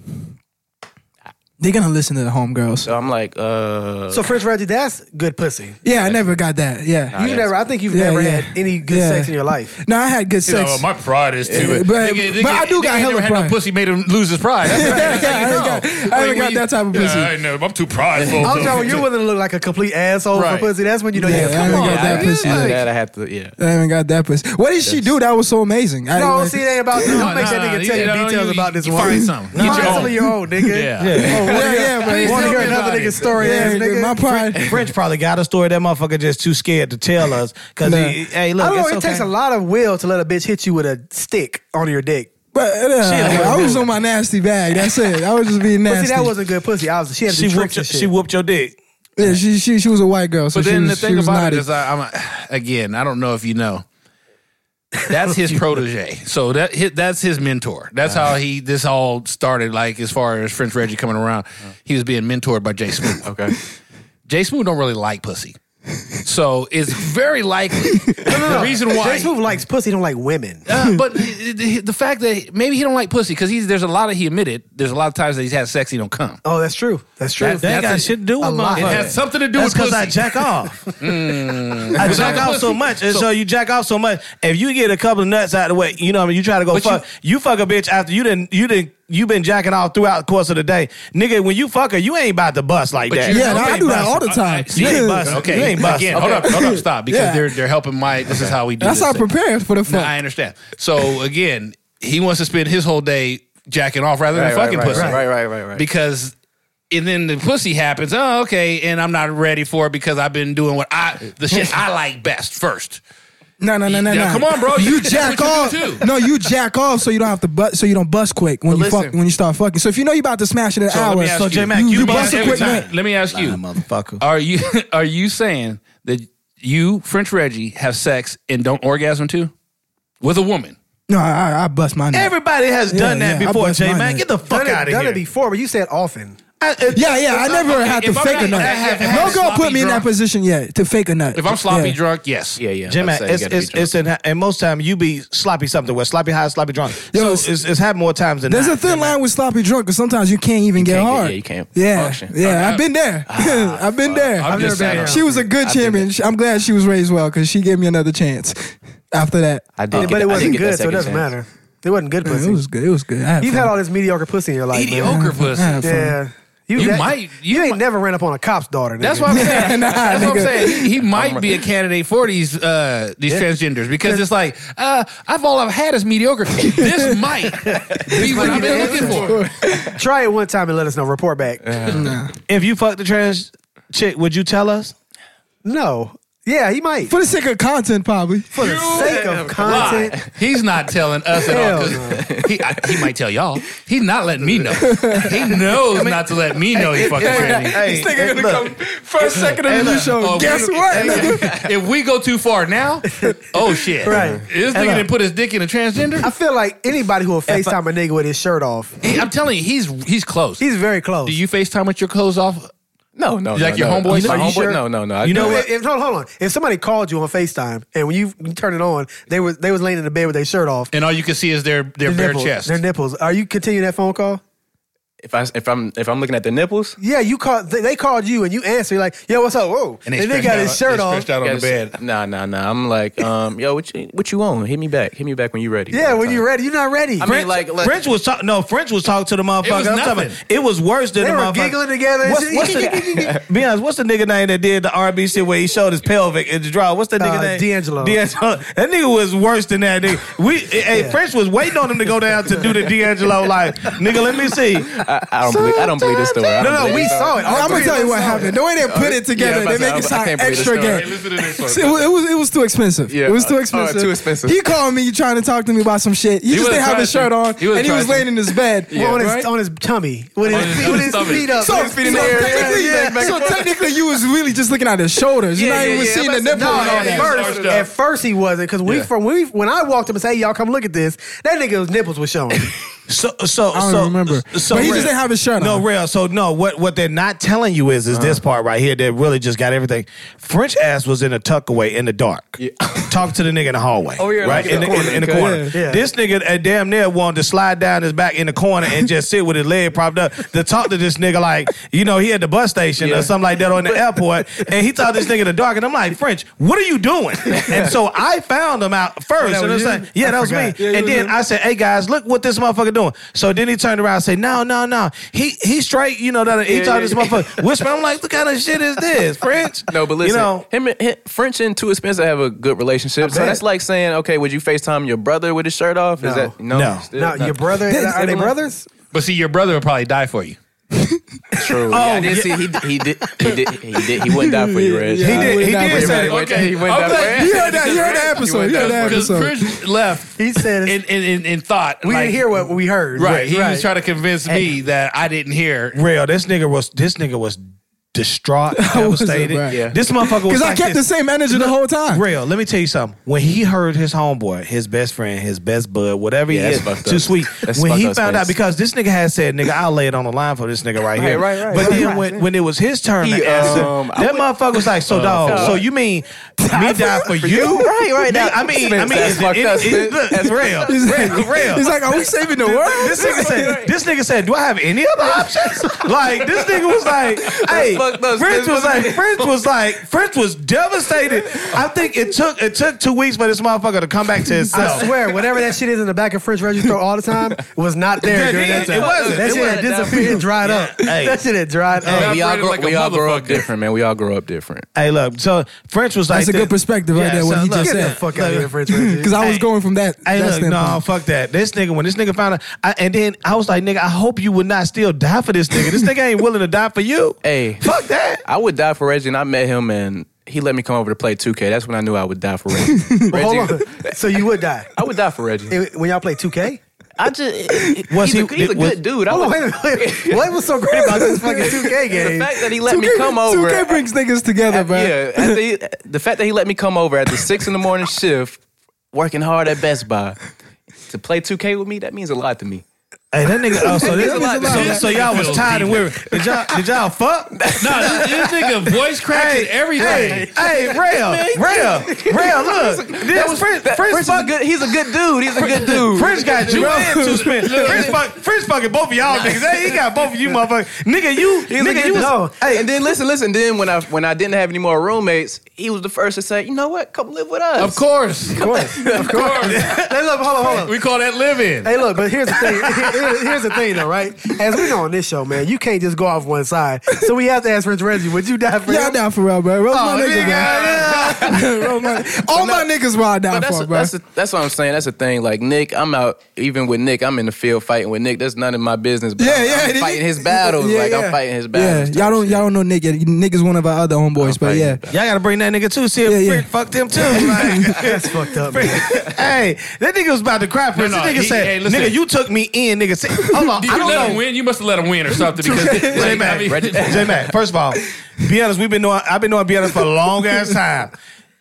They're gonna listen to the homegirls. So I'm like, uh, So French Reggie, that's good pussy. Yeah, I never got that. Yeah. Nah, You yes. never. I think you've Yeah, never yeah. had any good Yeah. sex in your life. No, I had good You know, sex. my pride is too. Yeah, but- but I do got nigga ain't hella never had no pride. pussy made him lose his pride. That's, that's Yeah, how you I ain't know. got- I ain't When got you- that type of yeah, pussy. I know. I'm too prideful. I'm to- talking. You're willing to look like a complete asshole Right. for pussy. That's when you know. Yeah, Yeah, I come haven't on. got that man. pussy. after Like, that I have to, yeah. I haven't got that pussy. What did she do? That was so amazing. I, No, like- see, it ain't about you. Don't make that nah, nigga you tell you know, details you- about this you one. find something. Find Get your some own. of your own, nigga. Yeah. Oh, wanna Yeah, hear, yeah, but- want to hear Tell me another about nigga's it. story, Yeah, ass nigga. my pride. French probably got a story. That motherfucker just too scared to tell us. Cause Nah. he, hey, look, I don't know. it's It okay. takes a lot of will to let a bitch hit you with a stick on your dick. But uh, I was on my nasty bag. That's it. I was just being But nasty. see, that wasn't good pussy. I was. She had to She do whooped, tricks your, and shit. she whooped your dick. Yeah, she she she was a white girl, so But she then was, the she thing was about naughty. it is, I, I'm a, again, I don't know if you know. That's his protege. So that hi- that's his mentor. That's how he this all started. Like as far as French Reggie coming around, he was being mentored by Jay Smooth. Okay. Jay Smooth don't really like pussy, so it's very likely the reason why. Jay Smooth likes pussy, don't like women. Uh, but the, the, the fact that maybe he don't like pussy because he's there's a lot of he admitted there's a lot of times that he's had sex he don't come. Oh, that's true. That's true. That- That ain't got That's a- shit to do with a lot. It motherfucker. has something to do That's with because pussy. I jack off. I jack off so pussy. much, and so, So- you jack off so much. If you get a couple of nuts out of the way, you know what I mean. You try to go But fuck. You, fuck a bitch after you didn't. You didn't. You been jacking off throughout the course of the day, nigga. When you fuck her, you ain't about to bust like But that. you- Yeah, no, You I ain't do that busting. all the time. You ain't busting. Okay, You ain't busting. again, hold up, hold up, stop, because Yeah. they're they're helping my. This is how we do. That's this how I thing. prepare for the No, fuck. I understand. So again, he wants to spend his whole day jacking off rather than Right, right, fucking right, pussy. right, right, right, right. Because and then the pussy happens. Oh, okay, and I'm not ready for it because I've been doing what I the shit I like best first. No, no, no, no, Yeah, no. come on, bro. You You- that's jack what off. you do, too. No, you jack off so you don't have to bust. So you don't bust quick when But you fuck listen. when you start fucking. So if you know you about to smash it in an So let hour, me ask So you, J-Mac, you, you you bust bust it a every quick time. nut. Let me ask you: Nah, motherfucker. Are you are you saying that you French Reggie have sex and don't orgasm too with a woman? No, I, I- I bust my nut. Everybody has Yeah, done that yeah, I before, bust my J Man. nut. Get the fuck done out it, of done here. it before, but you said often. I- it- Yeah, yeah. I never okay, had to if I'm fake a not- nut. I have- if No I'm girl put sloppy me in that drunk- position yet to fake a nut. If I'm sloppy Yeah. drunk, yes. Yeah, yeah. J Man, I'd say you it's gotta be it's, drunk. it's in, and most time you be sloppy something where sloppy high, sloppy drunk. Yo, so it's- it's, it's happened more times than There's not. a thin line with sloppy drunk because sometimes you can't even get can't get- hard. yeah, you can't Yeah, function. yeah. I've been there. I've been there. I've just never been saying. there. She was a good I've been champion. I'm glad she was raised well because she gave me another chance. After that, I did, get, but it I did wasn't get that good, so it second doesn't chance. matter. It wasn't good Man, pussy. it was good. It was good. I had You've fun. had all this mediocre pussy in your life, man. Mediocre pussy. I had fun. Yeah. You that- might- you You ain't might- never ran up on a cop's daughter. Nigga. That's what I'm saying. Nah, That's what I'm nigga. saying. He, he might be a candidate for these uh, these transgenders because it's like uh, I've all I've had is mediocre. This might be what I've been looking for. Try it one time and let us know. Report back. If you fuck the trans chick, would you tell us? No. Yeah, he might. For the sake of content, probably. For the sake of content. Lie. He's not telling us at all. Hell 'cause He, I, he might tell y'all. He's not letting me know. He knows not to let me know he fucking tranny. Hey, This nigga hey, gonna look. come first second of the new show. Oh, Guess we- what? hey, nigga? If we go too far now, oh shit. Right. This nigga didn't put his dick in a transgender. I feel like anybody who will FaceTime a nigga with his shirt off, He- I'm telling you, he's he's close. he's very close. Do you FaceTime with your clothes off? No, no, You like no, your no. homeboys? My Are you homeboy? sure? No, no, no. I You know do. what? If, hold, hold on. If somebody called you on FaceTime and when you, you turn it on, they was they was laying in the bed with their shirt off, And all you can see is their their their bare nipples, chest. their nipples. Are you continuing that phone call? If I if I'm if I'm looking at the nipples, Yeah, you called. They, they called you and you answer. You're like, yo, what's up? Whoa, and and they they stretched got out- his shirt they off. stretched out on the bed. Nah, nah, nah. I'm like, um, yo, what you what you on? Hit me back. Hit me back when you ready. Yeah, when you're ready, you're not ready. I mean, French, like, like French was talking. No, French was talking to the motherfucker. It was I'm talking nothing. about- It was worse than they the were motherfucker. giggling together. and What's, shit. what's the, be honest, what's the nigga name that did the R and B shit where he showed his pelvic in the draw? What's the nigga Uh, name? D'Angelo. D'Angelo. That nigga was worse than that nigga. We, hey, French was waiting on him to go down to do the D'Angelo like, nigga, let me see. I, I don't believe I don't believe this story. I No, don't no, believe we this saw story. it. I'm gonna tell you what happened. The way they put it together, Yeah, they make I- it I sound can't believe the extra story. gay. Hey, listen to this one. See, it was, it was it was too expensive. Yeah. It was too Oh, expensive. too expensive. He called me trying to talk to me about some shit. He, just wasn't didn't have trying his shirt to. on, He wasn't and he was trying to. laying in his bed. Well, on, his, right? on his tummy with his, On his- feet, on with his his stomach. feet up. So, with his feet in so the air. technically, Yeah, yeah. so technically, you was really just looking at his shoulders. You're Yeah, not yeah, even yeah, seeing the but- nipple No, and all at that. first, Starched up. at first he wasn't because we Yeah. from we when I walked up and said, "Hey, y'all come look at this," that nigga's nipples was showing. So, so, I don't so, remember. So But he real. just didn't have his shirt No, on. real. So, no, what what they're not telling you is is this part right here that really just got everything. French ass was in a tuckaway in the dark, talking to the nigga in the hallway. Oh, yeah, right like in in the, the in, in the corner. corner. Yeah, yeah. This nigga uh, damn near wanted to slide down his back in the corner and just sit with his leg propped up to talk to this nigga like you know he at the bus station Yeah. or something like that or in the airport, and he talked to this nigga in the dark, and I'm like, French, what are you doing? And so I found him out first, that and was it's you? like, yeah, I that was forgot. me. Yeah, you and was then him. I said, hey guys, look what this motherfucker doing. So then he turned around and said, no, no, no. He he straight, you know, that he Yeah, talked yeah, this yeah. motherfucker whispering. I'm like, what kind of shit is this, French? No, but listen, You know, him, and- him, French and Too Expensive have a good relationship. So bet. that's like saying, okay, would you FaceTime your brother with his shirt off? Is No. that no? No. Still Now, not your brother, are they brothers? But see, your brother would probably die for you. true. yeah, I did see he did he did he did he did he wouldn't die for you, Reg. Yeah, he did, he Yeah, did yeah, say yeah. that. Okay, he went I'm that glad way. You heard that? You heard that episode? You heard that Because episode? Chris left He said in, in, in, in thought. we like- didn't hear what we heard. Right. He right. was trying to convince me that I didn't hear. Real, this nigga was this nigga was distraught, I was, devastated. right. Yeah. This motherfucker was Because I like kept this. the same energy the whole time. Real, let me tell you something. When he heard his homeboy, his best friend, his best bud, whatever Yeah, he that's is, fucked too up. sweet. That's When fucked he up found space. out, because this nigga had said, nigga, I'll lay it on the line for this nigga right, Right, here. right, right, But right, then right. when, when it was his turn He, to answer, um, I that would- motherfucker was like, so dog, no. so you mean me die for you? Right, right. Nigga, I mean, I mean, That's is it- fucked it- up, it- sis. look, That's real, He's like, real, real. he's like, are we saving the world? This nigga said, this nigga said, do I have any other options? Like, this nigga was like, hey, fucked up, French sis. was like, French was like, French was devastated. I think it took it took two weeks for this motherfucker to come back to himself. I swear, whatever that shit is in the back of French Reggie throw all the time was not there Yeah, during it- that time. it wasn't. That It shit had wasn't. disappeared and dried up. Hey. That shit had dried Hey, up. we all Operated grow, like a we all grow up motherfucker. different, man. We all grow up different. Hey, look, so French was like, That's a good this. perspective right Yeah, there, what so he look, just Get said. the fuck out of here, French Reggie. Because I was Hey. going from that. Hey, that look, no, standpoint. fuck that. This nigga, when this nigga found out, I, and then I was like, nigga, I hope you would not still die for this nigga. This nigga ain't willing to die for you. Hey, Fuck that. I would die for Reggie, and I met him, and he let me come over to play two K. That's when I knew I would die for Reggie. But hold Reggie, on. So you would die I would die for Reggie. Eh, when y'all play two K? I just Was he's, he- a, he's a was- good dude. I Hold on, would, wait a minute. What was so great about this fucking two K the game? fact that he let two K, me come over. two K brings niggas together, bro. Yeah, after he, the fact that he let me come over at the six in the morning shift, working hard at Best Buy, to play two K with me, that means a lot to me. Hey, that nigga. Oh, so, this, There's a lot to so, do. so y'all was tired and weary. Did y'all? Did y'all fuck? No, this, this nigga voice cracks and everything. Hey, hey, real, real, real. Look, this French, That- French, French is a fuck, good. He's a good dude. He's a good dude. French got you and two spin. French, fuck, French fucking both of y'all niggas. Hey, he got both of you motherfuckers. Nigga, you, He's a nigga, good you was. no. Hey, and then listen, listen. Then when I when I didn't have any more roommates, he was the first to say, "You know what? Come live with us." Of course. Of course. Of course. Hey, look, hold on, hold on. We call that living. Hey, look, but here's the thing. Here- Here's the thing, though, right? As we know on this show, man, you can't just go off one side. So we have to ask French Reggie, would you die for Yeah, I him? down for real, bro. Rose my Oh, nigga, bro. Rose my- All my niggas were I down But that's for, a, bro. that's a, that's what I'm saying. That's the thing. Like Nick, I'm out. Even with Nick, I'm in the field fighting with Nick. That's none of my business. But Yeah, I'm, yeah, I'm it- fighting his battles. Yeah, like yeah. I'm fighting his Yeah, battles. y'all don't y'all don't know Nick yet. Nick is one of our other homeboys, but fighting yeah. his Y'all gotta bring that nigga too. See if Yeah, yeah. French fucked him too. Like, That's fucked up, man. hey, that nigga was about to cry. French. no, This nigga he- said, hey, listen. "Nigga, you took me in, nigga." Say, hold on, Did I you don't let know. him win? You must have let him win or something because J like, Mac, I mean, J Mac. First of all, be honest, we've been knowing. I've been knowing be honest for a long ass time.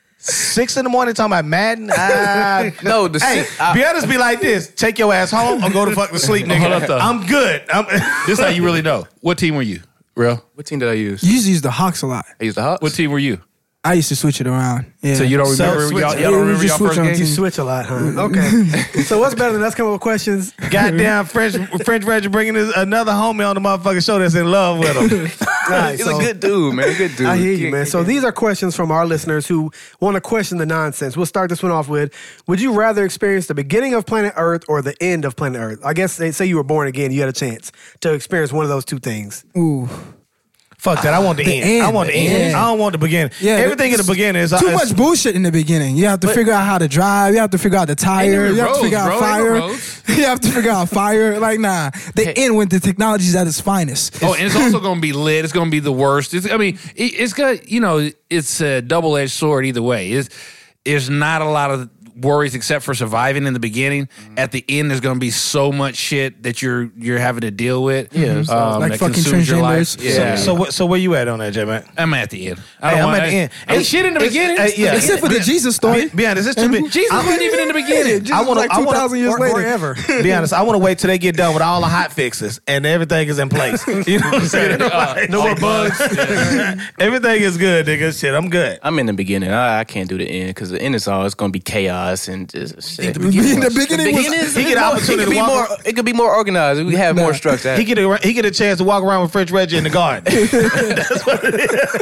Six in the morning talking about Madden. Uh, No, the hey, si- I- be honest, be like this: take your ass home or go to fuck to sleep, nigga. Hold up, though. I'm good. I'm, this is how you really know. What team were you? Real? What team did I use? You used to use the Hawks a lot. I used the Hawks. What team were you? I used to switch it around. Yeah. So you don't So remember switch- y'all, y'all yeah, don't we remember just y'all switch first on game? You teams. switch a lot, huh? Okay. So what's better than us coming up with questions? goddamn French French Reggie bringing his, another homie on the motherfucking show that's in love with him. All right, He's so- a good dude, man. Good dude. I hear you, man. So these are questions from our listeners who want to question the nonsense. We'll start this one off with: would you rather experience the beginning of planet Earth or the end of planet Earth? I guess they say you were born again, you had a chance to experience one of those two things. Ooh. Fuck that. I want the, The end. I end, want the the end. end. I don't want the beginning. Yeah, Everything in the it's beginning is Too is- much bullshit in the beginning. You have to figure out how to drive. You have to figure out the tire. Ain't You no have to figure roads, out bro. Ain't no fire. roads. You have to figure out fire. Like, nah. The end when the technology's at its finest. Oh, and it's also going to be lit. It's going to be the worst. It's, I mean, it, it's got, you know, it's a double-edged sword either way. It's, there's not a lot of worries except for surviving in the beginning. Mm-hmm. At the end, there's going to be so much shit that you're you're having to deal with. Yeah, so- um, Like that fucking consumes your life. transgenders. Yeah. So, so, what, so where you at on that, J man? I'm at the end. I Hey, don't I'm want, at the end. Ain't shit in the It's- beginning. hey, yeah. Except for the Jesus story. Be, be honest, it's too big. Jesus wasn't even in the beginning. Jesus I want was like I two wanna- thousand years or- later. forever. Be honest, I want to wait till they get done with all the hot fixes and everything is in place. You know what I'm saying? Like, No more bugs. everything is good, nigga. Shit, I'm good. I'm in the beginning. I, I can't do the end because the end is all. It's going to be chaos and just shit. In the beginning was- is- He get it's more- opportunity it to could be walk more. around- It could be more organized. We have more structure. He get a he get a chance to walk around with French Reggie in the garden. That's what it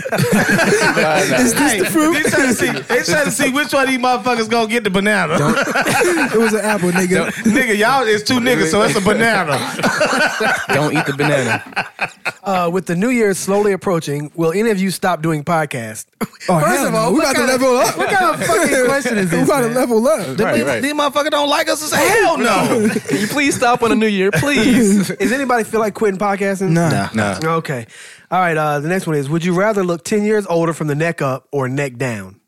is. Is this the fruit? They trying to see. They trying to see which one of these motherfuckers gonna get the banana. It was an apple, nigga. Nigga, y'all is two niggas, so it's a banana. Don't eat the banana. Uh, with the New Year slowly approaching, will any of you stop doing podcasts? Oh, First hell of no. all, we what about to kind of- level up. what kind of fucking question is We this, about to man? level up. These, Right, right. these motherfuckers don't like us. It's a hell no. Can you please stop on the New Year, please? Does anybody feel like quitting podcasting? Nah. Nah. Okay. All right. Uh, the next one is: would you rather look ten years older from the neck up or neck down?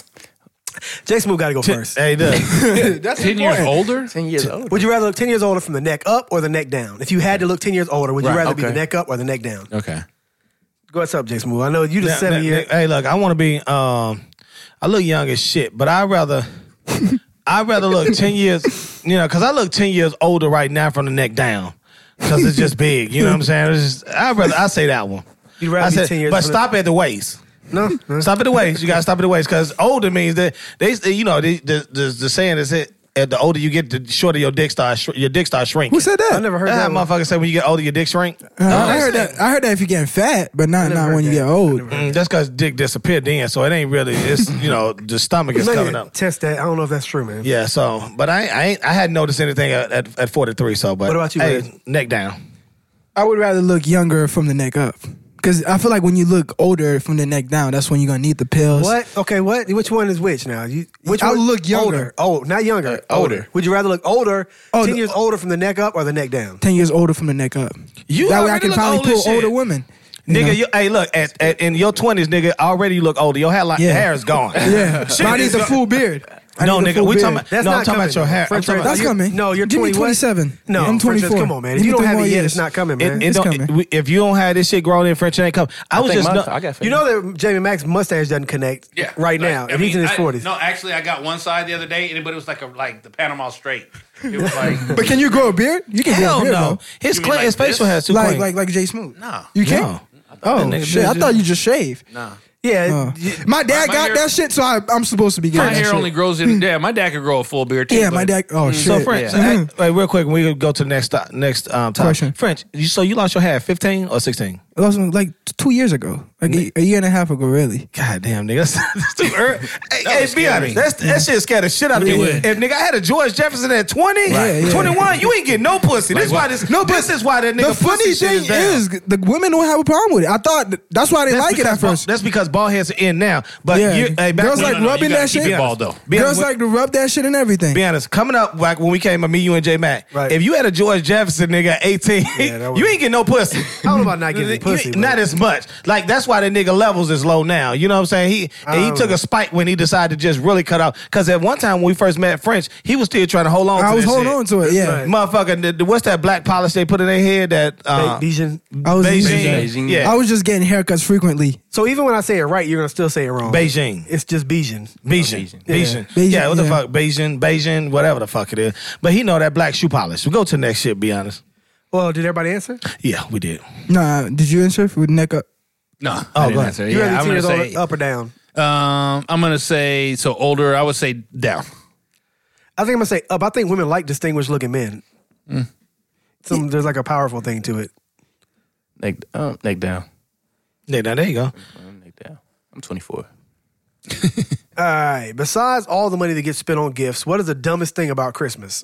Jay Smooth got to go first. Hey, look. That's ten years older? Ten years old. Would you rather look ten years older from the neck up or the neck down? If you had to look ten years older, would you Right, rather be okay. the neck up or the neck down? Okay. What's up, Jay Smooth? I know you the Now- seven now- year. Hey, look, I want to be. Um, I look young as shit, but I rather. I'd rather look ten years, you know, because I look ten years older right now from the neck down, because it's just big. You know what I'm saying? It's just, I'd rather I say that one. You'd rather I be said, ten years but from stop at the waist. No, no. Stop at the waist. You gotta stop at the waist because older means that they, you know, the the, the, the saying is that the older you get, the shorter your dick starts sh- your dick starts shrinking. Who said that? I never heard That's that. how one. motherfuckers say when you get older, your dick shrink. Uh, I heard that. I heard that if you're getting fat, but not never not heard when you that. get old. Mm, that's because dick disappeared then, so it ain't really. It's you know the stomach is Let me coming up. Test that. I don't know if that's true, man. Yeah, so but I I ain't, I hadn't noticed anything at, at, at forty-three. So, but What about you, Hey, Reg? neck down. I would rather look younger from the neck up. Because I feel like when you look older from the neck down, that's when you're going to need the pills. What? Okay, what? Which one is which now? You, which I one? look younger. Older. Oh, not younger. Uh, older. Would you rather look older, Oh, ten the- years older from the neck up or the neck down? ten years older from the neck up. You that way I already can look finally old as pull shit. older women. You Nigga, know? you, hey, look, at, at, in your twenties, nigga, already you look older. Your hair, like, Yeah. hair is gone. Yeah. Shit But I need is the go- full beard. I No, need the nigga, full we beard. talking about, That's no, not I'm talking about coming, your though. hair. I'm French talking French, about, That's you're- coming. no, you're Give me twenty-one. twenty-seven. No, I'm French French, twenty-four. come on, man. If Give you me don't have it twenty-one yet, years. it's not coming, man. it, it It's don't, coming. it- if you don't have this shit grown in French, it ain't coming. I I was think just, my, no, I got You know that Jamie Mack's mustache doesn't connect Yeah, right like, now, I and he's mean, in his I- forties. No, actually, I got one side the other day, and but it was like a like the Panama Straight. It was like But can you grow a beard? You can grow hell a beard, no. though. His, You mean clean, like his facial this? hair is too Like clean. like like Jay Smooth. no, You can't? No. Oh That nigga shit! I bitch thought do. you just shaved. no. Yeah, Uh, you- my dad my got hair- that shit, so I, I'm supposed to be getting My that hair shit. only grows in. Yeah, my dad could grow a full beard too. Yeah, but- my dad. Oh shit! So French, Yeah. hey, wait, real quick, we could go to the next stop, next um, topic. Question. French, you, so you lost your hair at fifteen or sixteen? It was like two years ago, like a, a year and a half ago, really. God damn, nigga, that's, that's too early. Hey, That hey would be scare honest, me. that's, that shit scared the shit out of me. Yeah. If nigga I had a George Jefferson at twenty, Right, yeah. twenty-one, you ain't getting no pussy. This why this, no, this is why that nigga The funny pussy shit thing is, down. is, the women don't have a problem with it. I thought th- that's why they That's like it because at first. ball- That's because ball heads are in now. But Yeah. you, hey, back Girls when- like no, no, you rubbing gotta that keep shit. it ball though. Be Girls honest, like to rub that shit and everything. Be honest, coming up like when we came up, me, you, and J Mac. Right. If you had a George Jefferson nigga at eighteen, Yeah, that was- you ain't getting no pussy. I don't know about not getting You- pussy. but- Not as much. Like that's why the nigga levels is low now. You know what I'm saying? He and he don't took know. a spike when he decided to just really cut out. Because at one time when we first met French, he was still trying to hold on. I to was this holding shit. on to it. Yeah, Right. Motherfucker, the, the- what's that black polish they put in their head? That uh, Bijan. I was Beijing. Beijing. Yeah, I was just getting haircuts frequently. So even when I say it right, you're gonna still say it wrong. Beijing. It's just Bijan. Beijing. Beijing. Beijing. Beijing, Yeah, what the yeah. fuck? Beijing, Beijing, whatever the fuck it is. But he know that black shoe polish. We go to the next shit, be honest. Well, did everybody answer? Yeah, we did. Nah, did you answer with neck up? No, Oh, I go didn't ahead. answer. You Yeah, rather I'm ten gonna years say. older, up or down? Um, I'm gonna say so older. I would say down. I think I'm gonna say up. I think women like distinguished looking men. Some there's like a powerful thing to it. Neck, uh, neck down. Yeah, now there you go. Um, neck down. I'm twenty-four. All right. Besides all the money that gets spent on gifts, what is the dumbest thing about Christmas?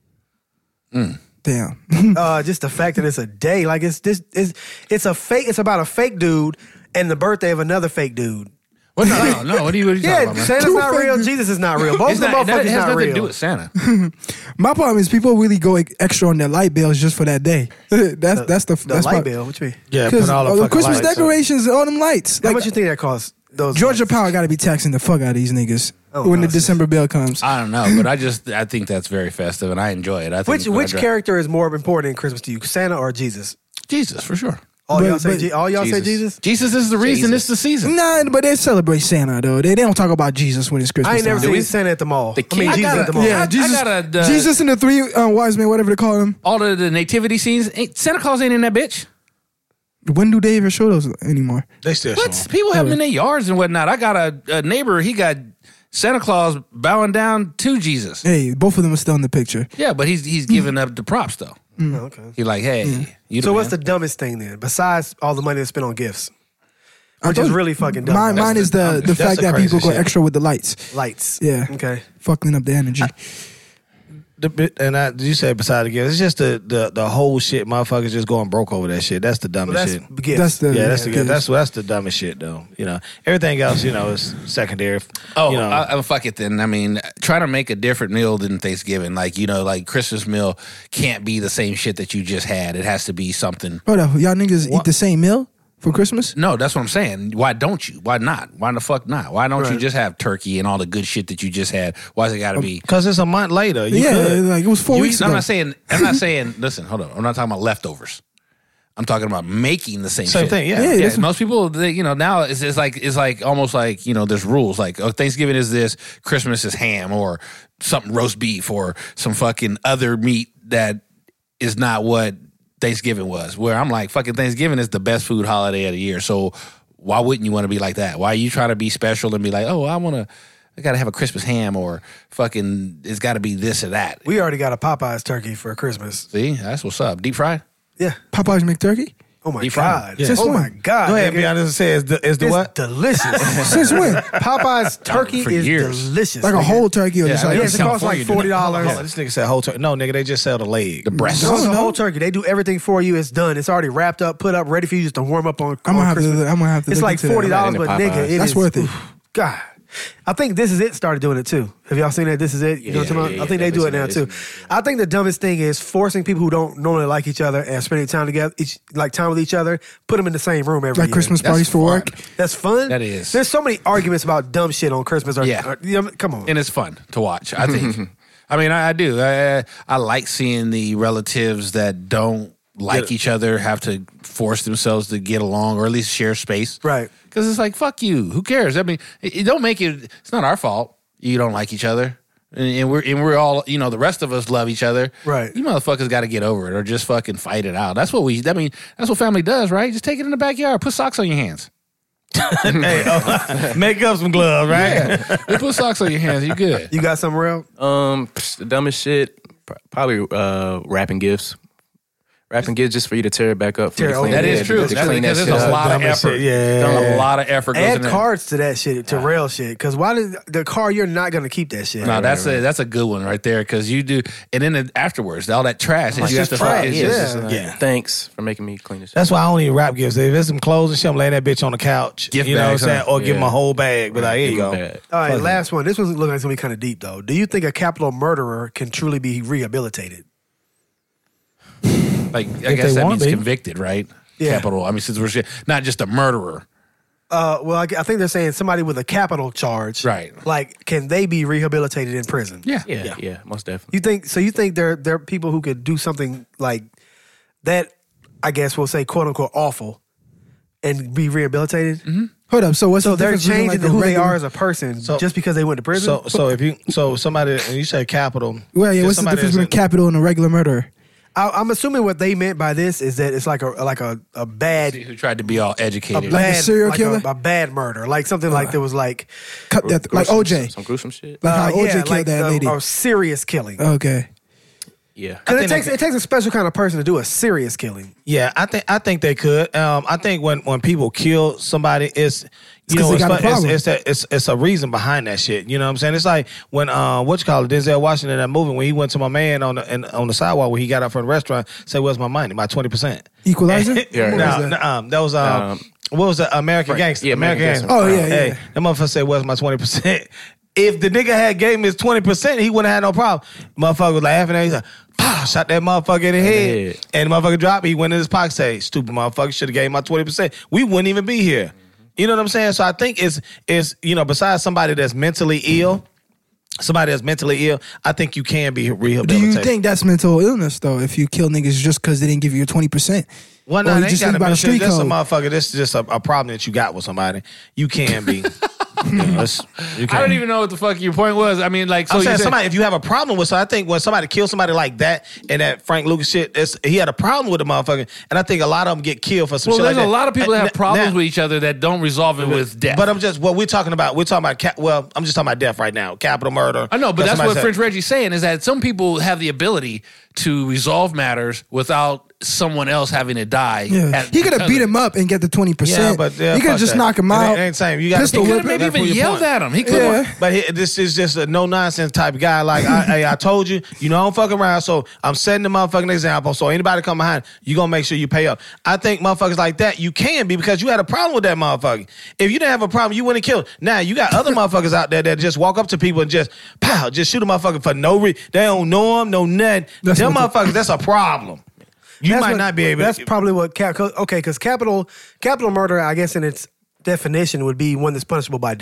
Damn. Uh, just the fact that it's a day. Like it's this. It's it's a fake. It's about a fake dude and the birthday of another fake dude. What? No, no, no. What are you, what are you talking Yeah, about, man? Santa's Two not fake real. dudes. Jesus is not real. Both It's of the not, that motherfuckers has not nothing real. to do with Santa. My problem is people really go ex- extra on their light bills just for that day. that's that's the The that's light my- bill. What you mean? Yeah, Because put all the all the fucking Christmas lights up. decorations, all them lights. How Like much you think that costs? Those Georgia lights? Power got to be taxing the fuck out of these niggas Oh, when no, the it's just- December bill comes. I don't know, but I just I think that's very festive, and I enjoy it. I think Which it's when I which drive- character is more important in Christmas to you, Santa or Jesus? Jesus for sure. All But- y'all say but- Je- all y'all say Jesus. Jesus is the reason Jesus. it's the season. Nah, but they celebrate Santa though. They, they don't talk about Jesus when it's Christmas. I ain't never time. seen Santa at the mall. The I mean, king- Jesus I at the gotta- mall. Yeah, I- I Jesus, gotta, uh, Jesus and the three uh, wise men, whatever they call them. All the, the nativity scenes, ain't, Santa Claus ain't in that bitch. When do they even show those anymore? They still What? show 'em. People have them in their yards and whatnot. I got a, a neighbor. He got Santa Claus bowing down to Jesus. Hey, both of them are still in the picture. Yeah, but he's he's giving up the props though. Oh, okay. He like, hey, you So what's the man. dumbest thing then, besides all the money that's spent on gifts? I Which told is you, really fucking dumb. Mine, That's mine the is the, dumbest- the that's fact the that people crazy go shit. extra with the lights. lights. Yeah. Okay. Fucking up the energy. The bit, and I, you said beside the gift, it's just the, the the whole shit. Motherfuckers just going broke over that shit. That's the Well, dumbest that's shit. gifts. That's the Yeah, that's the yeah, that's that's the dumbest shit though. You know, everything else, you know, is secondary. Oh, you know, I, I, fuck it then. I mean, try to make a different meal than Thanksgiving. Like, you know, like Christmas meal can't be the same shit that you just had. It has to be something. Hold up, y'all niggas What? eat the same meal for Christmas? No, that's what I'm saying. Why don't you? Why not? Why the fuck not? Why don't you Right. just have turkey and all the good shit that you just had? Why's it got to be? because it's a month later. You yeah, could. like it was four You weeks eat- I'm ago. not saying. I'm not saying. Listen, hold on. I'm not talking about leftovers. I'm talking about making the same, Same shit. thing, yeah. Yeah, Yeah, that's- most people, they, you know, now it's, it's like it's like almost like you know, there's rules. Like, oh, Thanksgiving is this, Christmas is ham, or something roast beef, or some fucking other meat that is not what Thanksgiving was. Where I'm like, fucking Thanksgiving is the best food holiday of the year. So why wouldn't you want to be like that? Why are you trying to be special and be like, oh, I want to, I got to have a Christmas ham, or fucking, it's got to be this or that. We already got a Popeyes turkey for Christmas. See, that's what's up. Deep fried. Yeah. Popeyes McTurkey? Oh my Deep fried. God. Yeah. Since Oh when? my God. Go ahead, nigga. be honest and say, is the, is the It's what? delicious. Since when? Popeyes turkey For is years. delicious. Like a nigga. whole turkey or just Yeah, like yeah, Yes, it costs like California, forty dude. dollars. Oh, this nigga said whole turkey. No, nigga, they just sell the leg. The breast. No, it's a No. whole turkey. They do everything for you. It's done. It's already wrapped up, put up, ready for you just to warm up on, I'm on gonna have to. Christmas. I'm gonna have to. It's look like into that. forty dollars, I'm but not into nigga, Popeyes. it That's is- worth it. oof, God. I think This Is It started doing it too. Have y'all seen that? This Is It. You know what I'm Yeah, talking yeah, about? I think yeah, they do it now definitely too. seen I think the dumbest thing is forcing people who don't normally like each other and spending time together, each, like time with each other, put them in the same room every Like year. Christmas That's parties for fun. work. That's fun. That is. There's so many arguments about dumb shit on Christmas. Or, Yeah. or- you know, come on. And it's fun to watch, I think. I mean, I, I do. I, I like seeing the relatives that don't like Yeah. each other have to force themselves to get along or at least share space. Right. Because it's like, fuck you. Who cares? I mean, it, it don't make it, it's not our fault you don't like each other. And, and we're and we're all, you know, the rest of us love each other. Right. You motherfuckers got to get over it or just fucking fight it out. That's what we, I mean, that's what family does, right? Just take it in the backyard. Put socks on your hands. Hey, oh, make up some gloves, right? Just put socks on your hands. You good. You got something real? Um, psh, the dumbest shit, pr- probably uh, wrapping gifts. Wrapping gifts just for you to tear it back up. For Tear you to it clean over. That it, is to- true. to That's clean that because shit there's a up. lot of Dumbest effort. shit, yeah. Done a lot of effort goes Add in there. cards to that shit, to rail shit. Because why did the card, you're not going to keep that shit. No, that's a that's a good one right there because you do, and then afterwards, all that trash that you have just to trash, it's yeah. just- Like, Yeah. Thanks for making me clean this shit. That's why I don't even wrap gifts. If there's some clothes and shit, I'm laying that bitch on the couch. Gift you know bags, what I'm saying? huh? Or give them a Yeah. whole bag. But like, here you go. Bad. All right, Fuck it. last one. This one's looking like it's going to be kind of deep, though. Do you think a capital murderer can truly be rehabilitated? like I If guess they that wanna means be. convicted, right? Yeah. Capital. I mean, since we're shit- not just a murderer, Uh, well, I, I think they're saying somebody with a capital charge. Right. Like, can they be rehabilitated in prison? yeah, Yeah, yeah, most definitely. You think so? You think there there are people who could do something like that? I guess we'll say quote unquote awful, and be rehabilitated. Mm-hmm. Hold up. So what's So the they're difference between, changing like, a who they regular- are as a person So- just because they went to prison. So, so if you, so somebody, and you say capital. Well, yeah. just What's the somebody difference that's between capital and a regular murderer? I, I'm assuming what they meant by this is that it's like a like a, a bad who tried to be all a educated. Like a bad serial like killer? a, a bad murder, like something like there was like Cut death, like Gruesome- O J, Some gruesome shit. like how uh, O J yeah, killed like that a, lady. a serious killing. Okay. Yeah. Because it think takes they- it takes a special kind of person to do a serious killing. Yeah, I think I think they could. Um, I think when, when people kill somebody, it's you 'cause know they it's, got a it's, problem. it's, that- it's it's a reason behind that shit. You know what I'm saying? It's like when uh, what you call it, Denzel Washington in that movie when he went to my man on the in, on the sidewalk when he got up from the restaurant, said, "Where's my money? My twenty percent." Equalizer? Yeah, What no, was that? no, um, that was um, Um, what was the American Frank- Gangster? yeah, American American Gangster. Gangster. Oh, yeah, Hey, yeah. that motherfucker said, "Where's my twenty percent?" If the nigga had gave him his twenty percent, he wouldn't have had no problem. Motherfucker was laughing at him. He's like, pow, shot that motherfucker in the head. head. And the motherfucker dropped it. He went in his pocket, say, stupid motherfucker, should have gave him my twenty percent. We wouldn't even be here. You know what I'm saying? So I think it's, it's you know, besides somebody that's mentally ill, somebody that's mentally ill, I think you can be Do rehabilitated. you think that's mental illness though? If you kill niggas just because they didn't give you your twenty percent, Well, or no, you they just ain't think got about to a street That's a code? motherfucker. This is just a, a problem that you got with somebody. You can be. you know, it's- you I can. don't even know what the fuck your point was. I mean, like, so I'm you saying said- somebody. If you have a problem with, so I think when somebody kills somebody like that and that Frank Lucas shit, it's, he had a problem with the motherfucker, and I think a lot of them get killed for some well, shit there's like a that. lot of people that And have problems now- with each other that don't resolve it with death. But I'm just what we're talking about. We're talking about ca- well, I'm just talking about death right now. Capital murder. I know, but that's somebody what said- French Reggie's saying is that some people have the ability to resolve matters without someone else having to die. Yeah, at- he could have because beat of- him up and get the twenty Yeah, percent. but yeah, he could fuck have just that. knock him It out. ain't- ain't same. You gotta pistol He could whip have him. maybe That's even your yelled point. at him. He could Yeah. have. But he, this is just a no nonsense type of guy. Like, I, hey, I told you, you know, I don't fuck around. So I'm setting the motherfucking example. So anybody come behind, you gonna make sure you pay up. I think motherfuckers like that, you can be because you had a problem with that motherfucker. If you didn't have a problem, you wouldn't kill him. Now you got other motherfuckers out there that just walk up to people and just pow, just shoot a motherfucker for no reason. They don't know him, no nothing. That's Them what the- motherfuckers, that's a problem. You That's might what- not be able. That's to, probably what cap. Okay, because capital capital murder, I guess in its definition, would be one that's punishable by death.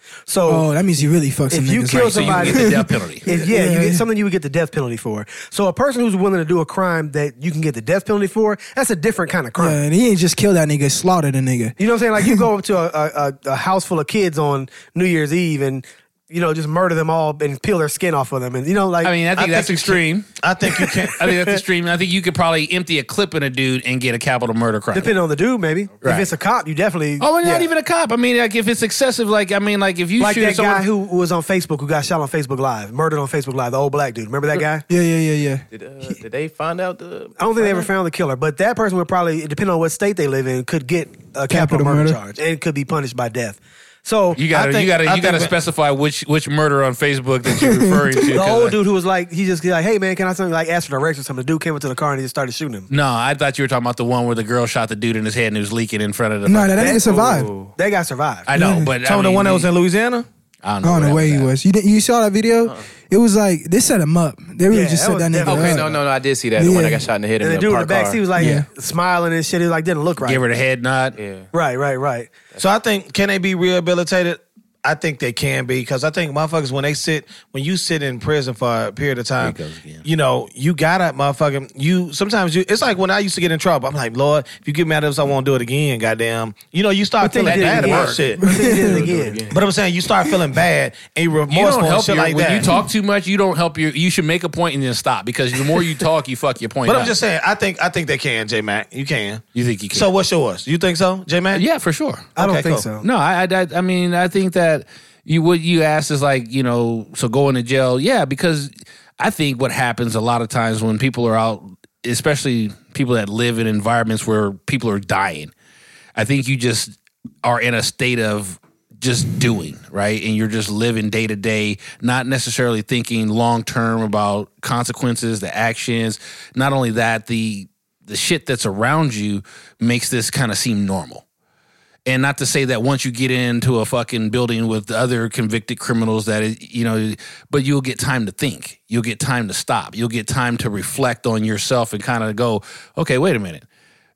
So Oh, that means you really fuck some if you niggas. kill like, So you somebody, get the death penalty. if, yeah, you get something you would get the death penalty for. So a person who's willing to do a crime that you can get the death penalty for, that's a different kind of crime. yeah, and he ain't just kill that nigga, slaughter the nigga. You know what I'm saying? Like you go up to a, a, a house full of kids on New Year's Eve and you know just murder them all and peel their skin off of them, and you know like I mean, I think I that's think you extreme. I think you can't. I think that's extreme. I think you could probably empty a clip in a dude and get a capital murder crime. depending on the dude, maybe Right. if it's a cop, you definitely Oh, well, yeah. not even a cop. I mean, like if it's excessive, like I mean, like if you like shoot that someone, guy who was on Facebook who got shot on Facebook Live, murdered on Facebook Live, the old black dude. Remember that guy? Yeah, yeah, yeah, yeah. Did, uh, did they find out the? I don't think they ever found the killer, but that person would probably, depending on what state they live in, could get a capital, Capital murder, murder. charge and could be punished by death. So you gotta, I think- you gotta, I you gotta think- specify which which murder on Facebook that you're referring to. the 'cause old I- dude who was like, he just like, hey man, can I something like ask for directions? Something. The dude came into the car and he just started shooting him. No, I thought you were talking about the one where the girl shot the dude in his head and it was leaking in front of the. No, that, that nigga survived. Oh. That guy survived. I know, Yeah. but Talking I the mean, one that was in Louisiana. I don't I know. don't know where where he at. was. You didn't, you saw that video? It was like they set him up. They really Yeah, just that set was that nigga definitely- Okay, up. no, no, no. I did see that. The one that Yeah. got shot in the head in and the the dude in parked the back, car. he was like Yeah. smiling and shit. It like didn't look right. Give her the head nod. Yeah. Right, right, right. So I think can they be rehabilitated? I think they can be because I think motherfuckers when they sit when you sit in prison for a period of time, There it goes again. you know you gotta motherfucking you. Sometimes you it's like when I used to get in trouble. I'm like, Lord, if you get mad at us, I won't do it again. Goddamn, you know you start But then feeling you did it bad again. about shit. But then you did it again. But I'm saying you start feeling bad and you're You remorseful don't and help shit your, like when that. you talk too much. You don't help your. You should make a point and then stop because the more you talk, you fuck your point. But up. I'm just saying, I think I think they can, J Mac. You can. You think you can? So what's yours? You think so, J Mac? yeah, for sure. I don't Okay, think cool. so. No, I, I, I mean, I think that you what you asked is like, you know, so going to jail, yeah, because I think what happens a lot of times when people are out, especially people that live in environments where people are dying, I think you just are in a state of just doing, right? And you're just living day to day, not necessarily thinking long term about consequences, the actions. Not only that, the the shit that's around you makes this kind of seem normal. And not to say that once you get into a fucking building with other convicted criminals that, it, you know, but you'll get time to think. You'll get time to stop. You'll get time to reflect on yourself and kind of go, okay, wait a minute.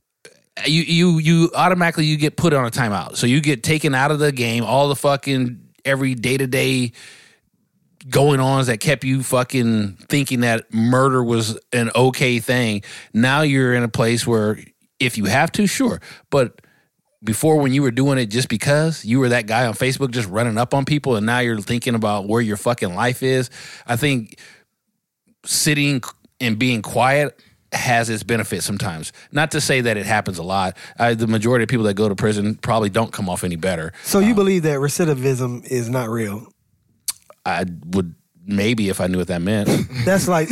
You you you automatically you get put on a timeout. So you get taken out of the game, all the fucking every day-to-day going ons that kept you fucking thinking that murder was an okay thing. Now you're in a place where if you have to, sure. But before, when you were doing it just because you were that guy on Facebook just running up on people and now you're thinking about where your fucking life is, I think sitting and being quiet has its benefits sometimes. Not to say that it happens a lot. I, the majority of people that go to prison probably don't come off any better. So you believe that recidivism is not real? I would maybe if I knew what that meant. That's like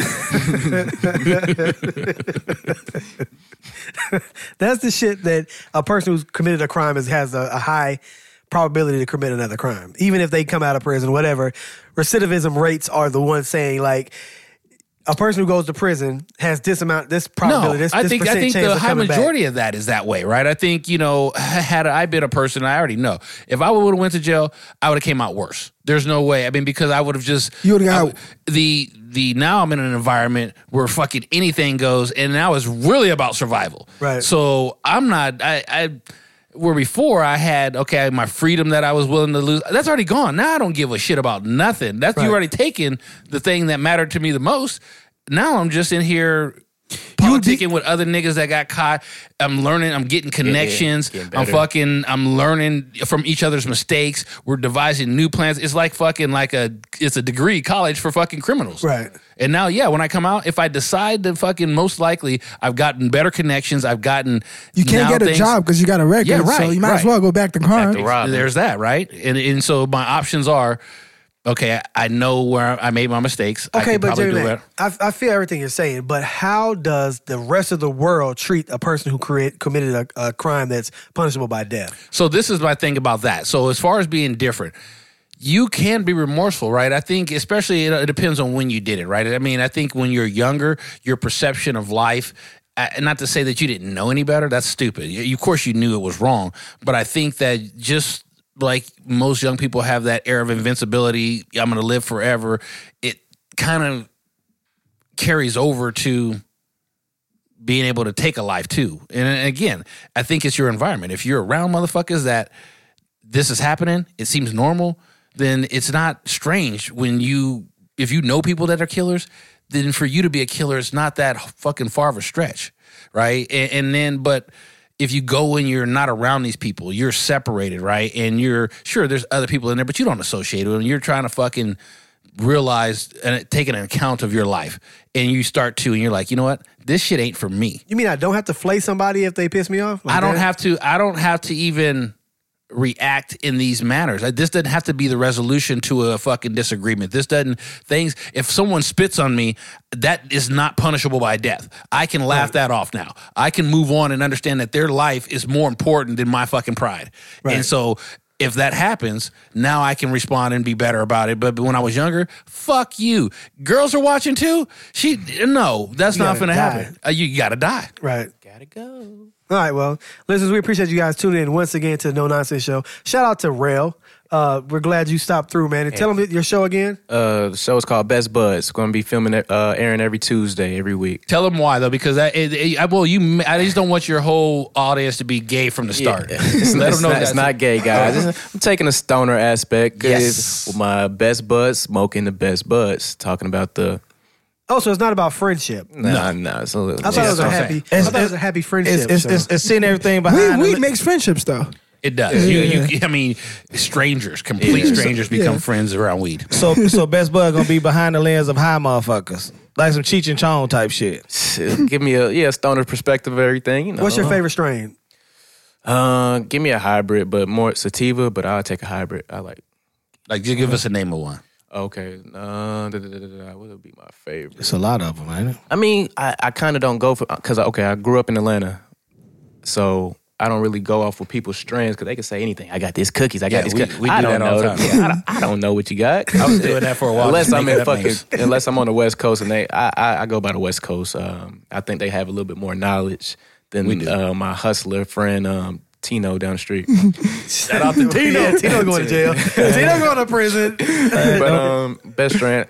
that's the shit that a person who's committed a crime is, has a, a high probability to commit another crime, even if they come out of prison, whatever. Recidivism rates are the ones saying like a person who goes to prison has this amount, this probability. No, this, I this think I percent think chance the of high coming back. majority of that is that way, right? I think you know, had I been a person, I already know if I would have went to jail, I would have came out worse. There's no way. I mean, because I would have just You would've got I would- the the now I'm in an environment where fucking anything goes, and now it's really about survival. Right. So I'm not. I. I where before I had, okay, my freedom that I was willing to lose, that's already gone. Now I don't give a shit about nothing. That's Right. you already taken the thing that mattered to me the most. Now I'm just in here politicking with other niggas that got caught. I'm learning, I'm getting connections. getting I'm better. fucking, I'm learning from each other's mistakes. We're devising new plans. It's like fucking like a, it's a degree college for fucking criminals. Right. And now, yeah, when I come out, if I decide to fucking, most likely, I've gotten better connections. I've gotten You can't now get a things- job because you got a record. Yeah, right, So you might as right. well go back to crime. to rob. There's that, right? And and so my options are, okay, I know where I made my mistakes. I Okay, can but probably Jimmy, do Mac, better. I, I feel everything you're saying, but how does the rest of the world treat a person who create, committed a, a crime that's punishable by death? So this is my thing about that. So as far as being different, you can be remorseful, right? I think especially it, it depends on when you did it, right? I mean, I think when you're younger, your perception of life, uh, not to say that you didn't know any better, that's stupid. You, of course you knew it was wrong, but I think that just like most young people have that air of invincibility, I'm going to live forever, it kind of carries over to being able to take a life too. And again, I think it's your environment. If you're around motherfuckers that this is happening, it seems normal, then it's not strange when you, if you know people that are killers, then for you to be a killer, it's not that fucking far of a stretch, right? And, and then, but if you go and you're not around these people, you're separated, right? And you're, sure, there's other people in there, but you don't associate with them. You're trying to fucking realize and take an account of your life. And you start to, and you're like, you know what? This shit ain't for me. You mean I don't have to flay somebody if they piss me off? Like I don't that? have to, I don't have to even react in these manners. This doesn't have to be the resolution to a fucking disagreement. This doesn't, things, if someone spits on me, that is not punishable by death. I can laugh right. that off now. I can move on and understand that their life is more important than my fucking pride. Right. And so if that happens, now I can respond and be better about it. But when I was younger, fuck you. Girls are watching too? She, no, that's you not going to die. happen. Uh, you got to die. Right. Gotta go. All right, well, listeners, we appreciate you guys tuning in once again to the No Nonsense Show. Shout out to Rail. Uh, we're glad you stopped through, man. And yeah. tell them your show again. Uh, the show is called Best Buds. Going to be filming, uh, airing every Tuesday, every week. Tell them why, though, because I, it, it, I, well, you, I just don't want your whole audience to be gay from the start. Yeah. It's, Let it's them know not, it's not gay, guys. I'm taking a stoner aspect. Yes. With my best buds, smoking the best buds, talking about the. Oh, so it's not about friendship. Nah, no, nah, it's a little. I thought it was a happy. I thought it was a happy friendship. It's, it's, show. it's, It's seeing everything behind. Weed, weed it. makes friendships though. It does. You, you, I mean, strangers, complete Yeah. strangers become Yeah. friends around weed. So, so Best Bud gonna be behind the lens of high motherfuckers, like some Cheech and Chong type shit. Give me a yeah stoner perspective of everything. You know. What's your favorite strain? Uh, give me a hybrid, but more sativa. But I'll take a hybrid. I like. Like, just give us a name of one. Okay, uh, da, da, da, da, da, what would be my favorite? It's a lot of them, ain't it? I mean, I, I kind of don't go for because okay, I grew up in Atlanta, so I don't really go off with people's strands because they can say anything. I got these cookies. I got Yeah, these. we- cookies. we do I don't that all know. the time. Yeah, I, don't, I don't know what you got. I was doing that for a while. Unless just I'm making in up fucking, names. unless I'm on the West Coast and they, I, I, I go by the West Coast. Um, I think they have a little bit more knowledge We than do. uh, my hustler friend um, Tino down the street. Shout out to Tino. Yeah, Tino going to jail. Tino going to prison. But um, best strand.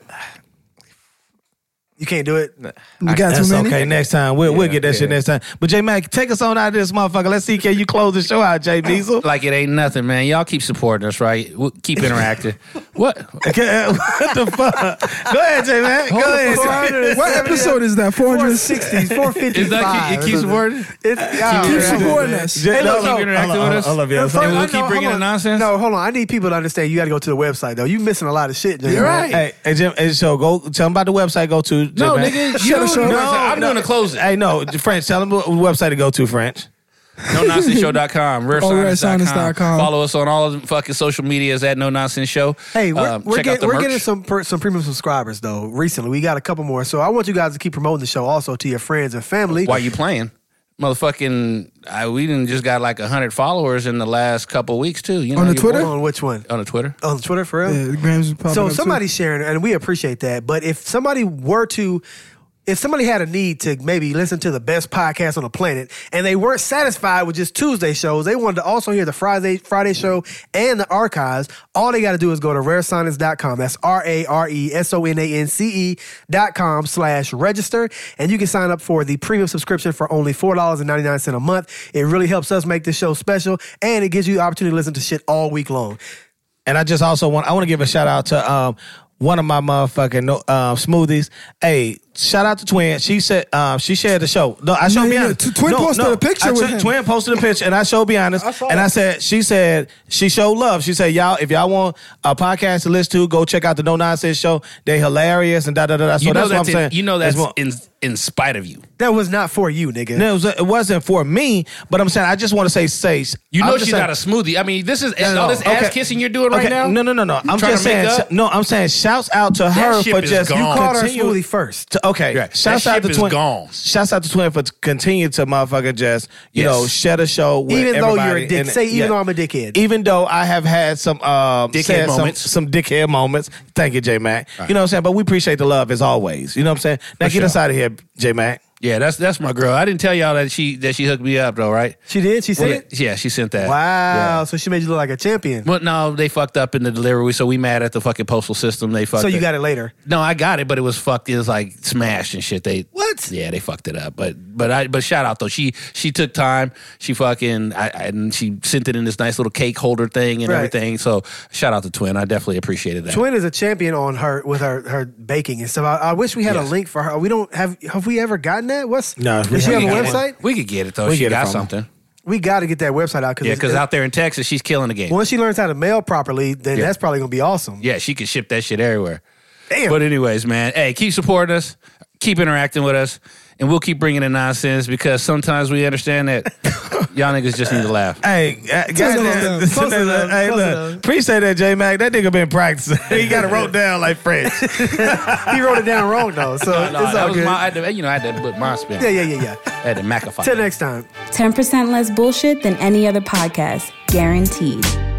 You can't do it. You got too That's many. okay. Next time we'll we'll Yeah, get that shit yeah. next time. But J Mac, take us on out of this motherfucker. Let's see, can you close the show out, J Diesel? Like it ain't nothing, man. Y'all keep supporting us, right? We'll keep interacting. What? Okay, what the fuck? Go ahead, J Mac. Go ahead. What episode is that? four four hundred sixty, four fifty-five. Is that keep, it keeps supporting? It's, yeah, Keep yeah. supporting us. J- Hey, look, no, no, keep interacting hold on, with us. I love you. First, And we'll I keep know- bringing hold the on. nonsense? No, hold on. I need people to understand you got to go to the website, though. You missing a lot of shit. Jay. You're right. Hey, hey, Jim, hey, so go tell them about the website. Go to J No, Mac. nigga. You Shut up, don't shut know up. the website. I'm doing the closing. Hey, no, French. Tell them what website to go to, French. no nonsense show dot com, rare Oh, science dot rare science dot com. Follow us on all of the fucking social medias at No Nonsense Show. Hey, we're, Um, we're, check get, out the we're merch. getting some per, some premium subscribers, though, recently. We got a couple more. So I want you guys to keep promoting the show also to your friends and family. While you playing. Motherfucking, I, we didn't just got like one hundred followers in the last couple weeks, too. You know, On the your Twitter? boy- On which one? On the Twitter. On Twitter, for real? Yeah, the grams is popping So up, too. somebody's sharing, and we appreciate that. But if somebody were to, if somebody had a need to maybe listen to the best podcast on the planet, and they weren't satisfied with just Tuesday shows, they wanted to also hear the Friday Friday show and the archives, all they got to do is go to rare sonics dot com. That's R A R E S O N A N C E dot com slash register. And you can sign up for the premium subscription for only four dollars and ninety-nine cents a month. It really helps us make this show special, and it gives you the opportunity to listen to shit all week long. And I just also want I want to give a shout out to um one of my motherfucking no- uh, smoothies. Hey, shout out to Twin. She said um, she shared the show. No, I showed Yeah, be yeah, honest. T- Twin no, posted no, a picture I with t- him. Twin posted a picture, and I showed be honest. I saw and it. I said she said she showed love. She said y'all if y'all want a podcast to listen to, go check out the No Nonsense Show. They hilarious and da da da. da. So You know that's what I'm that's saying. in, you know that's what- in in spite of you. That was not for you, nigga. No, it, was, it wasn't for me, but I'm saying I just want to say, say You I'm know just she saying- got a smoothie. I mean, this is No, no, all this no. ass Okay. kissing you're doing right Okay, now. No, no, no, no. I'm trying just to make saying. up? No, I'm saying. Shouts out to her ship for is just gone. you You Called her continue. smoothie first. To, okay, Yeah, that shouts out ship to is Twin. gone. Shouts out to Twin for continue to motherfucker just you Yes. know share the show. With Even though you're everybody a dick. and- Say even yeah. though I'm a dickhead. Even though I have had some um, Dickhead said some- moments. some, dickhead moments. Thank you, J Mac. You know what I'm saying? But we appreciate the love as always. You know what I'm saying? Now For get us sure. out of here, J Mac. Yeah, that's that's my girl. I didn't tell y'all that she that she hooked me up though, right? She did? She said Well, it? yeah, she sent that. Wow. Yeah. So she made you look like a champion. Well, no, they fucked up in the delivery, so we mad at the fucking postal system. They fucked So you it. got it later. No, I got it, but it was fucked. It was like smashed and shit. They What? Yeah, they fucked it up. But but I but shout out though. She she took time. She fucking I, I and she sent it in this nice little cake holder thing and Right. everything. So shout out to Twin. I definitely appreciated that. Twin is a champion on her with her, her baking and stuff. I, I wish we had Yes. a link for her. We don't have. Have we ever gotten that? What's No, Does she we have a haven't website? gotten We could get it though. We she get it got from her. something. We got to get that website out Yeah, because out there in Texas, she's killing the game. once she learns how to mail properly, then Yeah. that's probably gonna be awesome. Yeah, she can ship that shit everywhere. Damn. But anyways, man, hey, keep supporting us, keep interacting with us, and we'll keep bringing in nonsense because sometimes we understand that y'all niggas just need to laugh. Hey, uh, goddamn. enough. Close enough. Hey, Close look. enough. Appreciate that, J Mac. That nigga been practicing. He got it wrote down like French. He wrote it down wrong though, so No, it's that all was good. my, I had to, you know, I had to put my spin. yeah, yeah, yeah, yeah. I had to Macify. Till next time. ten percent less bullshit than any other podcast, guaranteed.